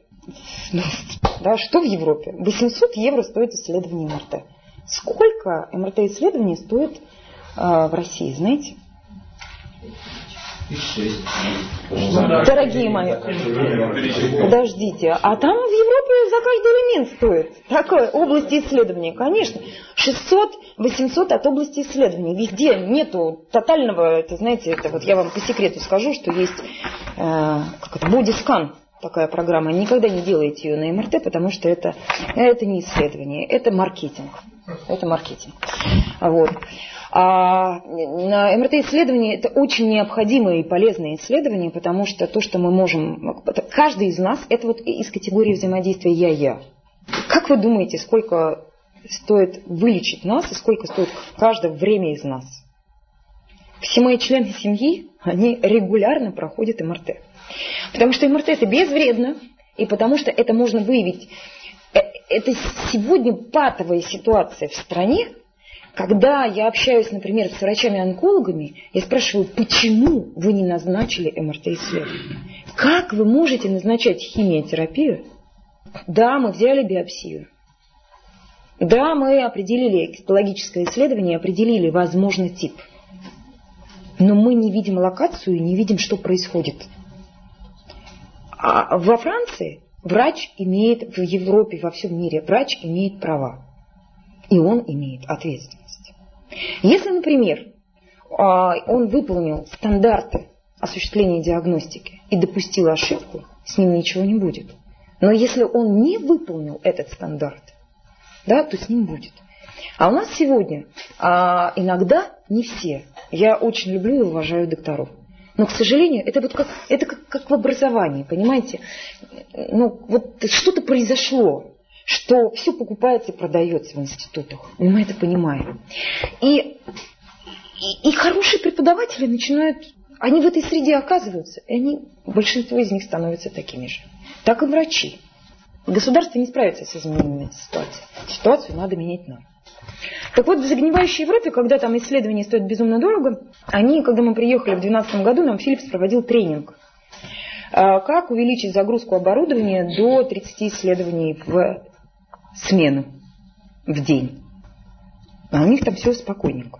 да, что в Европе? 800 евро стоит исследование МРТ. Сколько МРТ-исследований стоит в России, знаете? 1006. Дорогие мои, подождите, а там в Европе за каждый элемент стоит такой области исследования, конечно, 600-800 от области исследований, везде нету тотального, это знаете, это вот я вам по секрету скажу, что есть бодискан, такая программа, никогда не делайте ее на МРТ, потому что это не исследование, это маркетинг. Это маркетинг. Вот. А на МРТ-исследование это очень необходимое и полезное исследование, потому что то, что мы можем... Каждый из нас, это вот из категории взаимодействия я-я. Как вы думаете, сколько стоит вылечить нас и сколько стоит каждое время из нас? Все мои члены семьи, они регулярно проходят МРТ. Потому что МРТ это безвредно, и потому что это можно выявить. Это сегодня патовая ситуация в стране, когда я общаюсь, например, с врачами-онкологами, я спрашиваю, почему вы не назначили МРТ-исследование? Как вы можете назначать химиотерапию? Да, мы взяли биопсию. Да, мы определили гистологическое исследование, определили возможный тип. Но мы не видим локацию и не видим, что происходит. А во Франции врач имеет, в Европе, во всем мире, врач имеет права. И он имеет ответственность. Если, например, он выполнил стандарты осуществления диагностики и допустил ошибку, с ним ничего не будет. Но если он не выполнил этот стандарт, да, то с ним будет. А у нас сегодня иногда не все. Я очень люблю и уважаю докторов. Но, к сожалению, это вот как в образовании, понимаете? Ну, вот что-то произошло, что все покупается и продается в институтах. И мы это понимаем. И хорошие преподаватели начинают, они в этой среде оказываются, и большинство из них становятся такими же. Так и врачи. Государство не справится с изменением этой ситуации. Ситуацию надо менять нам. Так вот, в загнивающей Европе, когда там исследования стоят безумно дорого, когда мы приехали в 2012 году, нам Philips проводил тренинг. Как увеличить загрузку оборудования до 30 исследований в смену, в день. А у них там все спокойненько.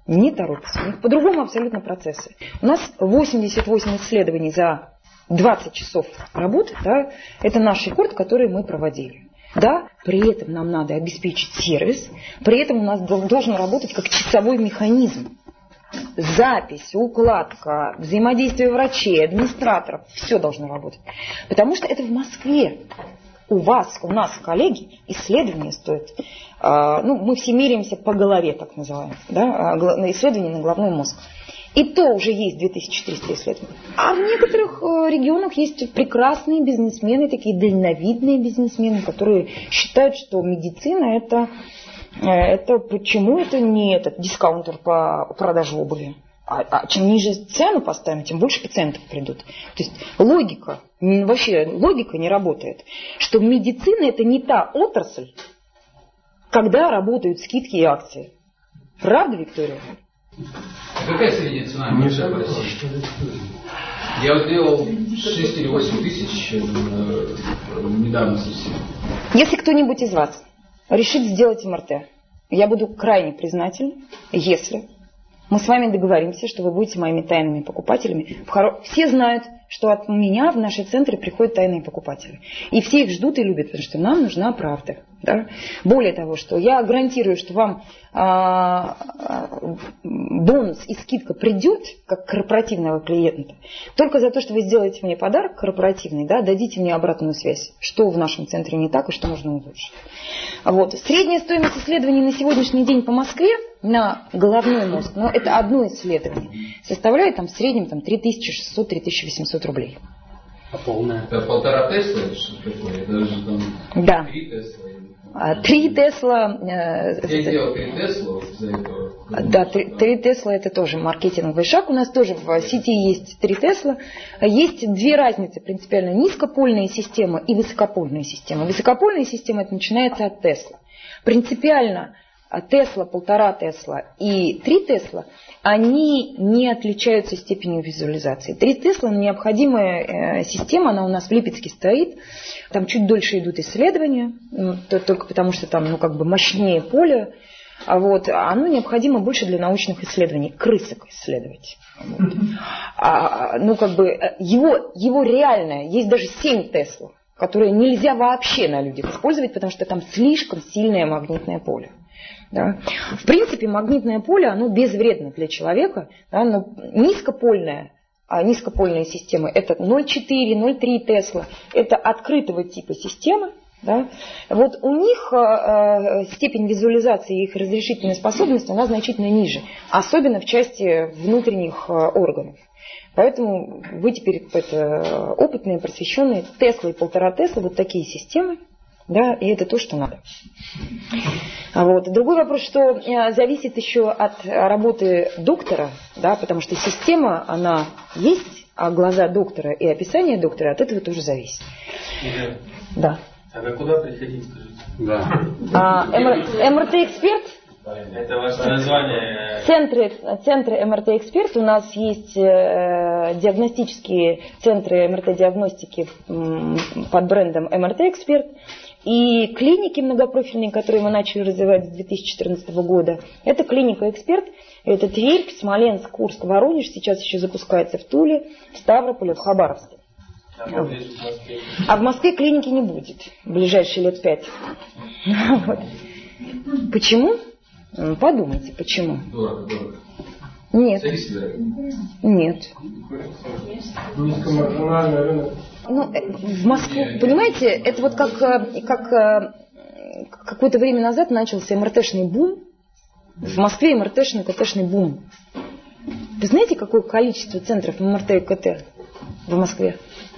Не торопятся. У них по-другому абсолютно процессы. У нас 88 исследований за 20 часов работы, да, это наш рекорд, который мы проводили. Да, при этом нам надо обеспечить сервис, при этом у нас должен работать как часовой механизм. Запись, укладка, взаимодействие врачей, администраторов, все должно работать. Потому что это в Москве. У нас, коллеги, исследования стоят. Мы все меряемся по голове, так называемое, да, исследования на головной мозг. И то уже есть 2400 исследований. А в некоторых регионах есть прекрасные бизнесмены, такие дальновидные бизнесмены, которые считают, что медицина это почему это не этот дискаунтер по продаже обуви. А чем ниже цену поставим, тем больше пациентов придут. То есть логика не работает. Что медицина это не та отрасль, когда работают скидки и акции. Правда, Виктория? Какая средняя цена в России? Я вот делал 6 или 8 тысяч недавно совсем. Если кто-нибудь из вас решит сделать МРТ, я буду крайне признательна, если мы с вами договоримся, что вы будете моими тайными покупателями. Все знают, что от меня в наши центры приходят тайные покупатели. И все их ждут и любят, потому что нам нужна правда. Да? Более того, что я гарантирую, что вам бонус и скидка придет, как корпоративного клиента, только за то, что вы сделаете мне подарок корпоративный, да, дадите мне обратную связь, что в нашем центре не так и что можно улучшить. Вот. Средняя стоимость исследований на сегодняшний день по Москве на головной мозг, но это одно исследование, составляет в среднем 3600-3800 рублей. А полная? Это 1,5 Тесла или что такое? Даже да. 3 Тесла. 3 Тесла... Я делал 3 Тесла вот из-за этого. Да, 3 Тесла это тоже маркетинговый шаг. У нас тоже в сети есть 3 Тесла. Есть две разницы принципиально. Низкопольная система и высокопольная система. Высокопольная система это начинается от Тесла. Принципиально Тесла, 1,5 Тесла и 3 Тесла, они не отличаются степенью визуализации. 3 Тесла необходимая система, она у нас в Липецке стоит. Там чуть дольше идут исследования, только потому что там мощнее поле. Оно необходимо больше для научных исследований, крысок исследовать. Его реальное, есть даже 7 Тесла, которые нельзя вообще на людях использовать, потому что там слишком сильное магнитное поле. Да. В принципе, магнитное поле, оно безвредно для человека, да, но низкопольная система, это 0,4, 0,3 Тесла, это открытого типа системы. Да. Вот у них степень визуализации и их разрешительной способности, она значительно ниже, особенно в части внутренних органов. Поэтому вы теперь опытные, просвещенные, Тесла и 1,5 Тесла, вот такие системы. Да, и это то, что надо. Другой вопрос, что зависит еще от работы доктора, да, потому что система, она есть, а глаза доктора и описание доктора от этого тоже зависит. Да. А куда приходить, скажите? Да. МРТ-эксперт? Это ваше название? Центры МРТ-эксперт. У нас есть диагностические центры МРТ-диагностики под брендом МРТ-эксперт. И клиники многопрофильные, которые мы начали развивать с 2014 года, это клиника «Эксперт», это Тверь, Смоленск, Курск, Воронеж, сейчас еще запускается в Туле, в Ставрополе, в Хабаровске. А в Москве клиники не будет в ближайшие лет 5. Почему? Подумайте, почему. Дорого. Нет. Нет. Низкомаржинальный рынок. В Москву, понимаете, это вот как какое-то время назад начался МРТшный бум. В Москве МРТшный, КТшный бум. Вы знаете, какое количество центров МРТ и КТ в Москве?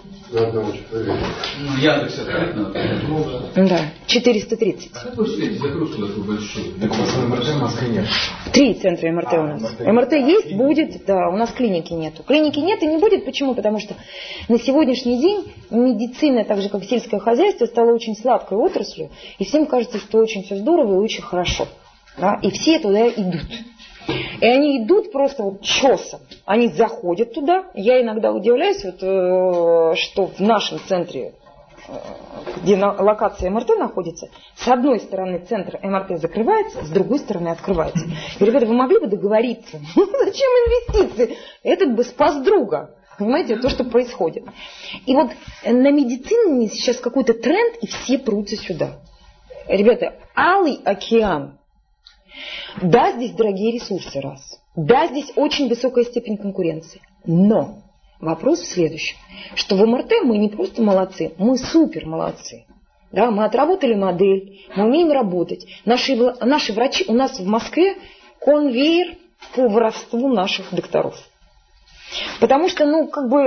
Яндекс открыто. Да, 430. Как вы считаете, загрузку такую большую? Так у вас МРТ в Москве нет? 3 центра МРТ у нас. МРТ есть, будет, да, у нас клиники нету. Клиники нет и не будет. Почему? Потому что на сегодняшний день медицина, так же как сельское хозяйство, стала очень сладкой отраслью. И всем кажется, что очень все здорово и очень хорошо. Да? И все туда идут. И они идут просто чесом. Они заходят туда. Я иногда удивляюсь, что в нашем центре где локация МРТ находится, с одной стороны центр МРТ закрывается, с другой стороны открывается. И, ребята, вы могли бы договориться? Зачем инвестиции? Этот бы спас друга. Понимаете, то, что происходит. И вот на медицине сейчас какой-то тренд, и все прутся сюда. Ребята, алый океан. Да, здесь дорогие ресурсы, раз. Да, здесь очень высокая степень конкуренции. Но вопрос в следующем, что в МРТ мы не просто молодцы, мы супер молодцы. Да, мы отработали модель, мы умеем работать. Наши врачи, у нас в Москве конвейер по воровству наших докторов. Потому что, у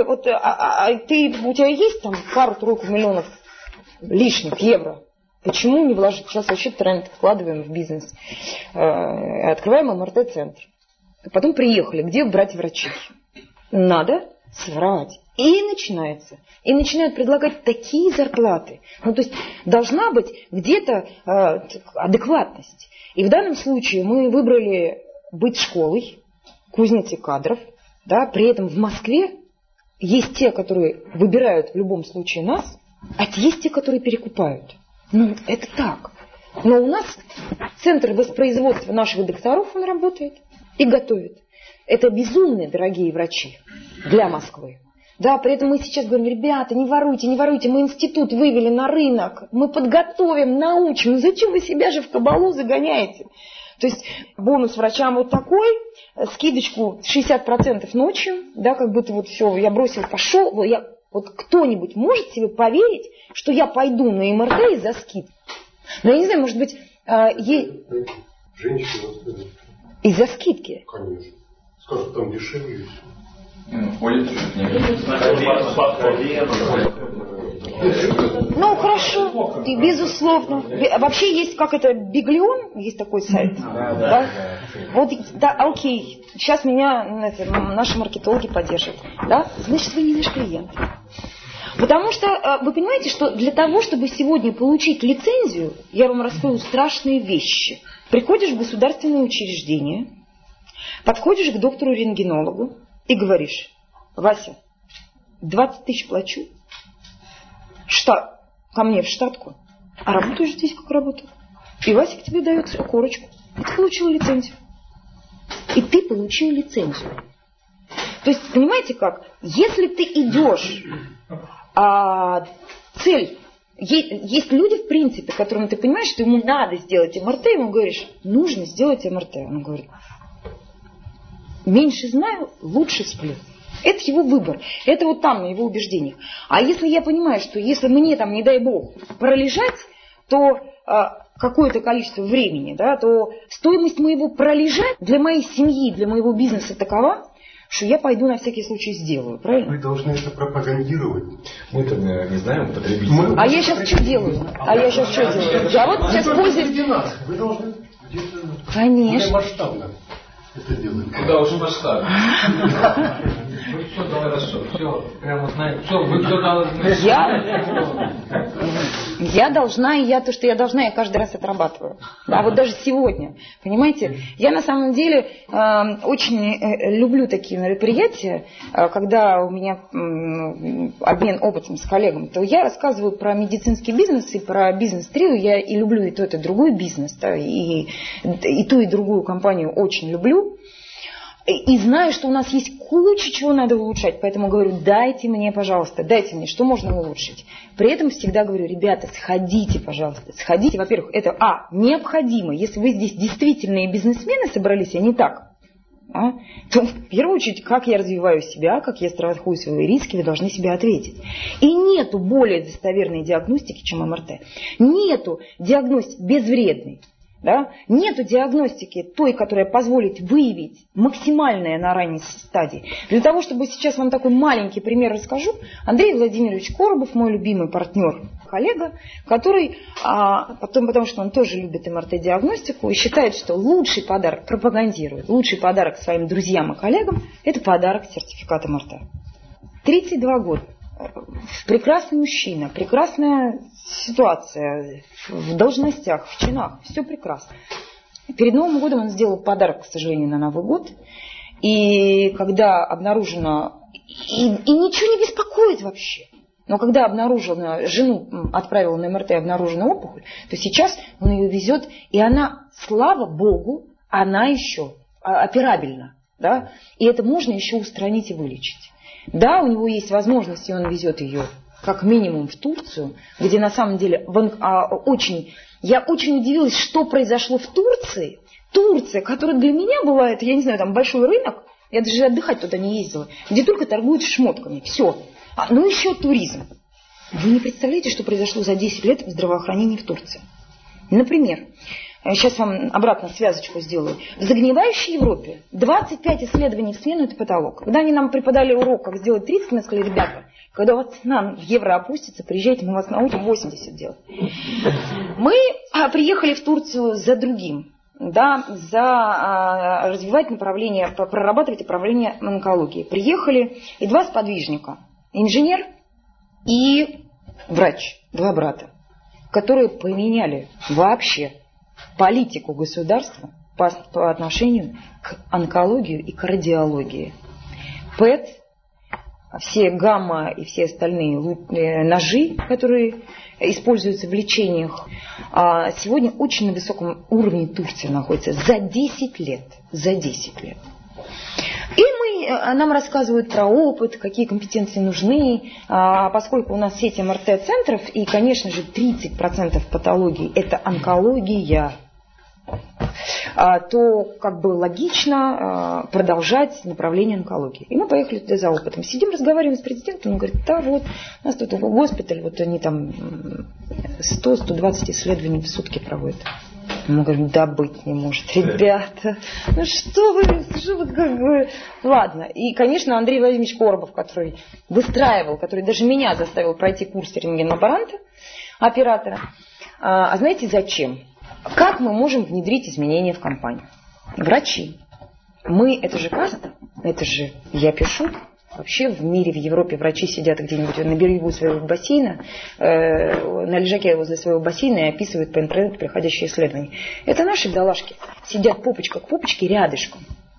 тебя есть там пару-тройку миллионов лишних евро. Почему не вложить? Сейчас вообще тренд, вкладываем в бизнес. Открываем МРТ-центр. Потом приехали. Где брать врачей? Надо своровать. И начинается. И начинают предлагать такие зарплаты. То есть должна быть где-то адекватность. И в данном случае мы выбрали быть школой, кузницей кадров. Да, при этом в Москве есть те, которые выбирают в любом случае нас, а есть те, которые перекупают. Это так. Но у нас центр воспроизводства наших докторов, он работает и готовит. Это безумные дорогие врачи для Москвы. Да, при этом мы сейчас говорим, ребята, не воруйте, мы институт вывели на рынок, мы подготовим, научим. Зачем вы себя же в кабалу загоняете? То есть бонус врачам вот такой, скидочку 60% ночью, да, как будто вот все, я бросил, пошел. Вот кто-нибудь может себе поверить, что я пойду на МРТ из-за скидки? Я не знаю, может быть, женщина из-за скидки? Конечно. Скажут, там дешевле. Ходит Хорошо, и безусловно. Вообще есть, Биглион, есть такой сайт. Да? Вот, да, окей, сейчас меня наши маркетологи поддержат. Да? Значит, вы не наш клиент. Потому что вы понимаете, что для того, чтобы сегодня получить лицензию, я вам раскрою страшные вещи. Приходишь в государственное учреждение, подходишь к доктору-рентгенологу и говоришь: Вася, 20 тысяч плачу, ко мне в штатку, а работаешь здесь, как работал. И Вася к тебе дает корочку. И ты получил лицензию. То есть, понимаете как? Если ты идешь, цель, есть люди, в принципе, которым ты понимаешь, что ему надо сделать МРТ, ему говоришь, нужно сделать МРТ. Он говорит, меньше знаю, лучше сплю. Это его выбор. Это вот там, на его убеждениях. А если я понимаю, что если мне там, не дай бог, пролежать, то какое-то количество времени, да, то стоимость моего пролежать для моей семьи, для моего бизнеса такова, что я пойду на всякий случай сделаю. Правильно? Вы должны это пропагандировать. Мы-то не знаем потребителей. А я сейчас что делаю? Я вот сейчас пользуюсь... Вы должны где-то... Конечно. Масштабно это делать. Куда уж масштабно. Все хорошо, все, прямо знаете, все, вы все должны. Я должна, и то, что я должна, я каждый раз отрабатываю. А вот даже сегодня, понимаете, я на самом деле очень люблю такие мероприятия, когда у меня обмен опытом с коллегами, то я рассказываю про медицинский бизнес и про бизнес-трио. Я и люблю и тот, и другой бизнес, да, и ту, и другую компанию очень люблю. И знаю, что у нас есть куча чего надо улучшать, поэтому говорю, дайте мне, пожалуйста, дайте мне, что можно улучшить. При этом всегда говорю, ребята, сходите, пожалуйста, сходите. Во-первых, это, необходимо. Если вы здесь действительные бизнесмены собрались, а не так, то в первую очередь, как я развиваю себя, как я страхую свои риски, вы должны себе ответить. И нету более достоверной диагностики, чем МРТ. Нету диагностики безвредной. Да? Нету диагностики той, которая позволит выявить максимальное на ранней стадии. Для того, чтобы сейчас вам такой маленький пример расскажу, Андрей Владимирович Коробов, мой любимый партнер, коллега, который, потому что он тоже любит МРТ-диагностику и считает, что лучший подарок, пропагандирует, лучший подарок своим друзьям и коллегам – это подарок сертификата МРТ. 32 года. Прекрасный мужчина, прекрасная ситуация в должностях, в чинах, все прекрасно. Перед Новым годом он сделал подарок, к сожалению, на Новый год. И когда обнаружено... И ничего не беспокоит вообще. Но когда жену отправила на МРТ, обнаружена опухоль, то сейчас он ее везет, и она, слава богу, она еще операбельна. Да? И это можно еще устранить и вылечить. Да, у него есть возможность, и он везет ее как минимум в Турцию, где на самом деле я очень удивилась, что произошло в Турции. Турция, которая для меня была, это, я не знаю, там большой рынок, я даже отдыхать туда не ездила, где только торгуют шмотками, все. Ну еще туризм. Вы не представляете, что произошло за 10 лет в здравоохранении в Турции. Например, сейчас вам обратно связочку сделаю. В загнивающей Европе 25 исследований в смену – это потолок. Когда они нам преподали урок, как сделать 30, мы сказали, ребята, когда у вас цена в евро опустится, приезжайте, мы вас научим 80 делать. Мы приехали в Турцию за другим. Да, развивать направление, прорабатывать направление онкологии. Приехали и два сподвижника. Инженер и врач, два брата, которые поменяли вообще политику государства по отношению к онкологии и к радиологии. ПЭТ, все гамма и все остальные ножи, которые используются в лечениях, сегодня очень на высоком уровне Турции находится за 10 лет. За 10 лет. И нам рассказывают про опыт, какие компетенции нужны, поскольку у нас сеть МРТ-центров, и, конечно же, 30% патологий – это онкология, то как бы логично продолжать направление онкологии. И мы поехали туда за опытом. Сидим, разговариваем с президентом, он говорит, да вот, у нас тут госпиталь, вот они там 100-120 исследований в сутки проводят. Мы говорим, да быть не может, ребята, ну что вы как бы... Ладно, и, конечно, Андрей Владимирович Коробов, который выстраивал, который даже меня заставил пройти курс рентген-лаборанта, оператора. А знаете зачем? Как мы можем внедрить изменения в компанию? Врачи. Мы, это же каста, это же я пишу. Вообще в мире, в Европе врачи сидят где-нибудь на берегу своего бассейна, на лежаке возле своего бассейна и описывают по интернету приходящие исследования. Это наши бедолашки сидят попочка к попочке рядышком.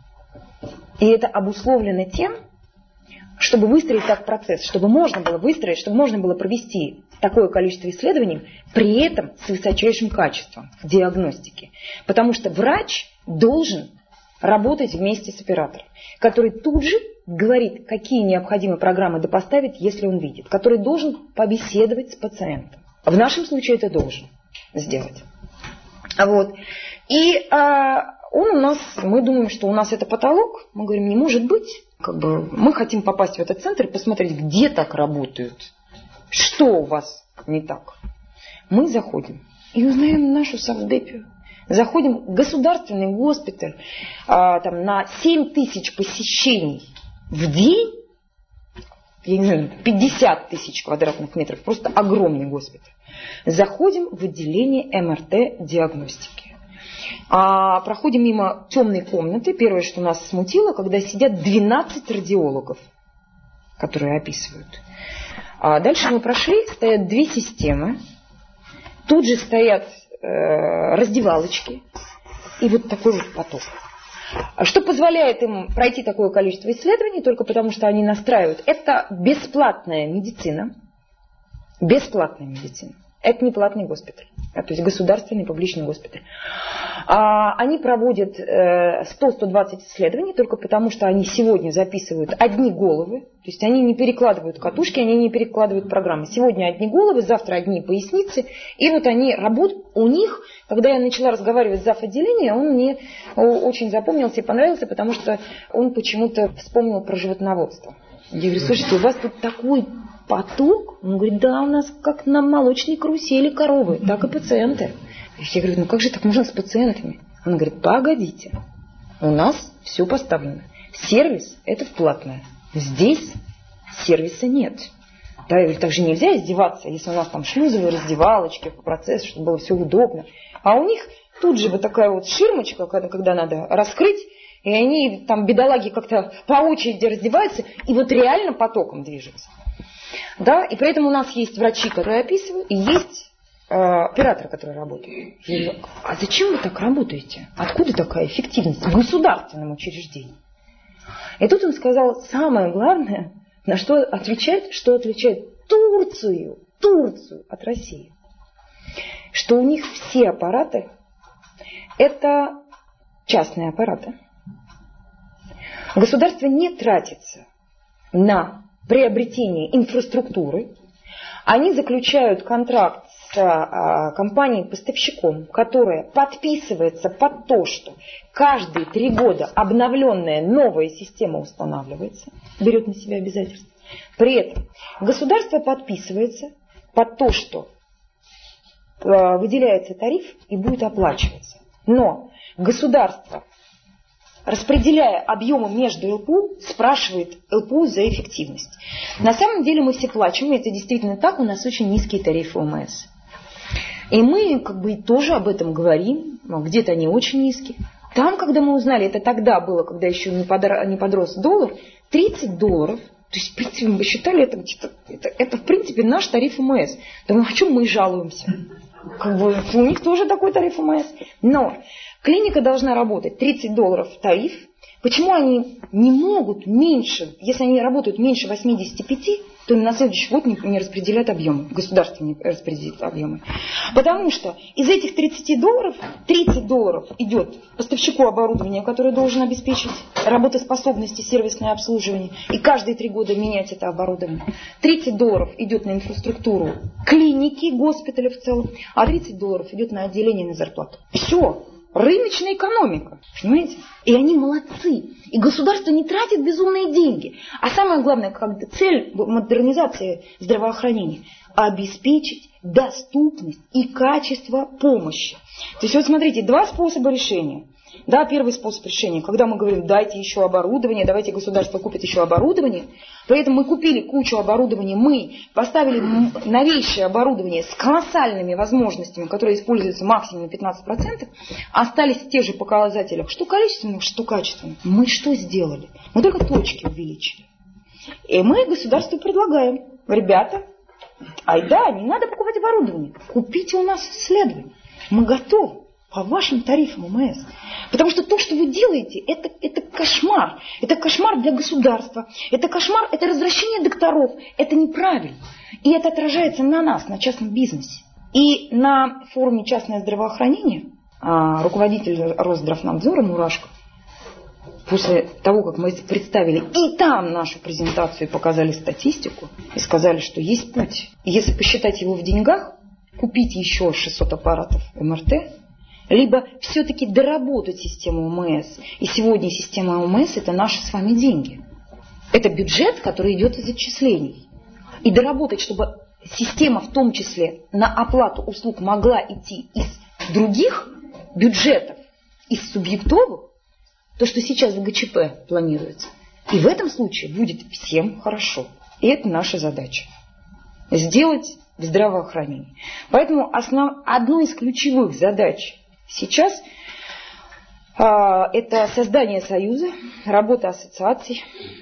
И это обусловлено тем, чтобы выстроить так процесс, чтобы можно было выстроить, чтобы можно было провести такое количество исследований, при этом с высочайшим качеством диагностики. Потому что врач должен работать вместе с оператором, который тут же говорит, какие необходимые программы допоставить, если он видит, который должен побеседовать с пациентом. В нашем случае это должен сделать. Вот. И он у нас, мы думаем, что у нас это потолок, мы говорим, не может быть, как бы, мы хотим попасть в этот центр и посмотреть, где так работают, что у вас не так. Мы заходим и узнаем нашу совдепию. Заходим в государственный госпиталь там, на 7 тысяч посещений в день, я не знаю, 50 тысяч квадратных метров, просто огромный госпиталь. Заходим в отделение МРТ-диагностики. Проходим мимо темной комнаты. Первое, что нас смутило, когда сидят 12 радиологов, которые описывают. Дальше мы прошли, стоят две системы. Тут же стоят раздевалочки. И вот такой вот поток. Что позволяет им пройти такое количество исследований, только потому что они настраивают. Это бесплатная медицина. Бесплатная медицина. Это не платный госпиталь. То есть государственный публичный госпиталь. Они проводят 100-120 исследований, только потому что они сегодня записывают одни головы. То есть они не перекладывают катушки, они не перекладывают программы. Сегодня одни головы, завтра одни поясницы. И вот они работают. У них, когда я начала разговаривать с зав. Отделения, он мне очень запомнился и понравился, потому что он почему-то вспомнил про животноводство. Я говорю, слушайте, у вас тут такой поток? Он говорит, да, у нас как на молочной карусели коровы, так и пациенты. Я говорю, ну как же так можно с пациентами? Он говорит, погодите, у нас все поставлено. Сервис – это платное. Здесь сервиса нет. Да, я говорю, так же нельзя издеваться, если у нас там шлюзовые раздевалочки, процесс, чтобы было все удобно. А у них тут же вот такая вот ширмочка, когда надо раскрыть, и они там, бедолаги, как-то по очереди раздеваются, и вот реально потоком движутся. Да, и при этом у нас есть врачи, которые описывают, и есть операторы, которые работают. Я говорю, а зачем вы так работаете? Откуда такая эффективность в государственном учреждении? И тут он сказал самое главное, на что отличает Турцию от России, что у них все аппараты это частные аппараты. Государство не тратится на приобретение инфраструктуры. Они заключают контракт с компанией-поставщиком, которая подписывается под то, что каждые 3 года обновленная новая система устанавливается, берет на себя обязательства. При этом государство подписывается под то, что выделяется тариф и будет оплачиваться. Но государство, распределяя объемы между ЛПУ, спрашивает ЛПУ за эффективность. На самом деле мы все плачем, и это действительно так, у нас очень низкие тарифы ОМС. И мы тоже об этом говорим, где-то они очень низкие. Там, когда мы узнали, это тогда было, когда еще не подрос доллар, $30. То есть, в принципе, мы считали, это в принципе наш тариф ОМС. Да о чем мы и жалуемся? У них тоже такой тариф ОМС. Но клиника должна работать $30 тариф. Почему они не могут меньше, если они работают меньше 85, то на следующий год не распределяют объемы, государство не распределит объемы. Потому что из этих $30, $30 идет поставщику оборудования, который должен обеспечить работоспособность и сервисное обслуживание, и каждые 3 года менять это оборудование. $30 идет на инфраструктуру клиники, госпиталя в целом, а $30 идет на отделение, на зарплату. Все. Рыночная экономика, понимаете? И они молодцы. И государство не тратит безумные деньги. А самое главное, как цель модернизации здравоохранения – обеспечить доступность и качество помощи. То есть вот смотрите, 2 способа решения. Да, первый способ решения, когда мы говорим, дайте еще оборудование, давайте государство купит еще оборудование. При этом мы купили кучу оборудования, мы поставили новейшее оборудование с колоссальными возможностями, которые используются максимум на 15%, остались в тех же показателях, что количественно, что качественно. Мы что сделали? Мы только точки увеличили. И мы государству предлагаем, ребята, айда, не надо покупать оборудование, купите у нас исследования, мы готовы. По вашим тарифам ОМС. Потому что то, что вы делаете, это кошмар. Это кошмар для государства. Это кошмар, это развращение докторов. Это неправильно. И это отражается на нас, на частном бизнесе. И на форуме «Частное здравоохранение» руководитель Росздравнадзора Мурашко, после того, как мы представили и там нашу презентацию, показали статистику, и сказали, что есть путь. И если посчитать его в деньгах, купить еще 600 аппаратов МРТ, либо все-таки доработать систему ОМС. И сегодня система ОМС – это наши с вами деньги. Это бюджет, который идет из отчислений. И доработать, чтобы система в том числе на оплату услуг могла идти из других бюджетов, из субъектовых, то, что сейчас в ГЧП планируется. И в этом случае будет всем хорошо. И это наша задача. Сделать в здравоохранении. Поэтому одной из ключевых задач сейчас это создание союза, работа ассоциаций.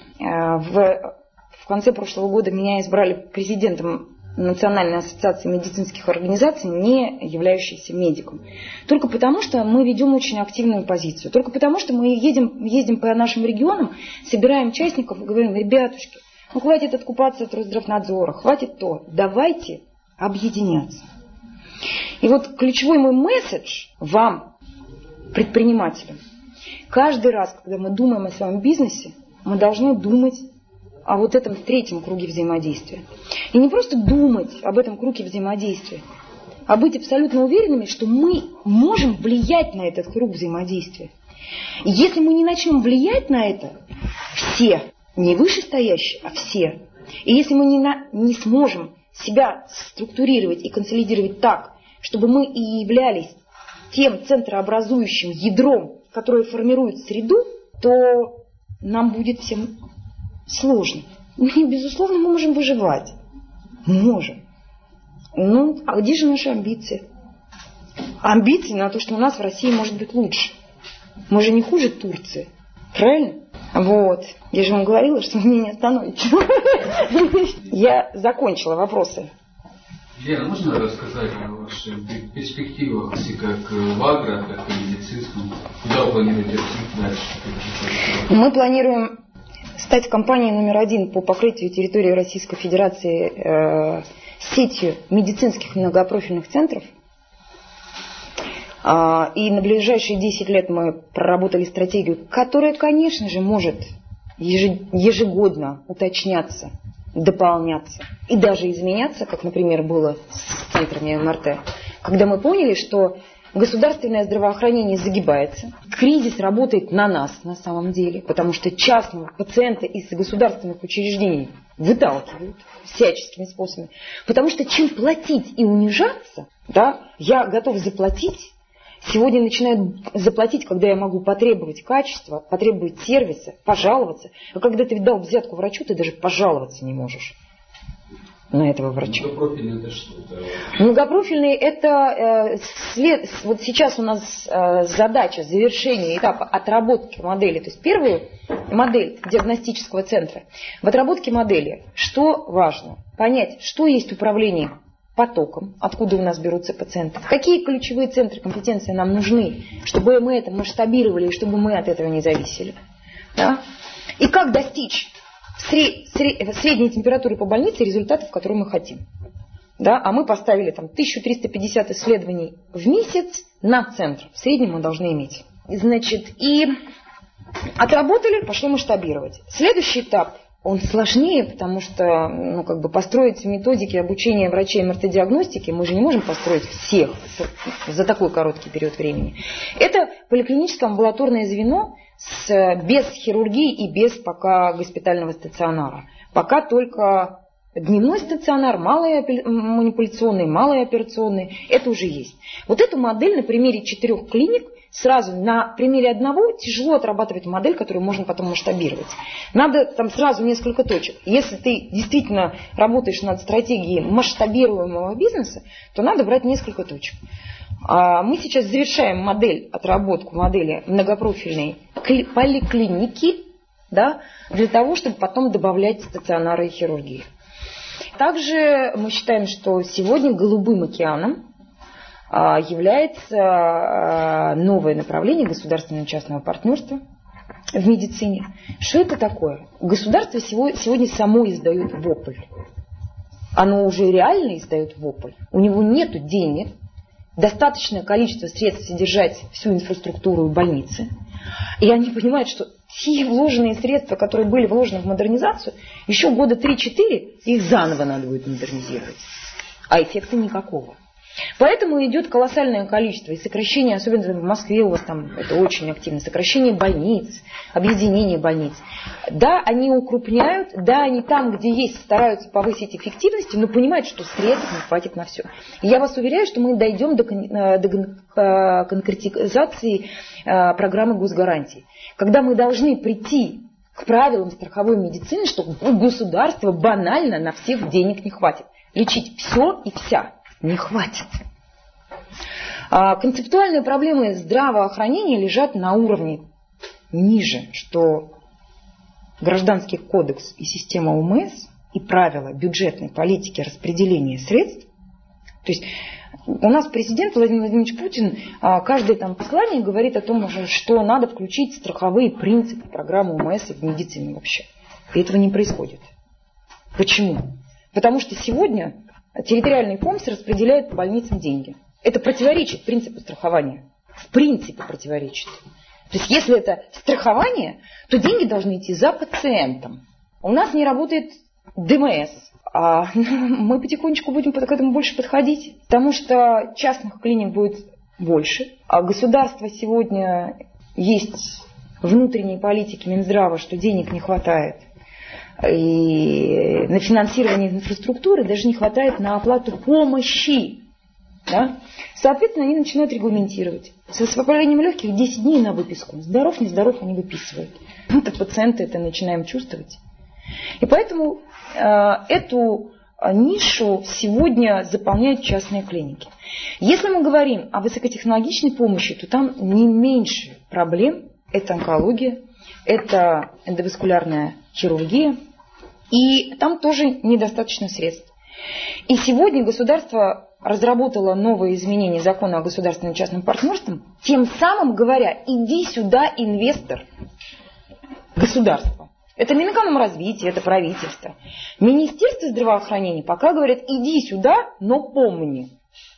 В конце прошлого года меня избрали президентом Национальной ассоциации медицинских организаций, не являющейся медиком. Только потому, что мы ведем очень активную позицию. Только потому, что мы ездим по нашим регионам, собираем участников и говорим, ребятушки, ну хватит откупаться от Росздравнадзора, хватит то, давайте объединяться. И вот ключевой мой месседж вам, предпринимателям, каждый раз, когда мы думаем о своем бизнесе, мы должны думать о вот этом 3-м круге взаимодействия. И не просто думать об этом круге взаимодействия, а быть абсолютно уверенными, что мы можем влиять на этот круг взаимодействия. И если мы не начнем влиять на это, все, не вышестоящие, а все, и если мы не сможем себя структурировать и консолидировать так, чтобы мы и являлись тем центрообразующим ядром, которое формирует среду, то нам будет всем сложно. Безусловно, мы можем выживать. Можем. Ну, а где же наши амбиции? Амбиции на то, что у нас в России может быть лучше. Мы же не хуже Турции. Правильно? Вот. Я же вам говорила, что вы меня не остановите. Я закончила вопросы. Лена, можно рассказать о ваших перспективах, как в агро, так и в медицинском? Куда вы планируете идти дальше? Мы планируем стать компанией номер 1 по покрытию территории Российской Федерации сетью медицинских многопрофильных центров. И на ближайшие 10 лет мы проработали стратегию, которая, конечно же, может ежегодно уточняться, дополняться и даже изменяться, как, например, было с центрами МРТ, когда мы поняли, что государственное здравоохранение загибается, кризис работает на нас на самом деле, потому что частного пациента из государственных учреждений выталкивают всяческими способами. Потому что чем платить и унижаться, да, я готов заплатить. Сегодня начинают заплатить, когда я могу потребовать качества, потребовать сервиса, пожаловаться. А когда ты дал взятку врачу, ты даже пожаловаться не можешь на этого врача. Многопрофильный это что? Многопрофильный это вот сейчас у нас задача завершения этапа отработки модели. То есть первую модель диагностического центра. В отработке модели что важно? Понять, что есть управление потоком, откуда у нас берутся пациенты, какие ключевые центры компетенции нам нужны, чтобы мы это масштабировали и чтобы мы от этого не зависели. Да? И как достичь средней температуры по больнице результатов, которые мы хотим. Да? А мы поставили там 1350 исследований в месяц на центр. В среднем мы должны иметь. Значит, и отработали, пошли масштабировать. Следующий этап. Он сложнее, потому что построить методики обучения врачей МРТ-диагностики мы же не можем построить всех за такой короткий период времени. Это поликлиническое амбулаторное звено без хирургии и без пока госпитального стационара. Пока только дневной стационар, малый манипуляционный, малый операционный, это уже есть. Вот эту модель на примере 4 клиник сразу на примере одного тяжело отрабатывать модель, которую можно потом масштабировать. Надо там сразу несколько точек. Если ты действительно работаешь над стратегией масштабируемого бизнеса, то надо брать несколько точек. Мы сейчас завершаем отработку модели многопрофильной поликлиники, да, для того, чтобы потом добавлять стационары и хирургии. Также мы считаем, что сегодня голубым океаном является новое направление государственного и частного партнерства в медицине. Что это такое? Государство сегодня само издает вопль. Оно уже реально издает вопль. У него нет денег, достаточное количество средств содержать всю инфраструктуру больницы. И они понимают, что те вложенные средства, которые были вложены в модернизацию, еще года 3-4 их заново надо будет модернизировать. А эффекта никакого. Поэтому идет колоссальное количество и сокращение, особенно в Москве у вас там это очень активно, сокращение больниц, объединение больниц. Да, они укрупняют, да, они там, где есть, стараются повысить эффективность, но понимают, что средств не хватит на все. И я вас уверяю, что мы дойдем до конкретизации программы госгарантий, когда мы должны прийти к правилам страховой медицины, что у государства банально на всех денег не хватит. Лечить все и вся не хватит. Концептуальные проблемы здравоохранения лежат на уровне ниже, что Гражданский кодекс и система УМС и правила бюджетной политики распределения средств. То есть у нас президент Владимир Владимирович Путин каждое там послание говорит о том, что надо включить страховые принципы программы УМС в медицине вообще. И этого не происходит. Почему? Потому что сегодня территориальный ФОМС распределяет по больницам деньги. Это противоречит принципу страхования. В принципе противоречит. То есть если это страхование, то деньги должны идти за пациентом. У нас не работает ДМС. А мы потихонечку будем к этому больше подходить, потому что частных клиник будет больше. А государство сегодня есть внутренние политики Минздрава, что денег не хватает. И на финансирование инфраструктуры даже не хватает на оплату помощи. Да? Соответственно, они начинают регламентировать. С воспалением легких 10 дней на выписку. Здоров, нездоров они выписывают. Это пациенты это начинаем чувствовать. И поэтому эту нишу сегодня заполняют частные клиники. Если мы говорим о высокотехнологичной помощи, то там не меньше проблем. Это онкология, это эндоваскулярная хирургия. И там тоже недостаточно средств. И сегодня государство разработало новые изменения закона о государственном и частном партнерстве, тем самым говоря, иди сюда, инвестор, государство. Это Минэкономразвития, это правительство. Министерство здравоохранения пока говорят, иди сюда, но помни,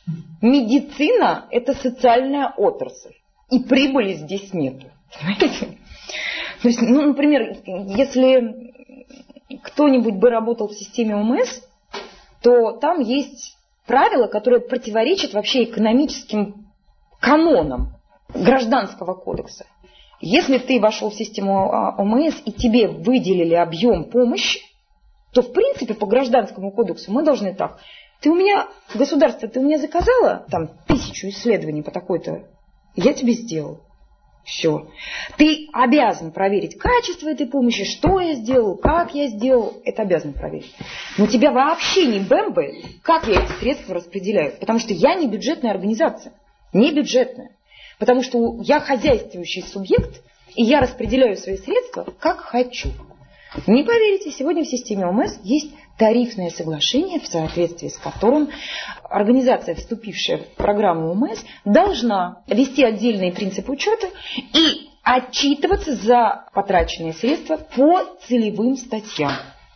медицина – это социальная отрасль, и прибыли здесь нету. Понимаете? То есть, например, если кто-нибудь бы работал в системе ОМС, то там есть правила, которые противоречат вообще экономическим канонам Гражданского кодекса. Если ты вошел в систему ОМС и тебе выделили объем помощи, то в принципе по Гражданскому кодексу мы должны так. Ты у меня, государство, ты у меня заказала там 1000 исследований по такой-то, я тебе сделал. Все. Ты обязан проверить качество этой помощи, что я сделал, как я сделал, это обязан проверить. Но тебя вообще не бэмбает, как я эти средства распределяю, потому что я не бюджетная организация, не бюджетная. Потому что я хозяйствующий субъект, и я распределяю свои средства, как хочу. Не поверите, сегодня в системе ОМС есть тарифное соглашение, в соответствии с которым организация, вступившая в программу ОМС, должна вести отдельные принципы учета и отчитываться за потраченные средства по целевым статьям.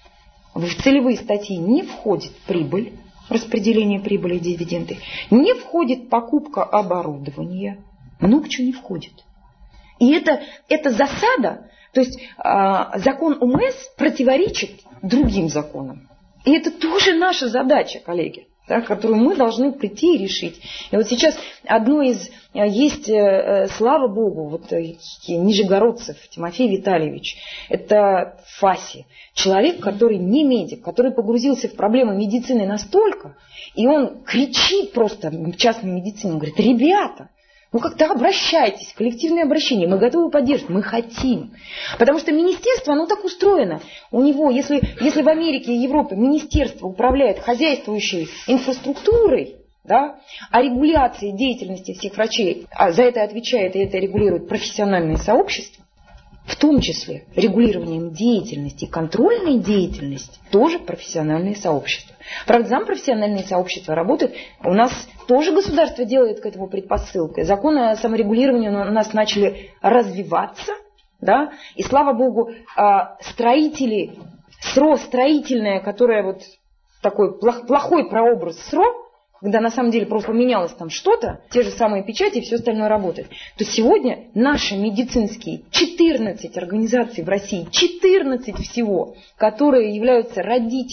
В целевые статьи не входит прибыль, распределение прибыли и дивиденды, не входит покупка оборудования, много чего не входит. И это засада, то есть закон ОМС противоречит другим законам. И это тоже наша задача, коллеги, да, которую мы должны прийти и решить. И вот сейчас одно из есть, слава Богу, вот нижегородцев Тимофей Витальевич, это ФАСИ, человек, который не медик, который погрузился в проблемы медицины настолько, и он кричит просто в частной медицине, он говорит, ребята, ну как-то обращайтесь, коллективное обращение, мы готовы поддерживать, мы хотим. Потому что министерство, оно так устроено. У него, если в Америке и Европе министерство управляет хозяйствующей инфраструктурой, да, а регуляцией деятельности всех врачей, а за это отвечает и это регулирует профессиональное сообщество, в том числе регулированием деятельности и контрольной деятельности, тоже профессиональные сообщества. Правда, зампрофессиональные сообщества работают, у нас тоже государство делает к этому предпосылкой. Законы о саморегулировании у нас начали развиваться, да, и слава богу, строители, СРО строительное, которое вот такой плохой прообраз СРО, когда на самом деле просто поменялось там что-то, те же самые печати и все остальное работает, то сегодня наши медицинские 14 организаций в России, 14 всего, которые являются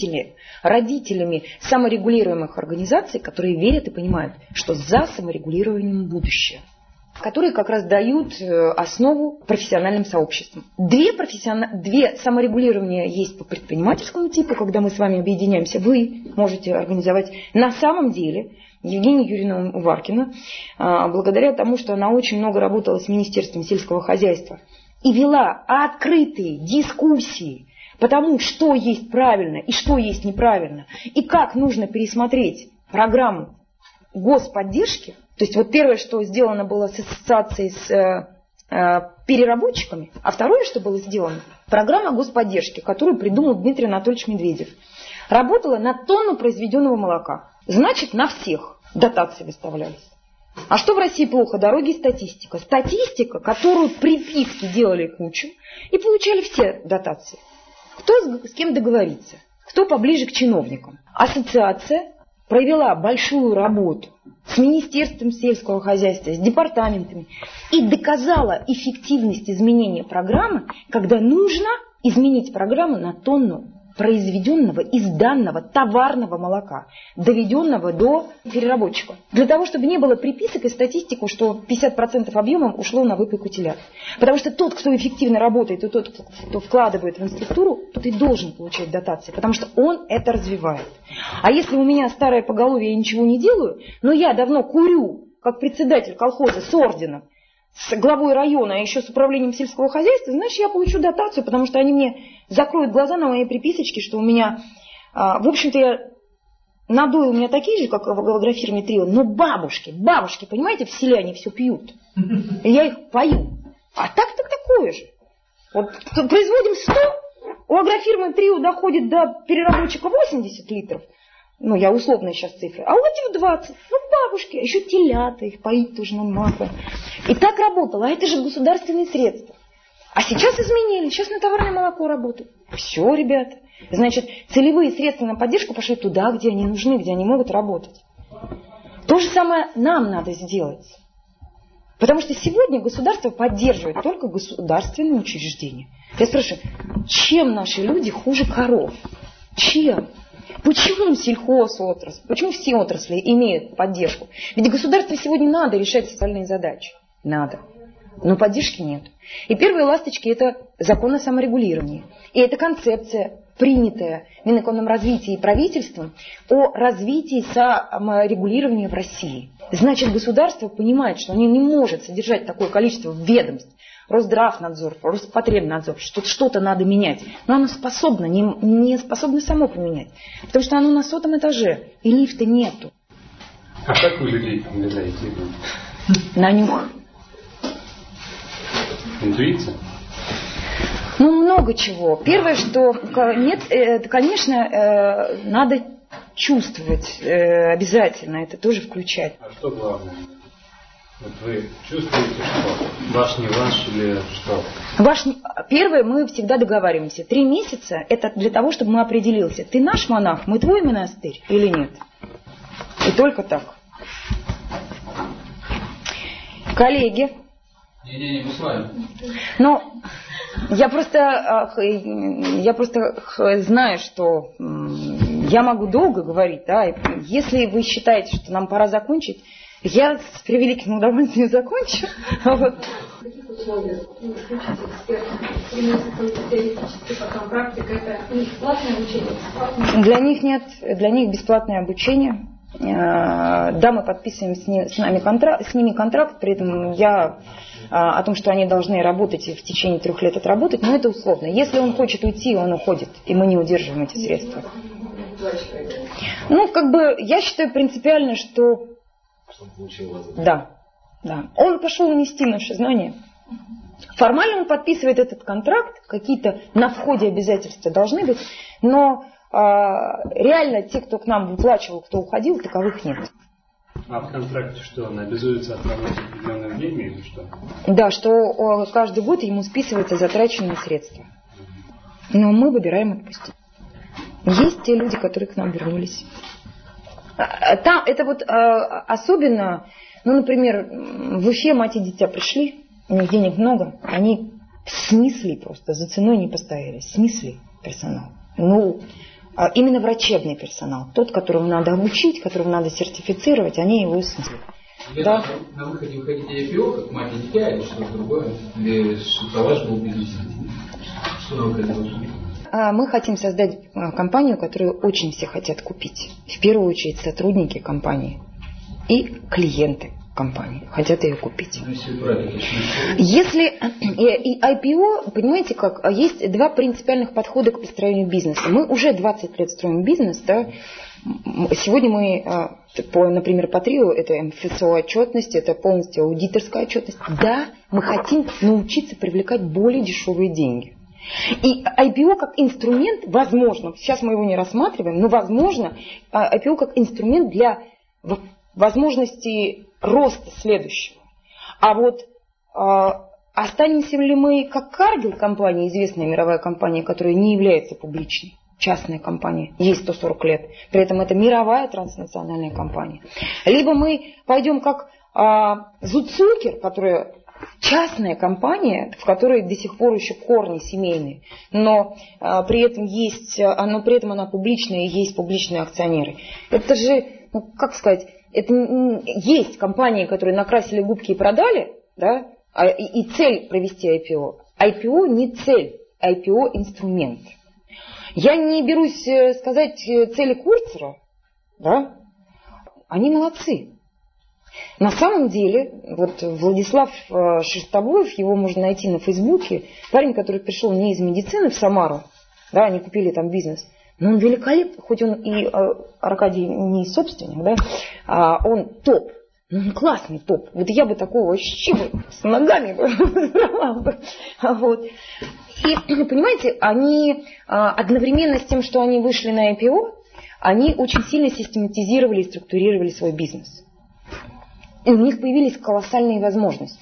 родителями саморегулируемых организаций, которые верят и понимают, что за саморегулированием будущее, которые как раз дают основу профессиональным сообществам. Две саморегулирования есть по предпринимательскому типу, когда мы с вами объединяемся. Вы можете организовать на самом деле Евгения Юрьевна Уваркина, благодаря тому, что она очень много работала с Министерством сельского хозяйства и вела открытые дискуссии по тому, что есть правильно и что есть неправильно, и как нужно пересмотреть программу господдержки. То есть вот первое, что сделано было с ассоциацией с переработчиками, а второе, что было сделано, программа господдержки, которую придумал Дмитрий Анатольевич Медведев, работала на тонну произведенного молока. Значит, на всех дотации выставлялись. А что в России плохо? Дороги и статистика. Статистика, которую приписки делали кучу и получали все дотации. Кто с кем договориться? Кто поближе к чиновникам? Ассоциация провела большую работу с Министерством сельского хозяйства, с департаментами и доказала эффективность изменения программы, когда нужно изменить программу на тонну произведенного из данного товарного молока, доведенного до переработчика. Для того, чтобы не было приписок и статистику, что 50% объемом ушло на выпеку телят. Потому что тот, кто эффективно работает, и тот, кто вкладывает в инфраструктуру, тот и должен получать дотации, потому что он это развивает. А если у меня старое поголовье, я ничего не делаю, но я давно курю, как председатель колхоза с орденом, с главой района, а еще с управлением сельского хозяйства, значит, я получу дотацию, потому что они мне закроют глаза на мои приписочки, что у меня, в общем-то, надои у меня такие же, как в агрофирме Трио, но бабушки, понимаете, в селе они все пьют. И я их пою. А так-то такое же. Вот производим 100, у агрофирмы Трио доходит до переработчика 80 литров. Ну, я условная сейчас цифра. А у этих 20. Ну, бабушки, а еще телята, их поить тоже надо масло. И так работало. А это же государственные средства. А сейчас изменили, сейчас на товарное молоко работают. Все, ребята. Значит, целевые средства на поддержку пошли туда, где они нужны, где они могут работать. То же самое нам надо сделать. Потому что сегодня государство поддерживает только государственные учреждения. Я спрашиваю, чем наши люди хуже коров? Чем? Почему сельхозотрасль, почему все отрасли имеют поддержку? Ведь государству сегодня надо решать социальные задачи. Надо. Но поддержки нет. И первые ласточки – это закон о саморегулировании. И это концепция, принятая Минэкономразвития и правительством о развитии саморегулирования в России. Значит, государство понимает, что оно не может содержать такое количество ведомств, Росздравнадзор, Роспотребнадзор, что что-то надо менять. Но оно способно, не способно само поменять. Потому что оно на 100-м этаже, и лифта нету. А как вы людей определяете? На нюх. Интуиция? Ну, много чего. Первое, что нет, это, конечно, надо чувствовать обязательно, это тоже включать. А что главное? Вот вы чувствуете, что ваш не ваш или что? Первое, мы всегда договариваемся. 3 месяца это для того, чтобы мы определились. Ты наш монах, мы твой монастырь или нет? И только так. Коллеги. Не, мы с вами. Но я просто знаю, что я могу долго говорить, да, и если вы считаете, что нам пора закончить, я с превеликим удовольствием закончу. Вот. В каких условиях учите экспертов? 3 месяца теоретически, потом практика, это не бесплатное обучение? Бесплатное? Для них нет, для них бесплатное обучение. Да, мы подписываем с ними контракт, при этом я о том, что они должны работать и в течение 3 лет отработать, но это условно. Если он хочет уйти, он уходит, и мы не удерживаем эти средства. Ну, как бы, я считаю принципиально, что... Да. Он пошел нести наши знания. Формально он подписывает этот контракт, какие-то на входе обязательства должны быть, но реально те, кто к нам выплачивал, кто уходил, таковых нет. А в контракте что, он обязуется отработать определенное время или что? Да, что каждый год ему списываются затраченные средства. Но мы выбираем отпустить. Есть те люди, которые к нам вернулись. Там, это вот особенно, ну, например, в Уфе мать и дитя пришли, у них денег много, они снесли просто, за ценой не поставили, снесли персонал. Ну, именно врачебный персонал, тот, которого надо обучить, которого надо сертифицировать, они его снесли. Да. На выходе уходите IPO, как мать и дитя, или что-то другое? Или что ваш был бизнес? Что на выходе должно быть? Мы хотим создать компанию, которую очень все хотят купить. В первую очередь сотрудники компании и клиенты компании хотят ее купить. Если и IPO, понимаете как, есть 2 принципиальных подхода к построению бизнеса. Мы уже 20 лет строим бизнес, да. Сегодня мы, например, по ТРИО, это МФСО отчетность, это полностью аудиторская отчетность. Да, мы хотим научиться привлекать более дешевые деньги. И IPO как инструмент, возможно, сейчас мы его не рассматриваем, но возможно, IPO как инструмент для возможности роста следующего. А вот останемся ли мы как Cargill компания, известная мировая компания, которая не является публичной, частная компания, ей 140 лет, при этом это мировая транснациональная компания. Либо мы пойдем как Зуцукер, которая частная компания, в которой до сих пор еще корни семейные, но при этом она публичная и есть публичные акционеры. Это же, ну, как сказать, это есть компании, которые накрасили губки и продали, да, и цель провести IPO. IPO не цель, IPO инструмент. Я не берусь сказать цели Курцера, да, они молодцы. На самом деле, вот Владислав Шерстобоев, его можно найти на Фейсбуке, парень, который пришел не из медицины в Самару, да, они купили там бизнес, но он великолепный, хоть он и Аркадий не собственник, да, он топ, он классный топ. Вот я бы такого вообще с ногами брала бы. Вот. И, понимаете, они одновременно с тем, что они вышли на IPO, они очень сильно систематизировали и структурировали свой бизнес. И у них появились колоссальные возможности.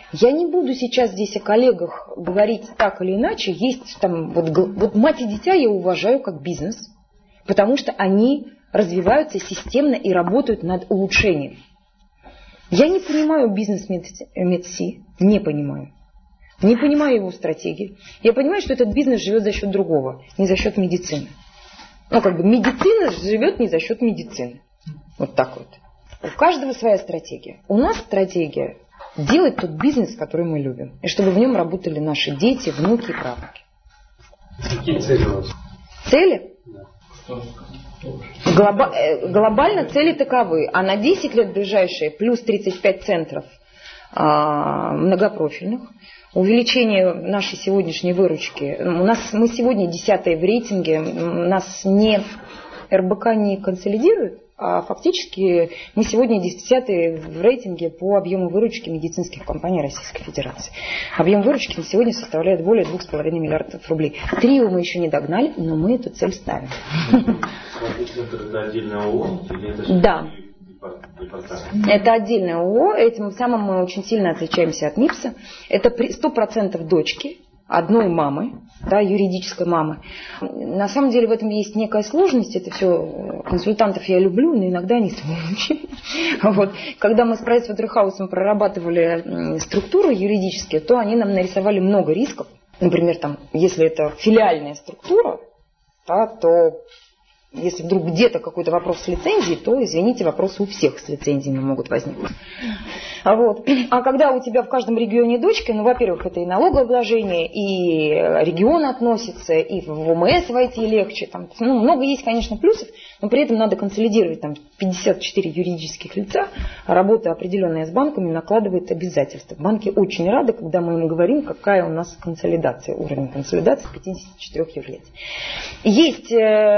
Я не буду сейчас здесь о коллегах говорить так или иначе. Есть там, вот мать и дитя я уважаю как бизнес, потому что они развиваются системно и работают над улучшением. Я не понимаю бизнес Медси, не понимаю. Не понимаю его стратегии. Я понимаю, что этот бизнес живет за счет другого, не за счет медицины. Ну, как бы медицина живет не за счет медицины. Вот так вот. У каждого своя стратегия. У нас стратегия делать тот бизнес, который мы любим. И чтобы в нем работали наши дети, внуки и правнуки. Какие цели у вас? Цели? Глобально цели таковы. А на 10 лет ближайшие плюс 35 центров многопрофильных. Увеличение нашей сегодняшней выручки. Мы сегодня 10-е в рейтинге. Нас не РБК не консолидирует, а фактически мы сегодня 10-е в рейтинге по объему выручки медицинских компаний Российской Федерации. Объем выручки на сегодня составляет более 2,5 миллиардов рублей. Трио мы еще не догнали, но мы эту цель ставим. Это отдельное ООО? Да. Это отдельное ООО. Этим самым мы очень сильно отличаемся от МИПСа. Это 100% дочки одной мамы, да, юридической мамы. На самом деле в этом есть некая сложность. Это все консультантов я люблю, но иногда они сволочи. Вот. Когда мы с PricewaterhouseCoopers прорабатывали структуры юридические, то они нам нарисовали много рисков. Например, там, если это филиальная структура, да, то если вдруг где-то какой-то вопрос с лицензией, то, извините, вопросы у всех с лицензиями могут возникнуть. А когда у тебя в каждом регионе дочки, ну, во-первых, это и налогообложение, и регион относится, и в ОМС войти легче. Там, ну, много есть, конечно, плюсов, но при этом надо консолидировать там 54 юридических лица, а работа определенная с банками накладывает обязательства. Банки очень рады, когда мы им говорим, какая у нас консолидация, уровень консолидации 54 юрлиц. Есть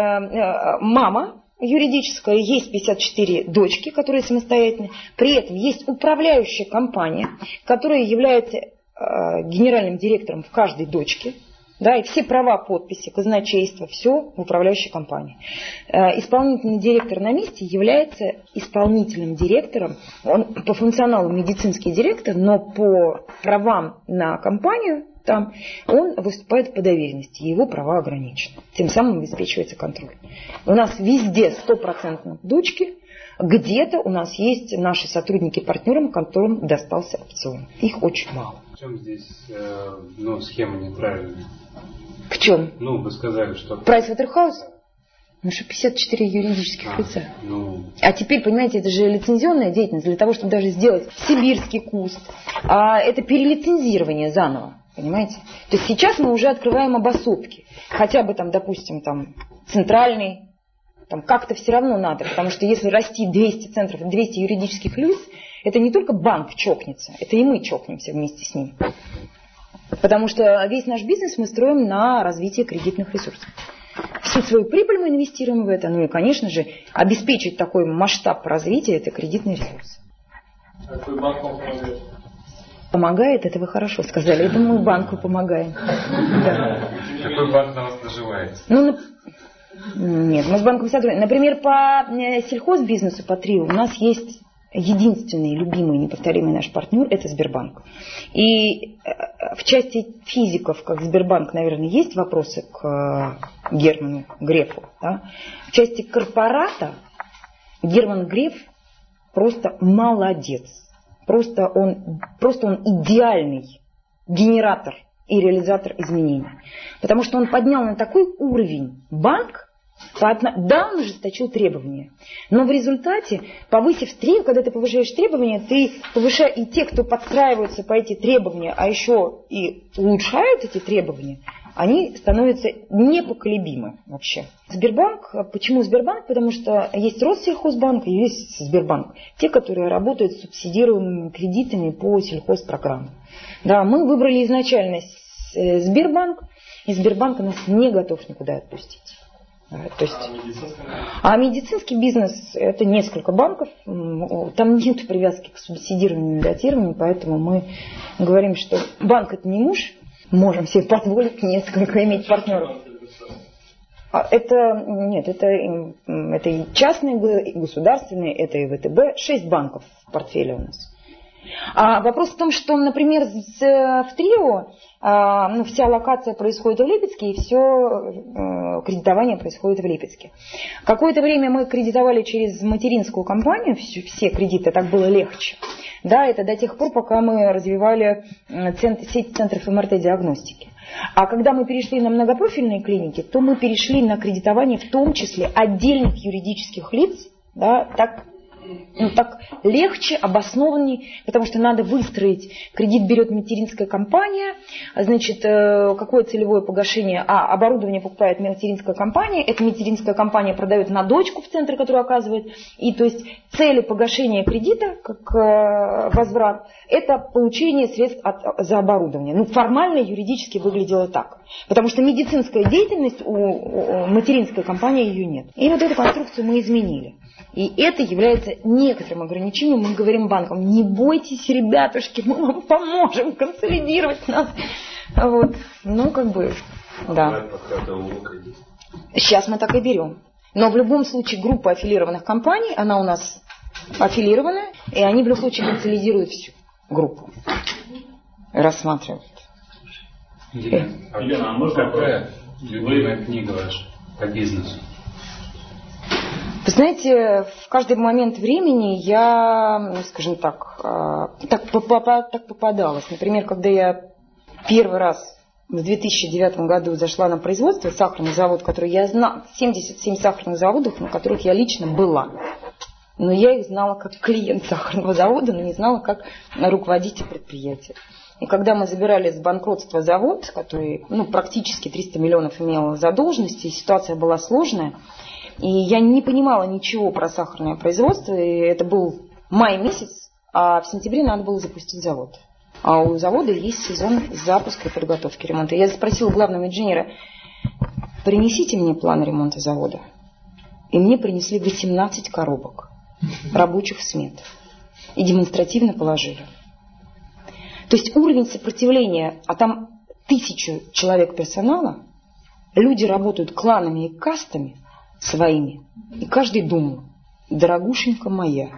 мама юридическая, есть 54 дочки, которые самостоятельные. При этом есть управляющая компания, которая является генеральным директором в каждой дочке. Да, и все права, подписи, казначейство, все в управляющей компании. Исполнительный директор на месте является исполнительным директором. Он по функционалу медицинский директор, но по правам на компанию там он выступает по доверенности, его права ограничены. Тем самым обеспечивается контроль. У нас везде 100% дочки, где-то у нас есть наши сотрудники-партнеры, которым достался опцион. Их очень мало. В чем здесь схема неправильная? В чем? Вы сказали, что... PricewaterhouseCoopers? Ну что 54 юридических лица. А теперь, понимаете, это же лицензионная деятельность. Для того, чтобы даже сделать сибирский куст, это перелицензирование заново. Понимаете? То есть сейчас мы уже открываем обособки. Хотя бы там, допустим, там центральный, там как-то все равно надо. Потому что если расти 200 центров, 200 юридических лиц, это не только банк чокнется, это и мы чокнемся вместе с ним. Потому что весь наш бизнес мы строим на развитие кредитных ресурсов. Всю свою прибыль мы инвестируем в это. Ну и, конечно же, обеспечить такой масштаб развития – это кредитный ресурс. Какой банк вам помогает? Помогает, это вы хорошо сказали. Это мы банку помогаем. Да. Какой банк на вас наживается? Нет, мы с банком сотрудничаем. Например, по сельхозбизнесу, по ТРИО, у нас есть единственный, любимый, неповторимый наш партнер – это Сбербанк. И в части физиков, как Сбербанк, наверное, есть вопросы к Герману Грефу. Да? В части корпората Герман Греф просто молодец. Просто он идеальный генератор и реализатор изменений. Потому что он поднял на такой уровень банк, да, он ужесточил требования. Но в результате, повысив требования, когда ты повышаешь требования, ты повышаешь и те, кто подстраиваются по эти требования, а еще и улучшают эти требования, они становятся непоколебимы вообще. Сбербанк, почему Сбербанк? Потому что есть Россельхозбанк и есть Сбербанк. Те, которые работают с субсидируемыми кредитами по сельхозпрограммам. Да, мы выбрали изначально Сбербанк, и Сбербанк нас не готов никуда отпустить. То есть, медицинский бизнес – это несколько банков, там нет привязки к субсидированию и датированию, поэтому мы говорим, что банк – это не муж, можем себе позволить несколько иметь партнеров. Это и частные, и государственные, это и ВТБ, 6 банков в портфеле у нас. А вопрос в том, что, например, в Трио вся локация происходит в Липецке, и все кредитование происходит в Липецке. Какое-то время мы кредитовали через материнскую компанию, все кредиты, так было легче. Да, это до тех пор, пока мы развивали сеть центров МРТ-диагностики. А когда мы перешли на многопрофильные клиники, то мы перешли на кредитование в том числе отдельных юридических лиц, да, так легче, обоснованней, потому что надо выстроить. Кредит берет материнская компания, значит, какое целевое погашение? Оборудование покупает материнская компания, эта материнская компания продает на дочку в центр, который оказывает. И то есть цели погашения кредита, как возврат, это получение средств за оборудование. Ну, формально, юридически выглядело так. Потому что медицинская деятельность у материнской компании ее нет. И вот эту конструкцию мы изменили. И это является некоторым ограничением. Мы говорим банкам: не бойтесь, ребятушки, мы вам поможем консолидировать нас. Вот. Ну, как бы, да. Сейчас мы так и берем. Но в любом случае группа аффилированных компаний, она у нас аффилированная, и они в любом случае консолидируют всю группу. Рассматривают. Елена, а можно какая любимая книга ваша по бизнесу? Вы знаете, в каждый момент времени я, скажем так попадалась. Например, когда я первый раз в 2009 году зашла на производство, сахарный завод, который я знала, 77 сахарных заводов, на которых я лично была. Но я их знала как клиент сахарного завода, но не знала как руководитель предприятия. И когда мы забирали с банкротства завод, который практически 300 миллионов имел задолженности, и ситуация была сложная, и я не понимала ничего про сахарное производство, и это был май месяц, а в сентябре надо было запустить завод. А у завода есть сезон запуска и подготовки ремонта. Я спросила главного инженера: принесите мне план ремонта завода. И мне принесли 18 коробок рабочих смет и демонстративно положили. То есть уровень сопротивления, а там 1000 человек персонала, люди работают кланами и кастами своими, и каждый думал: дорогушенька моя.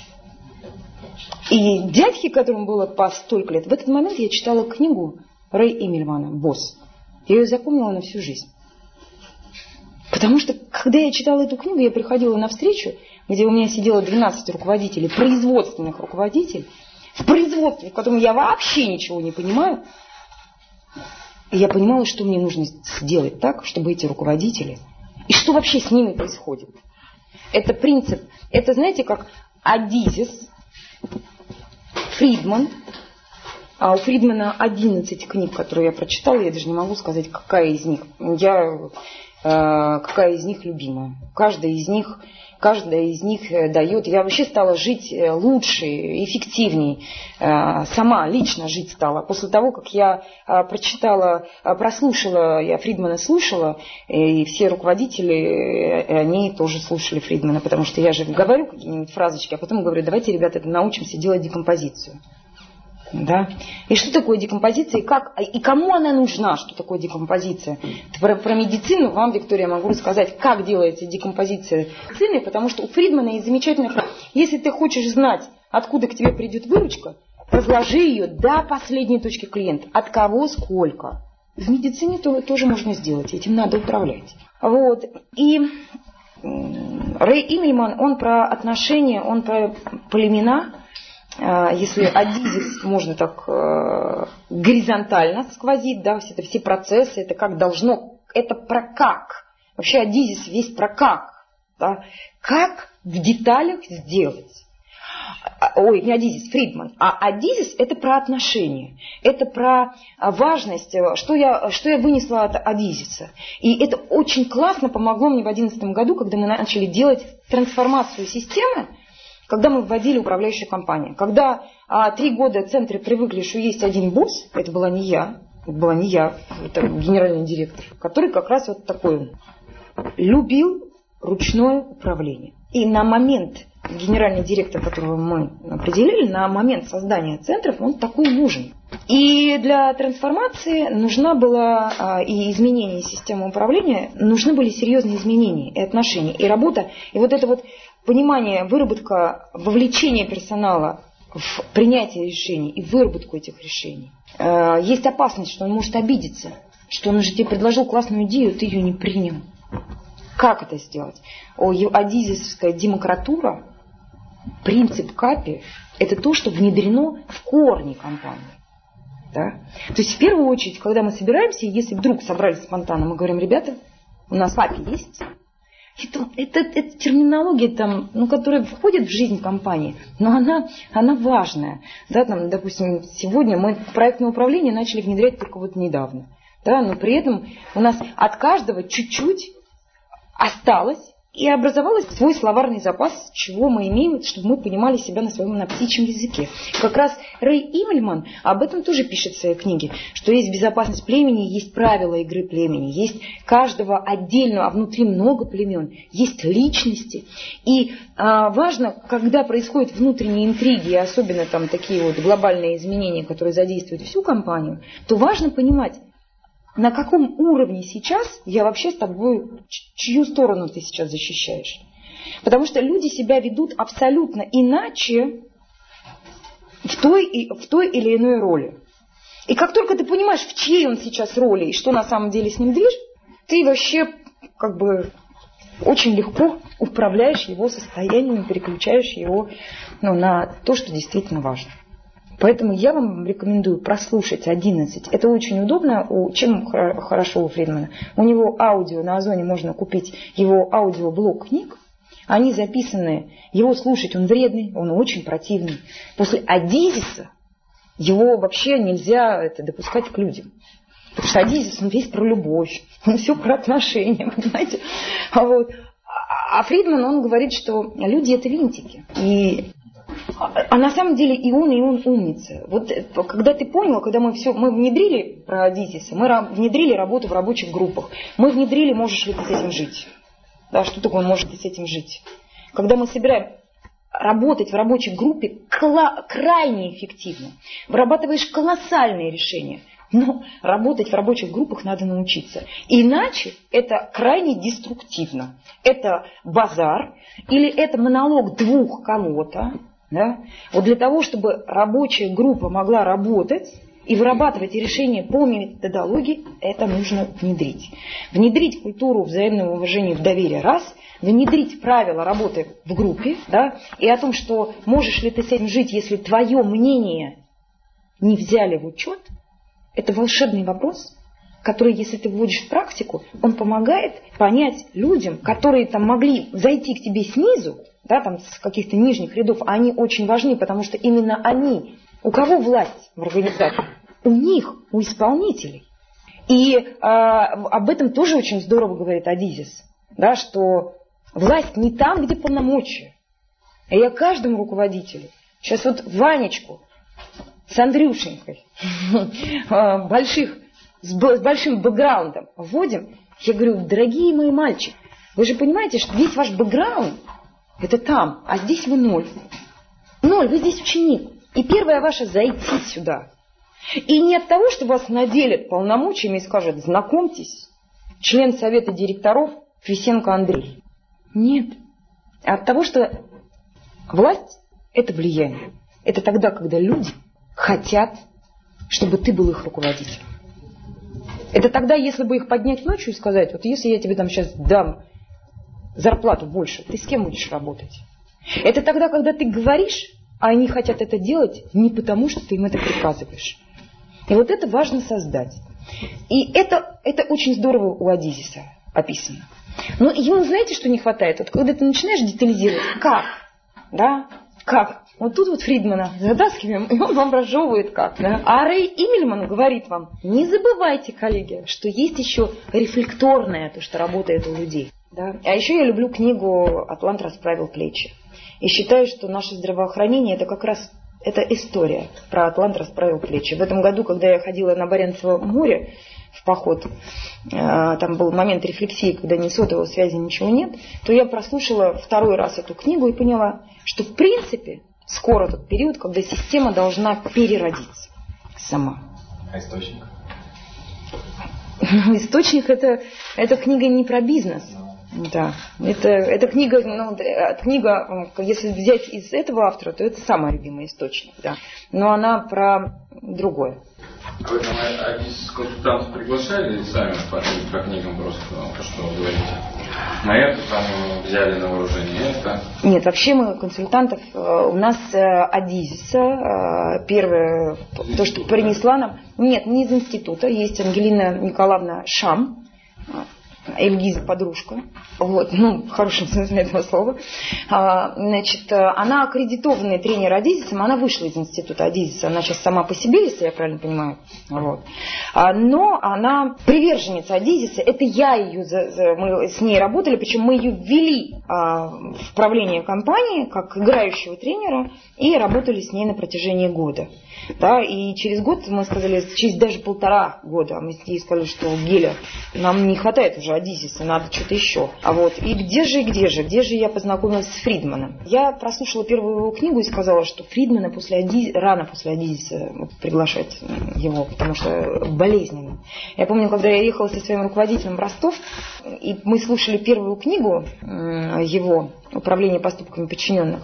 И дядьке, которому было по столько лет, в этот момент я читала книгу Рэя Иммельмана «Босс». Я ее запомнила на всю жизнь. Потому что, когда я читала эту книгу, я приходила на встречу, где у меня сидело 12 руководителей, производственных руководителей, в производстве, в котором я вообще ничего не понимаю. И я понимала, что мне нужно сделать так, чтобы эти руководители, и что вообще с ними происходит. Это принцип, это, знаете, как Адизис, Фридман. А у Фридмана 11 книг, которые я прочитала, я даже не могу сказать, какая из них любимая. Каждая из них дает. Я вообще стала жить лучше, эффективнее. Сама лично жить стала. После того, как я прослушала, я Фридмана слушала, и все руководители, они тоже слушали Фридмана, потому что я же говорю какие-нибудь фразочки, а потом говорю: давайте, ребята, научимся делать декомпозицию. Да? И что такое декомпозиция, и кому она нужна, что такое декомпозиция? Про медицину вам, Виктория, могу рассказать, как делается декомпозиция медицины, потому что у Фридмана есть замечательная фраза: если ты хочешь знать, откуда к тебе придет выручка, разложи ее до последней точки клиента. От кого, сколько. В медицине тоже можно сделать, этим надо управлять. Вот. И Рэй Иммельман, он про отношения, он про племена. Если Адизис можно так горизонтально сквозить, да, все процессы, это как должно, это про как. Вообще Адизис весь про как. Да? Как в деталях сделать. Ой, не Адизис, Фридман. А Адизис это про отношения. Это про важность, что я вынесла от Адизиса. И это очень классно помогло мне в 2011 году, когда мы начали делать трансформацию системы, когда мы вводили управляющую компанию. Когда 3 года центры привыкли, что есть один босс, это была не я, это генеральный директор, который как раз вот такой любил ручное управление. И на момент генеральный директор, которого мы определили, на момент создания центров, он такой нужен. И для трансформации нужна была и изменение системы управления, нужны были серьезные изменения и отношения, и работа. И вот это вот понимание, выработка, вовлечение персонала в принятии решений и выработку этих решений. Есть опасность, что он может обидеться, что он же тебе предложил классную идею, ты ее не принял. Как это сделать? Адизисовская демократура, принцип КАПИ, это то, что внедрено в корни компании. Да? То есть в первую очередь, когда мы собираемся, если вдруг собрались спонтанно, мы говорим: ребята, у нас КАПИ есть. Это терминология, которая входит в жизнь компании, но она важная. Да, допустим, сегодня мы проектное управление начали внедрять только вот недавно. Да, но при этом у нас от каждого чуть-чуть осталось и образовался свой словарный запас, чего мы имеем, чтобы мы понимали себя на своем птичьем языке. Как раз Рэй Имельман об этом тоже пишет в своей книге, что есть безопасность племени, есть правила игры племени, есть каждого отдельного, а внутри много племен, есть личности. И важно, когда происходят внутренние интриги, особенно там такие вот глобальные изменения, которые задействуют всю компанию, то важно понимать, на каком уровне сейчас я вообще с тобой, чью сторону ты сейчас защищаешь. Потому что люди себя ведут абсолютно иначе в той или иной роли. И как только ты понимаешь, в чьей он сейчас роли и что на самом деле с ним движет, ты вообще очень легко управляешь его состоянием, переключаешь его на то, что действительно важно. Поэтому я вам рекомендую прослушать 11. Это очень удобно. Чем хорошо у Фридмана? У него аудио, на Озоне можно купить его аудиоблог книг. Они записаны, его слушать, он вредный, он очень противный. После Адизиса его вообще нельзя допускать к людям. Потому что Адизис, он весь про любовь, он все про отношения, понимаете? А Фридман, он говорит, что люди это винтики. А на самом деле и он умница. Вот когда ты понял, когда мы внедрили про Адизиса, мы внедрили работу в рабочих группах, мы внедрили, можешь ли ты с этим жить. Да, что такое может ли с этим жить? Когда мы собираем работать в рабочей группе крайне эффективно, вырабатываешь колоссальные решения, но работать в рабочих группах надо научиться. Иначе это крайне деструктивно. Это базар или это монолог двух кого-то. Да? Вот для того, чтобы рабочая группа могла работать и вырабатывать решения по методологии, это нужно внедрить. Внедрить культуру взаимного уважения в доверие раз, внедрить правила работы в группе, да, и о том, что можешь ли ты с этим жить, если твое мнение не взяли в учет, это волшебный вопрос, который, если ты вводишь в практику, он помогает понять людям, которые могли зайти к тебе снизу, да, с каких-то нижних рядов, они очень важны, потому что именно они, у кого власть в организации? У них, у исполнителей. И об этом тоже очень здорово говорит Адизис, да, что власть не там, где полномочия. А я каждому руководителю, сейчас вот Ванечку с Андрюшенькой, с большим бэкграундом вводим, я говорю: дорогие мои мальчики, вы же понимаете, что весь ваш бэкграунд это там, а здесь вы ноль. Ноль, вы здесь ученик. И первое ваше зайти сюда. И не от того, что вас наделят полномочиями и скажут: знакомьтесь, член совета директоров Фисенко Андрей. Нет. А от того, что власть это влияние. Это тогда, когда люди хотят, чтобы ты был их руководителем. Это тогда, если бы их поднять ночью и сказать: вот если я тебе сейчас дам зарплату больше, ты с кем будешь работать? Это тогда, когда ты говоришь, а они хотят это делать не потому, что ты им это приказываешь. И вот это важно создать. И это очень здорово у Адизиса описано. Но ему, знаете, что не хватает? Вот когда ты начинаешь детализировать, как? Да? Как? Вот тут вот Фридмана затаскиваем, и он вам разжевывает как. Да? А Рэй Имельман говорит вам: не забывайте, коллеги, что есть еще рефлекторное, то, что работает у людей. Да? А еще я люблю книгу «Атлант расправил плечи». И считаю, что наше здравоохранение это как раз это история про Атлант расправил плечи. В этом году, когда я ходила на Баренцево море в поход, там был момент рефлексии, когда ни сотовой связи, ничего нет, то я прослушала второй раз эту книгу и поняла, что в принципе скоро тот период, когда система должна переродиться сама. А источник? Источник это книга не про бизнес. Да, это книга, если взять из этого автора, то это самый любимый источник, да. Но она про другое. А вы там консультантов приглашали или сами по книгам просто, то, что вы говорите? На это там взяли на вооружение это? Нет, вообще мы консультантов, у нас Адизиса, первое, то, что принесла нам, нет, не из института, есть Ангелина Николаевна Шам, Эльгиза подружка, вот, в хорошем смысле этого слова. Значит, она аккредитованный тренер Адизиса, она вышла из института Адизиса, она сейчас сама по себе, если я правильно понимаю. Вот. Но она приверженница Адизиса, это я ее, мы с ней работали, причем мы ее ввели в правление компании как играющего тренера и работали с ней на протяжении года. Да, и через год мы сказали, через даже 1,5 года, мы ей сказали, что Геля, нам не хватает уже Адизиса, надо что-то еще. И где же я познакомилась с Фридманом? Я прослушала первую его книгу и сказала, что Фридмана рано после Адизиса приглашать его, потому что болезненно. Я помню, когда я ехала со своим руководителем в Ростов, и мы слушали первую книгу его «Управление поступками подчиненных»,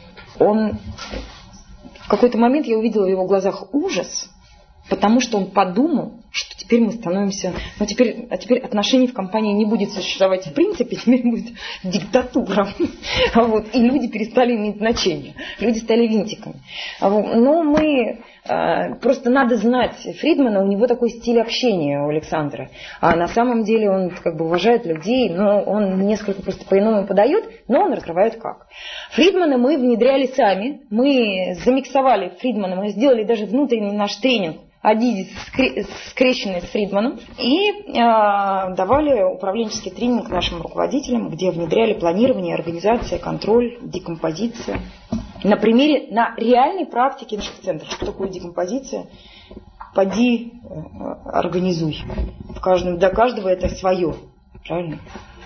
в какой-то момент я увидела в его глазах ужас, потому что он подумал, что теперь мы становимся... теперь отношений в компании не будет существовать в принципе, теперь будет диктатура. И люди перестали иметь значение. Люди стали винтиками. Но просто надо знать Фридмана, у него такой стиль общения у Александра. А на самом деле он уважает людей, но он несколько просто по-иному подает, но он раскрывает как. Фридмана мы внедряли сами, мы замиксовали Фридмана, мы сделали даже внутренний наш тренинг Адизис, скрещенный с Фридманом, и давали управленческий тренинг нашим руководителям, где внедряли планирование, организация, контроль, декомпозиция. На реальной практике наших центров. Что такое декомпозиция? Поди, организуй. Для каждого это свое. Правильно?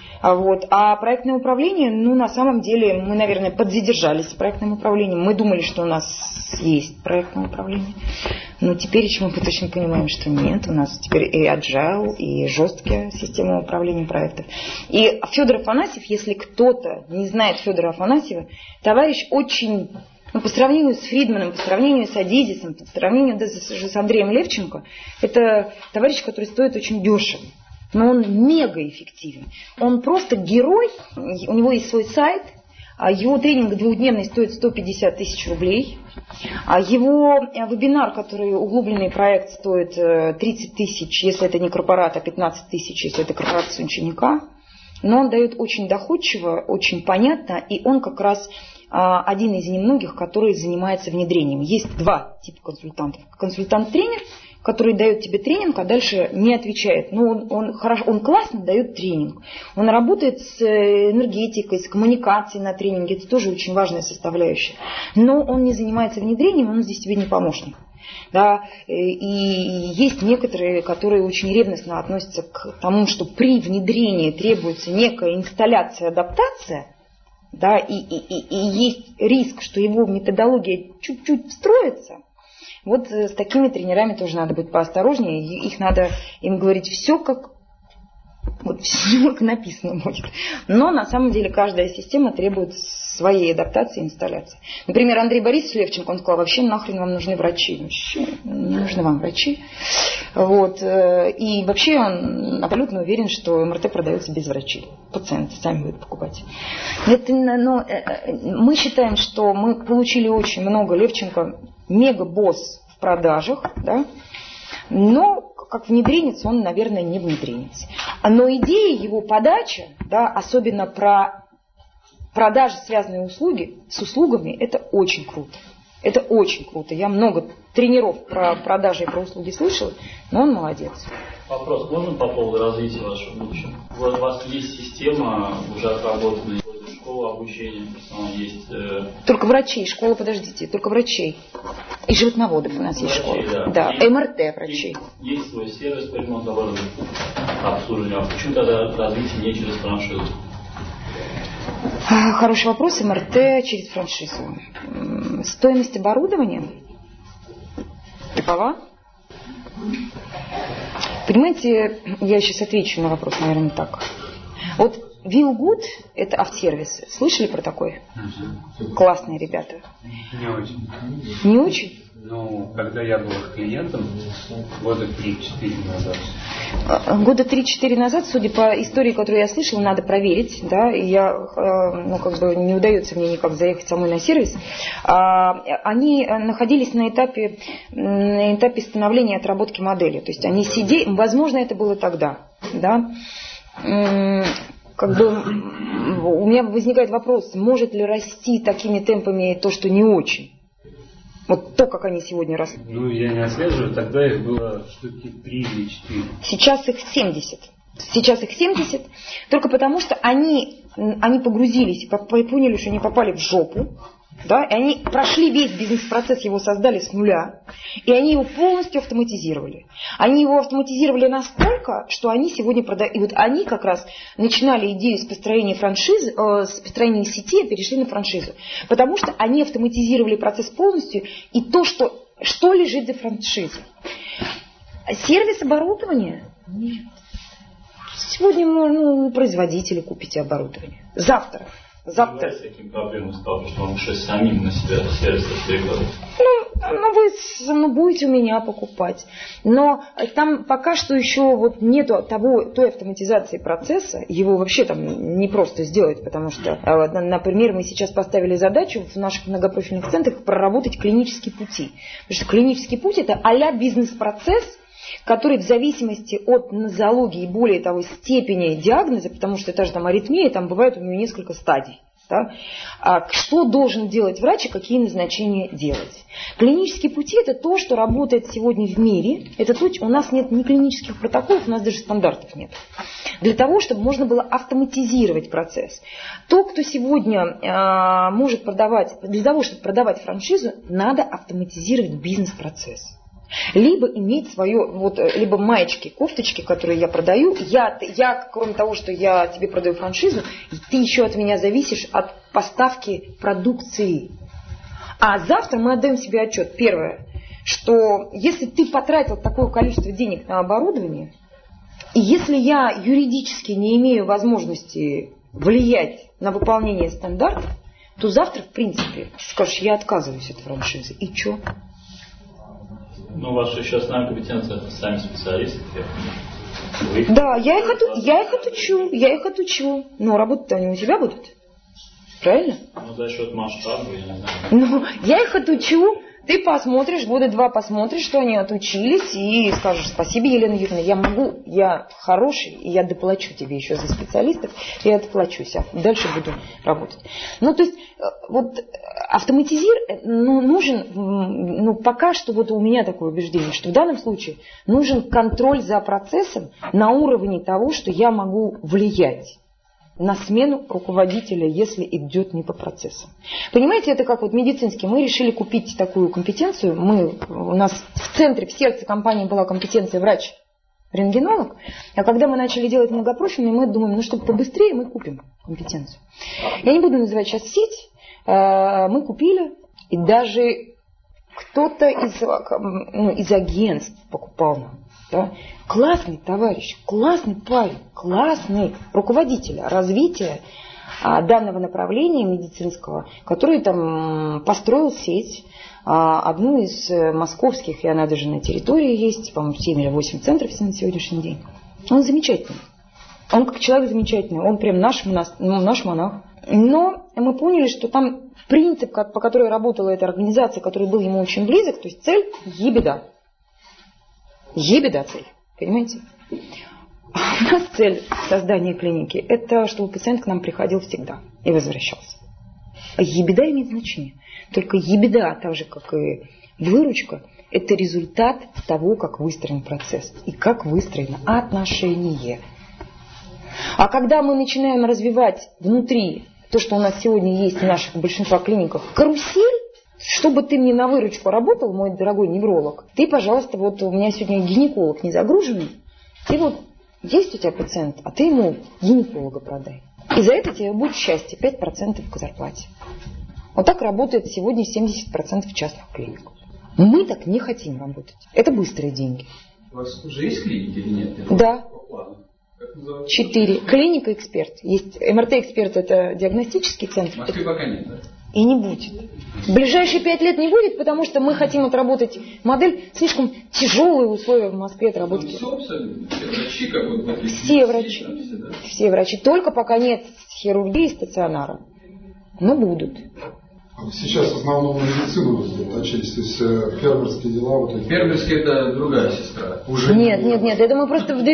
А проектное управление, на самом деле, мы, наверное, подзадержались с проектным управлением. Мы думали, что у нас есть проектное управление. Но теперь мы точно понимаем, что нет. У нас теперь и agile, и жесткая система управления проектов. И Федор Афанасьев, если кто-то не знает Федора Афанасьева, товарищ очень... по сравнению с Фридманом, по сравнению с Адизисом, по сравнению даже с Андреем Левченко, это товарищ, который стоит очень дешево. Но он мега эффективен. Он просто герой, у него есть свой сайт, его тренинг 2-дневный стоит 150 тысяч рублей, его вебинар, который углубленный проект, стоит 30 тысяч, если это не корпорат, а 15 тысяч, если это корпорация ученика. Но он дает очень доходчиво, очень понятно, и он как раз один из немногих, который занимается внедрением. Есть 2 типа консультантов. Консультант-тренер, который дает тебе тренинг, а дальше не отвечает. Но он классно дает тренинг. Он работает с энергетикой, с коммуникацией на тренинге. Это тоже очень важная составляющая. Но он не занимается внедрением, он здесь тебе не помощник. Да? И есть некоторые, которые очень ревностно относятся к тому, что при внедрении требуется некая инсталляция, адаптация. Да? И есть риск, что его методология чуть-чуть встроится. С такими тренерами тоже надо быть поосторожнее. Их надо им говорить все как написано будет. Но на самом деле каждая система требует своей адаптации и инсталляции. Например, Андрей Борисович Левченко, он сказал, вообще нахрен вам нужны врачи. Вообще не нужны вам врачи. И вообще он абсолютно уверен, что МРТ продается без врачей. Пациенты сами будут покупать. Мы считаем, что мы получили очень много Левченко, мега-босс в продажах, да? Но как внедренец он, наверное, не внедренец. Но идея его подачи, да, особенно про продажи, связанные с услугами, это очень круто. Это очень круто. Я много тренеров про продажи и про услуги слышала, но он молодец. Вопрос можно по поводу развития вашего будущего? У вас есть система уже отработанная, школа обучения, есть... Только врачей, школа, подождите, только врачей. И животноводов у нас есть врачей, школа. Да, МРТ врачей. Есть свой сервис по ремонту обслуживания. А почему тогда развитие не через франшизу? Хороший вопрос. МРТ через франшизу. Стоимость оборудования такова. Понимаете, я сейчас отвечу на вопрос, наверное, так. Вилгуд – это автосервисы. Слышали про такое? Классные ребята. Не очень. Не очень? Ну, когда я был их клиентом, года 3-4 назад. Года 3-4 назад, судя по истории, которую я слышала, надо проверить, да, и я, не удается мне никак заехать самой на сервис, они находились на этапе становления и отработки модели. То есть они сидели, возможно, это было тогда, да. У меня возникает вопрос, может ли расти такими темпами то, что не очень? Вот то, как они сегодня растут. Ну, я не отслеживаю, тогда их было штуки 3 или 4. Сейчас их 70. Сейчас их 70, только потому что они погрузились, поняли, что они попали в жопу, да, и они прошли весь бизнес-процесс, его создали с нуля, и они его полностью автоматизировали. Они его автоматизировали настолько, что они сегодня продают. И вот они как раз начинали идею с построения франшизы, с построения сети, а перешли на франшизу. Потому что они автоматизировали процесс полностью, и то, что лежит за франшизой. Сервис оборудования? Нет. Сегодня производители купите оборудование. Завтра. Завтра. С какими проблемами сталкиваешься, что вам пришлось самим на себя сервис перекладывать? Вы будете у меня покупать. Но там пока что еще вот нету той автоматизации процесса, его вообще там не просто сделать, потому что, например, мы сейчас поставили задачу в наших многопрофильных центрах проработать клинические пути. Потому что клинический путь – это а-ля бизнес-процесс, который в зависимости от нозологии и более того степени диагноза, потому что это же там аритмия, там бывает у нее несколько стадий. Да? Что должен делать врач и какие назначения делать. Клинические пути – это то, что работает сегодня в мире. Это то, у нас нет ни клинических протоколов, у нас даже стандартов нет. Для того, чтобы можно было автоматизировать процесс. То, кто сегодня может продавать, для того, чтобы продавать франшизу, надо автоматизировать бизнес-процесс. Либо иметь свое, либо маечки, кофточки, которые я продаю. Я, кроме того, что я тебе продаю франшизу, ты еще от меня зависишь от поставки продукции. А завтра мы отдаем себе отчет. Первое, что если ты потратил такое количество денег на оборудование, и если я юридически не имею возможности влиять на выполнение стандартов, то завтра, в принципе, ты скажешь, я отказываюсь от франшизы. И что? Ну, ваша еще основная компетенция – это сами специалисты. Да, я их отучу. Но работать-то они у тебя будут. Правильно? Ну, за счет масштаба, я не знаю. Я их отучу. Ты посмотришь, года 2 посмотришь, что они отучились, и скажешь, спасибо, Елена Юрьевна, я хороший, и я доплачу тебе еще за специалистов, я доплачусь, а дальше буду работать. То есть, нужен, пока что у меня такое убеждение, что в данном случае нужен контроль за процессом на уровне того, что я могу влиять на смену руководителя, если идет не по процессам. Понимаете, это как медицинский. Мы решили купить такую компетенцию. У нас в центре, в сердце компании была компетенция врач-рентгенолог. А когда мы начали делать многопрофильные, мы думаем, чтобы побыстрее мы купим компетенцию. Я не буду называть сейчас сеть. Мы купили, и даже кто-то из агентств покупал нам. Да? Классный товарищ, классный парень, классный руководитель развития данного направления медицинского, который там построил сеть, одну из московских, и она даже на территории есть, по-моему, 7 или 8 центров на сегодняшний день. Он замечательный. Он как человек замечательный, он прям наш монах. Но мы поняли, что там принцип, по которому работала эта организация, который был ему очень близок, то есть цель – ебеда. Ебеда цель, понимаете? А у нас цель создания клиники – это чтобы пациент к нам приходил всегда и возвращался. А ебеда имеет значение. Только ебеда, так же как и выручка, это результат того, как выстроен процесс и как выстроено отношение. А когда мы начинаем развивать внутри то, что у нас сегодня есть в наших большинстве клиниках, карусель, чтобы ты мне на выручку работал, мой дорогой невролог, ты, пожалуйста, у меня сегодня гинеколог не загруженный, ты есть у тебя пациент, а ты ему гинеколога продай. И за это тебе будет счастье, 5% к зарплате. Вот так работает сегодня 70% частных клиник. Но мы так не хотим работать. Это быстрые деньги. У вас уже есть клиники или нет? Да. 4. Клиника-эксперт. Есть МРТ-эксперт, это диагностический центр. В Москве пока нет, да? И не будет. В ближайшие 5 лет не будет, потому что мы хотим отработать модель. Слишком тяжелые условия в Москве отработки. Все абсолютно. Все врачи, как вот все врачи. Все врачи. Только пока нет хирургии стационара. Но будут. Сейчас в основном медицину точились, то есть фермерские дела. Вот эти. Фермерские это другая сестра. Уже нет. Это мы просто в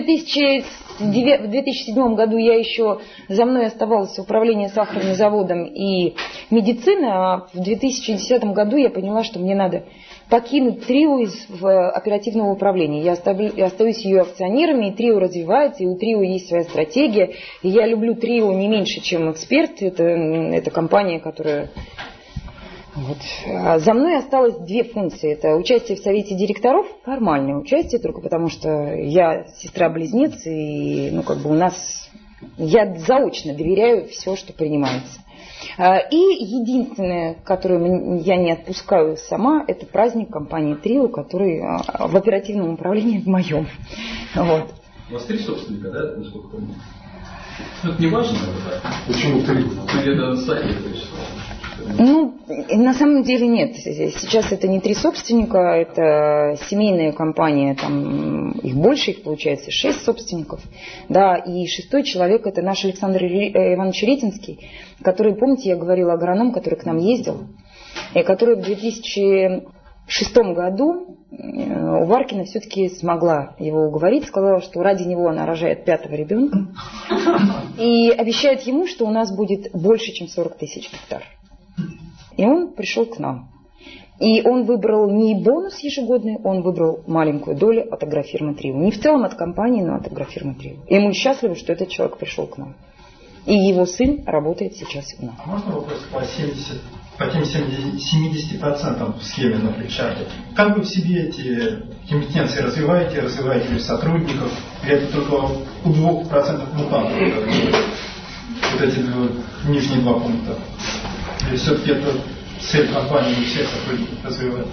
2007 году я еще за мной оставалось управление сахарным заводом и медицина, а в 2010 году я поняла, что мне надо покинуть Трио из оперативного управления. Я остаюсь ее акционерами, и Трио развивается, и у Трио есть своя стратегия. И я люблю Трио не меньше, чем эксперт. Это компания, которая... Вот. За мной осталось 2 функции. Это участие в совете директоров, формальное участие, только потому что я сестра-близнец, и у нас я заочно доверяю все, что принимается. И единственное, которое я не отпускаю сама, это праздник компании Трио, который в оперативном управлении в моем. Вот. У вас 3 собственника, да, насколько помню? Это не важно, да? Почему 3? Где-то на сайте пришла. На самом деле нет. Сейчас это не 3 собственника, это семейная компания, там их больше, их получается 6 собственников. Да, и 6-й человек это наш Александр Иванович Ретинский, который, помните, я говорила, агроном, который к нам ездил, и который в 2006 году у Варкина все-таки смогла его уговорить, сказала, что ради него она рожает 5-го ребенка и обещает ему, что у нас будет больше, чем 40 тысяч гектар. И он пришел к нам. И он выбрал не бонус ежегодный, он выбрал маленькую долю от агрофирмы Трио. Не в целом от компании, но от агрофирмы Трио. И мы счастливы, что этот человек пришел к нам. И его сын работает сейчас у нас. Можно вопрос по тем 70% в схеме на флипчарте? Как вы в себе эти компетенции развиваете ли сотрудников? Или это только у 2% мутантов? Вот эти нижние 2 пункта? Или все-таки это цель компании у всех сотрудников развивать?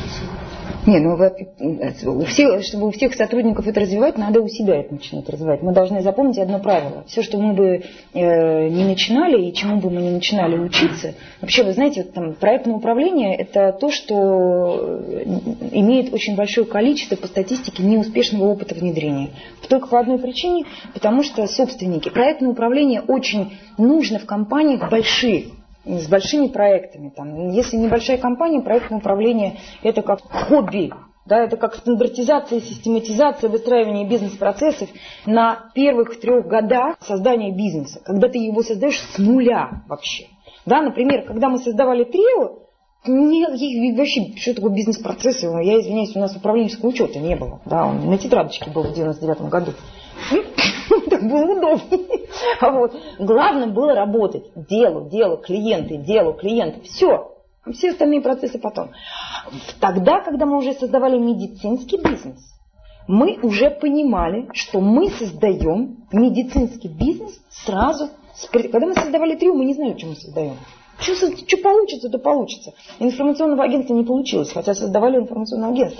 Чтобы у всех сотрудников это развивать, надо у себя это начинать развивать. Мы должны запомнить одно правило. Все, что мы бы не начинали и чему бы мы не начинали учиться, вообще, вы знаете, проектное управление – это то, что имеет очень большое количество по статистике неуспешного опыта внедрения. Только по одной причине, потому что собственники. Проектное управление очень нужно в компаниях больших, с большими проектами. Если небольшая компания, проектное управление – это как хобби, да, это как стандартизация, систематизация, выстраивание бизнес-процессов на первых 3 годах создания бизнеса, когда ты его создаешь с нуля вообще. Да, например, когда мы создавали Трио, вообще, что такое бизнес-процессы, я извиняюсь, у нас управленческого учета не было. Да, он на тетрадочке был в 99 году. Так было удобнее. Главное было работать. Делу, клиенты. Все. Все остальные процессы потом. Тогда, когда мы уже создавали медицинский бизнес, мы уже понимали, что мы создаем медицинский бизнес сразу. Когда мы создавали Трио, мы не знали, что мы создаем. Что получится, то получится. Информационного агентства не получилось, хотя создавали информационное агентство.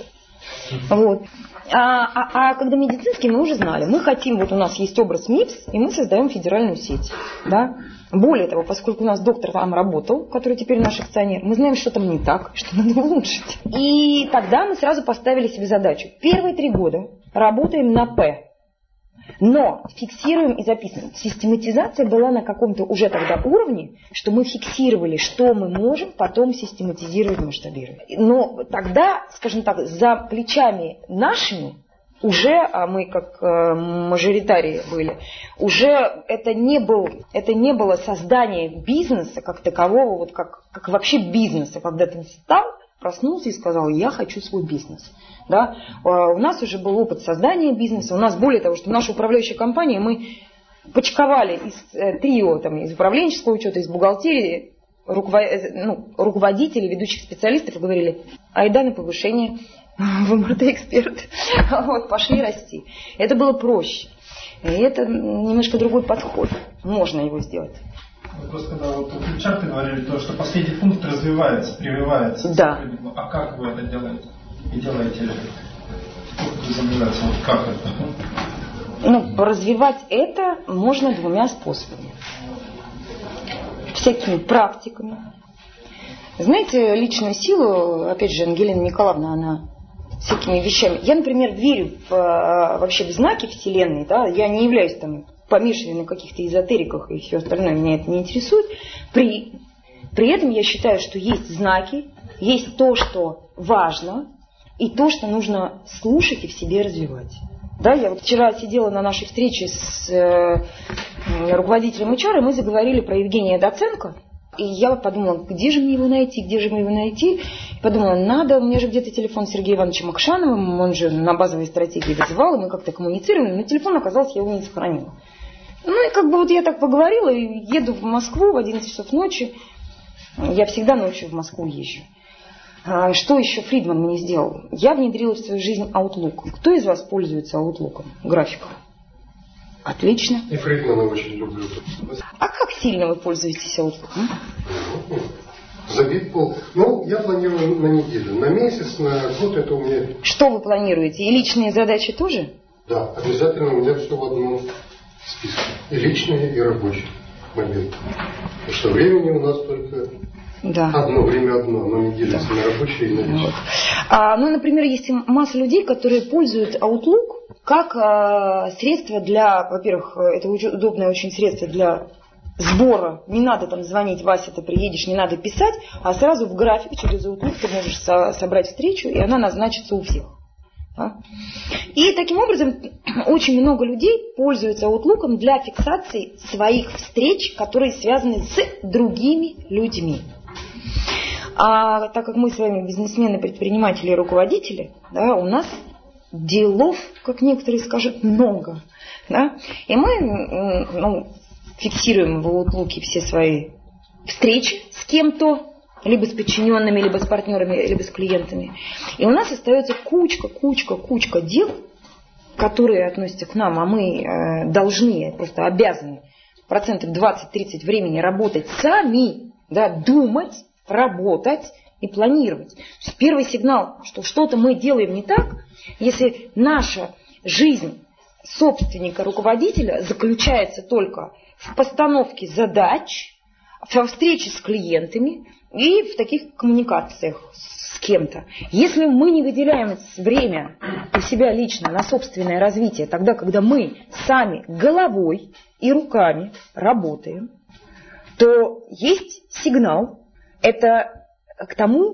А когда медицинский, мы уже знали. Мы хотим, у нас есть образ МИПС, и мы создаем федеральную сеть. Да? Более того, поскольку у нас доктор там работал, который теперь наш акционер, мы знаем, что там не так, что надо улучшить. И тогда мы сразу поставили себе задачу. Первые 3 года работаем на П. Но фиксируем и записываем. Систематизация была на каком-то уже тогда уровне, что мы фиксировали, что мы можем потом систематизировать, масштабировать. Но тогда, скажем так, за плечами нашими уже, а мы как мажоритарии были, уже это не было создание бизнеса как такового, как вообще бизнеса, когда ты встал, проснулся и сказал: я хочу свой бизнес. Да? У нас уже был опыт создания бизнеса. У нас, более того, что наша управляющая компания, мы почковали из Трио, из управленческого учета, из бухгалтерии, руководителей, ведущих специалистов, и говорили: айда на повышение в МРТ-эксперт. Пошли расти. Это было проще. И это немножко другой подход. Можно его сделать. Просто когда у флипчарта говорили, что последний пункт развивается, прививается. Да. А как вы это делаете? И делаете ли? Сколько вы занимаетесь? Как это? развивать это можно двумя способами. Всякими практиками. Знаете, личную силу, опять же, Ангелина Николаевна, она всякими вещами. Я, например, верю вообще в знаки Вселенной, да, я не являюсь там помешанной на каких-то эзотериках и все остальное, меня это не интересует. При этом я считаю, что есть знаки, есть то, что важно, и то, что нужно слушать и в себе развивать. Да, я вот вчера сидела на нашей встрече с руководителем HR, и мы заговорили про Евгения Доценко. И я подумала, где же мне его найти, И подумала, надо, у меня же где-то телефон Сергея Ивановича Макшанова, он же на базовой стратегии вызывал, и мы как-то коммуницировали, но телефон оказался, я его не сохранила. И вот я так поговорила, и еду в Москву в 11 часов ночи. Я всегда ночью в Москву езжу. Что еще Фридман мне сделал? Я внедрила в свою жизнь Outlook. Кто из вас пользуется Outlook, графиком? Отлично. И Фридмана очень люблю. А как сильно вы пользуетесь Outlook? Забит пол. Я планирую на неделю. На месяц, на год это у меня... Что вы планируете? И личные задачи тоже? Да, обязательно у меня все в одном списке. И личные, и рабочие моменты. Потому что времени у нас только... Да. Время одно, но не делится на рабочие и на личные. Например, есть масса людей, которые пользуют Outlook как средство для, во-первых, это удобное очень средство для сбора. Не надо там звонить, Вася, ты приедешь, не надо писать, а сразу в график через Outlook ты можешь собрать встречу, и она назначится у всех. И таким образом очень много людей пользуются Outlook для фиксации своих встреч, которые связаны с другими людьми. А так как мы с вами бизнесмены, предприниматели и руководители, да, у нас делов, как некоторые скажут, много. Да? И мы фиксируем в Outlook все свои встречи с кем-то, либо с подчиненными, либо с партнерами, либо с клиентами. И у нас остается кучка дел, которые относятся к нам, а мы должны, просто обязаны 20-30% времени работать сами, да, думать, работать и планировать. То есть первый сигнал, что что-то мы делаем не так, если наша жизнь собственника, руководителя заключается только в постановке задач, во встрече с клиентами и в таких коммуникациях с кем-то. Если мы не выделяем время у себя лично на собственное развитие, тогда, когда мы сами головой и руками работаем, то есть сигнал, это к тому,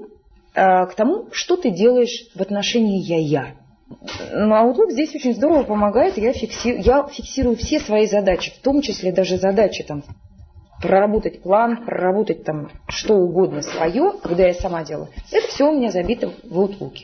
что ты делаешь в отношении я. Outlook здесь очень здорово помогает, я фиксирую все свои задачи, в том числе даже задачи там, проработать план, проработать там что угодно свое, когда я сама делаю. Это все у меня забито в Outlook.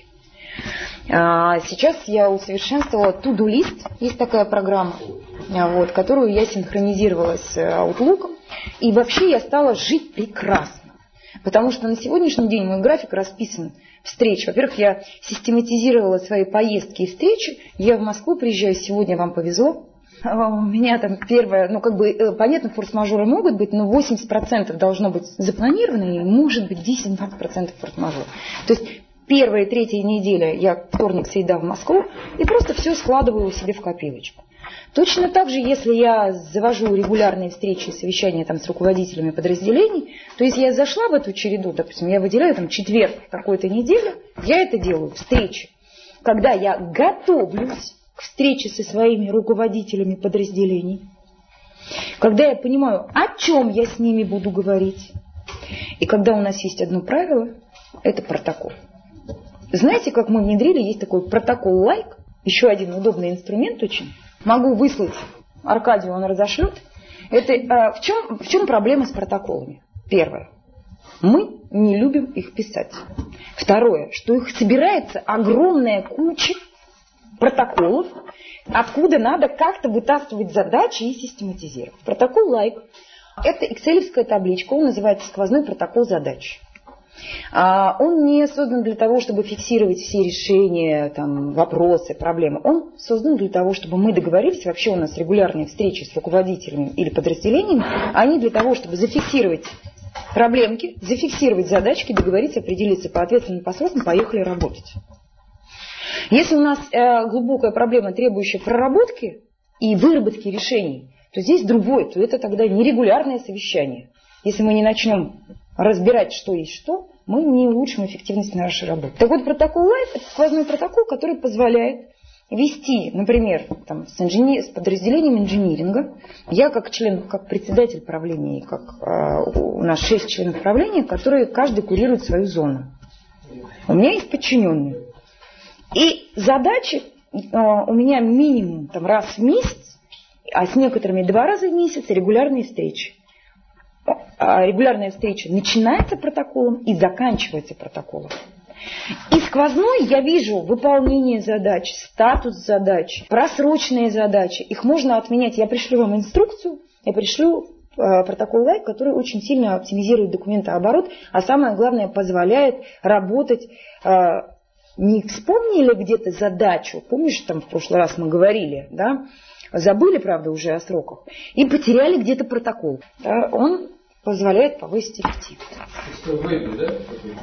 Сейчас я усовершенствовала To-Do List, есть такая программа, которую я синхронизировала с Outlook. И вообще я стала жить прекрасно. Потому что на сегодняшний день мой график расписан встреч. Во-первых, я систематизировала свои поездки и встречи. Я в Москву приезжаю сегодня, вам повезло. У меня там первое, понятно, форс-мажоры могут быть, но 80% должно быть запланировано, и может быть 10-20% форс-мажор. То есть первая и третья неделя я вторник, среда в Москву и просто все складываю себе в копилочку. Точно так же, если я завожу регулярные встречи и совещания там, с руководителями подразделений, то есть я зашла в эту череду, допустим, я выделяю там четверг какой-то недели, я это делаю, встречи, когда я готовлюсь к встрече со своими руководителями подразделений, когда я понимаю, о чем я с ними буду говорить, и когда у нас есть одно правило, это протокол. Знаете, как мы внедрили, есть такой протокол лайк, еще один удобный инструмент очень. Могу выслать Аркадию, он разошлет. Это, в чем проблема с протоколами? Первое. Мы не любим их писать. Второе, что их собирается огромная куча протоколов, откуда надо как-то вытаскивать задачи и систематизировать. Протокол лайк. Это экселевская табличка, он называется сквозной протокол задач. Он не создан для того, чтобы фиксировать все решения, там, вопросы, проблемы. Он создан для того, чтобы мы договорились, вообще у нас регулярные встречи с руководителями или подразделениями, они для того, чтобы зафиксировать проблемки, зафиксировать задачки, договориться, определиться по ответственным по срокам, поехали работать. Если у нас глубокая проблема, требующая проработки, и выработки решений, то здесь другой, то это тогда нерегулярное совещание. Если мы не начнем разбирать, что есть что, мы не улучшим эффективность нашей работы. Так вот, протокол LIFE – это сквозной протокол, который позволяет вести, например, там, с подразделением инжиниринга. Я как член, как председатель правления, у нас 6 членов правления, которые каждый курирует свою зону. У меня есть подчиненные. И задачи у меня минимум там, раз в месяц, а с некоторыми 2 раза в месяц регулярные встречи. Регулярная встреча начинается протоколом и заканчивается протоколом. И сквозной я вижу выполнение задач, статус задач, просроченные задачи. Их можно отменять. Я пришлю вам инструкцию, я пришлю протокол LIFE, который очень сильно оптимизирует документооборот, а самое главное, позволяет работать. Не вспомнили где-то задачу, помнишь, там в прошлый раз мы говорили, да? Забыли, правда, уже о сроках, и потеряли где-то протокол. Да? Он позволяет повысить эффективность.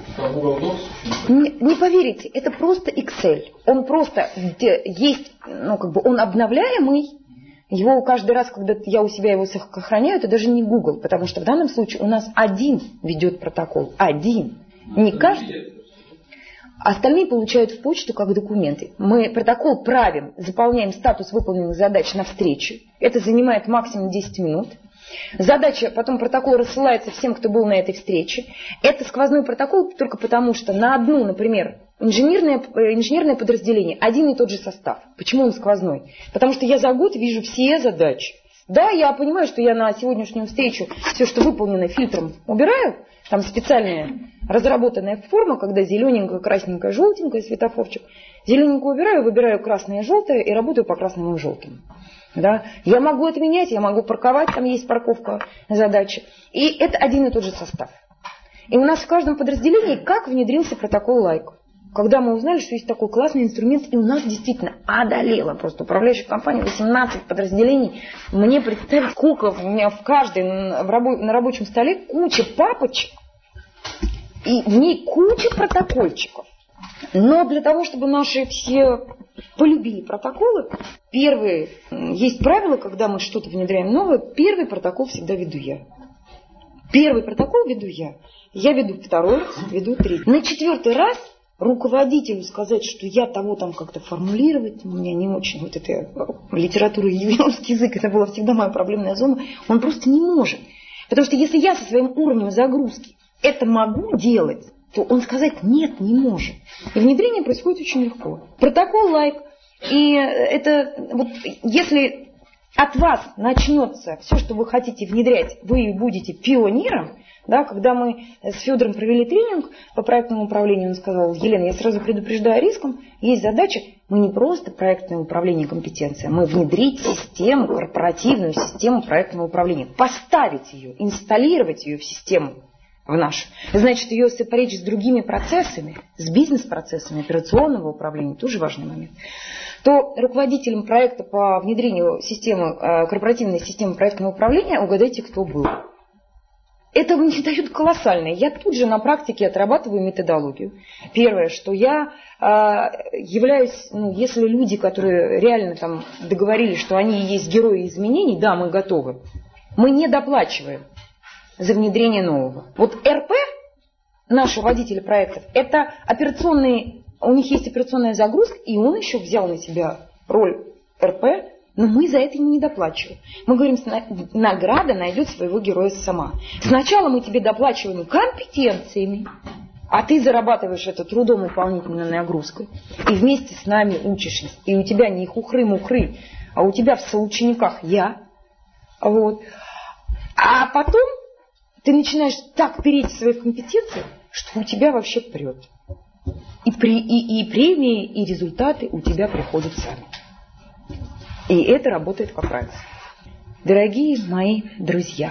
Не поверите, это просто Excel. Он просто есть, он обновляемый. Его каждый раз, когда я у себя его сохраняю, это даже не Google, потому что в данном случае у нас один ведет протокол. Один. Не каждый. Остальные получают в почту как документы. Мы протокол правим, заполняем статус выполненных задач на встрече. Это занимает максимум 10 минут. Задача, потом протокол рассылается всем, кто был на этой встрече. Это сквозной протокол только потому, что на одну, например, инженерное подразделение один и тот же состав. Почему он сквозной? Потому что я за год вижу все задачи. Да, я понимаю, что я на сегодняшнюю встречу все, что выполнено, фильтром убираю. Там специальная разработанная форма, когда зелененькая, красненькая, желтенькая, светофорчик. Зелененькую убираю, выбираю красное и желтое и работаю по красному и желтому. Да? Я могу отменять, я могу парковать, там есть парковка задачи. И это один и тот же состав. И у нас в каждом подразделении как внедрился протокол LIFE. Когда мы узнали, что есть такой классный инструмент, и у нас действительно одолело просто управляющая компания, 18 подразделений. Мне представить, сколько у меня в каждой на рабочем столе куча папочек, и в ней куча протокольчиков. Но для того, чтобы наши все полюбили протоколы, есть правило, когда мы что-то внедряем новое, первый протокол всегда веду я. Первый протокол веду я. Я веду второй раз, веду третий. На 4-й раз руководителю сказать, что я того там как-то формулировать, у меня не очень вот эта литература и юридический язык, это была всегда моя проблемная зона, он просто не может. Потому что если я со своим уровнем загрузки это могу делать, то он сказать нет, не может. И внедрение происходит очень легко. Протокол LIFE, и это вот если от вас начнется все, что вы хотите внедрять, вы будете пионером. Да, когда мы с Федором провели тренинг по проектному управлению, он сказал: Елена, я сразу предупреждаю о рисках, есть задача, мы не просто проектное управление компетенция, мы внедрить систему, корпоративную систему проектного управления, поставить ее, инсталлировать ее в систему в нашу. Значит, ее сопрячь с другими процессами, с бизнес-процессами операционного управления, тоже важный момент. То руководителем проекта по внедрению корпоративной системы проектного управления, угадайте, кто был. Это мне дают колоссальное. Я тут же на практике отрабатываю методологию. Первое, что я являюсь, если люди, которые реально там договорились, что они и есть герои изменений, да, мы готовы. Мы не доплачиваем за внедрение нового. Вот РП, наши водители проектов, это операционные, у них есть операционная загрузка, и он еще взял на себя роль РП, но мы за это не доплачиваем. Мы говорим, награда найдет своего героя сама. Сначала мы тебе доплачиваем компетенциями, а ты зарабатываешь это трудом и дополнительной нагрузкой. И вместе с нами учишься. И у тебя не хухры-мухры, а у тебя в соучениках я. Вот. А потом ты начинаешь так переть в своих компетенциях, что у тебя вообще прет. И премии, и результаты у тебя приходят сами. И это работает как раз. Дорогие мои друзья,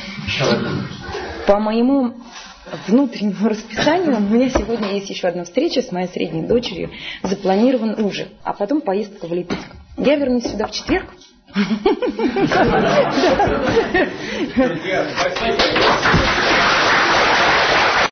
по моему внутреннему расписанию у меня сегодня есть еще одна встреча с моей средней дочерью, запланирован ужин, а потом поездка в Липецк. Я вернусь сюда в четверг. Друзья, спасибо.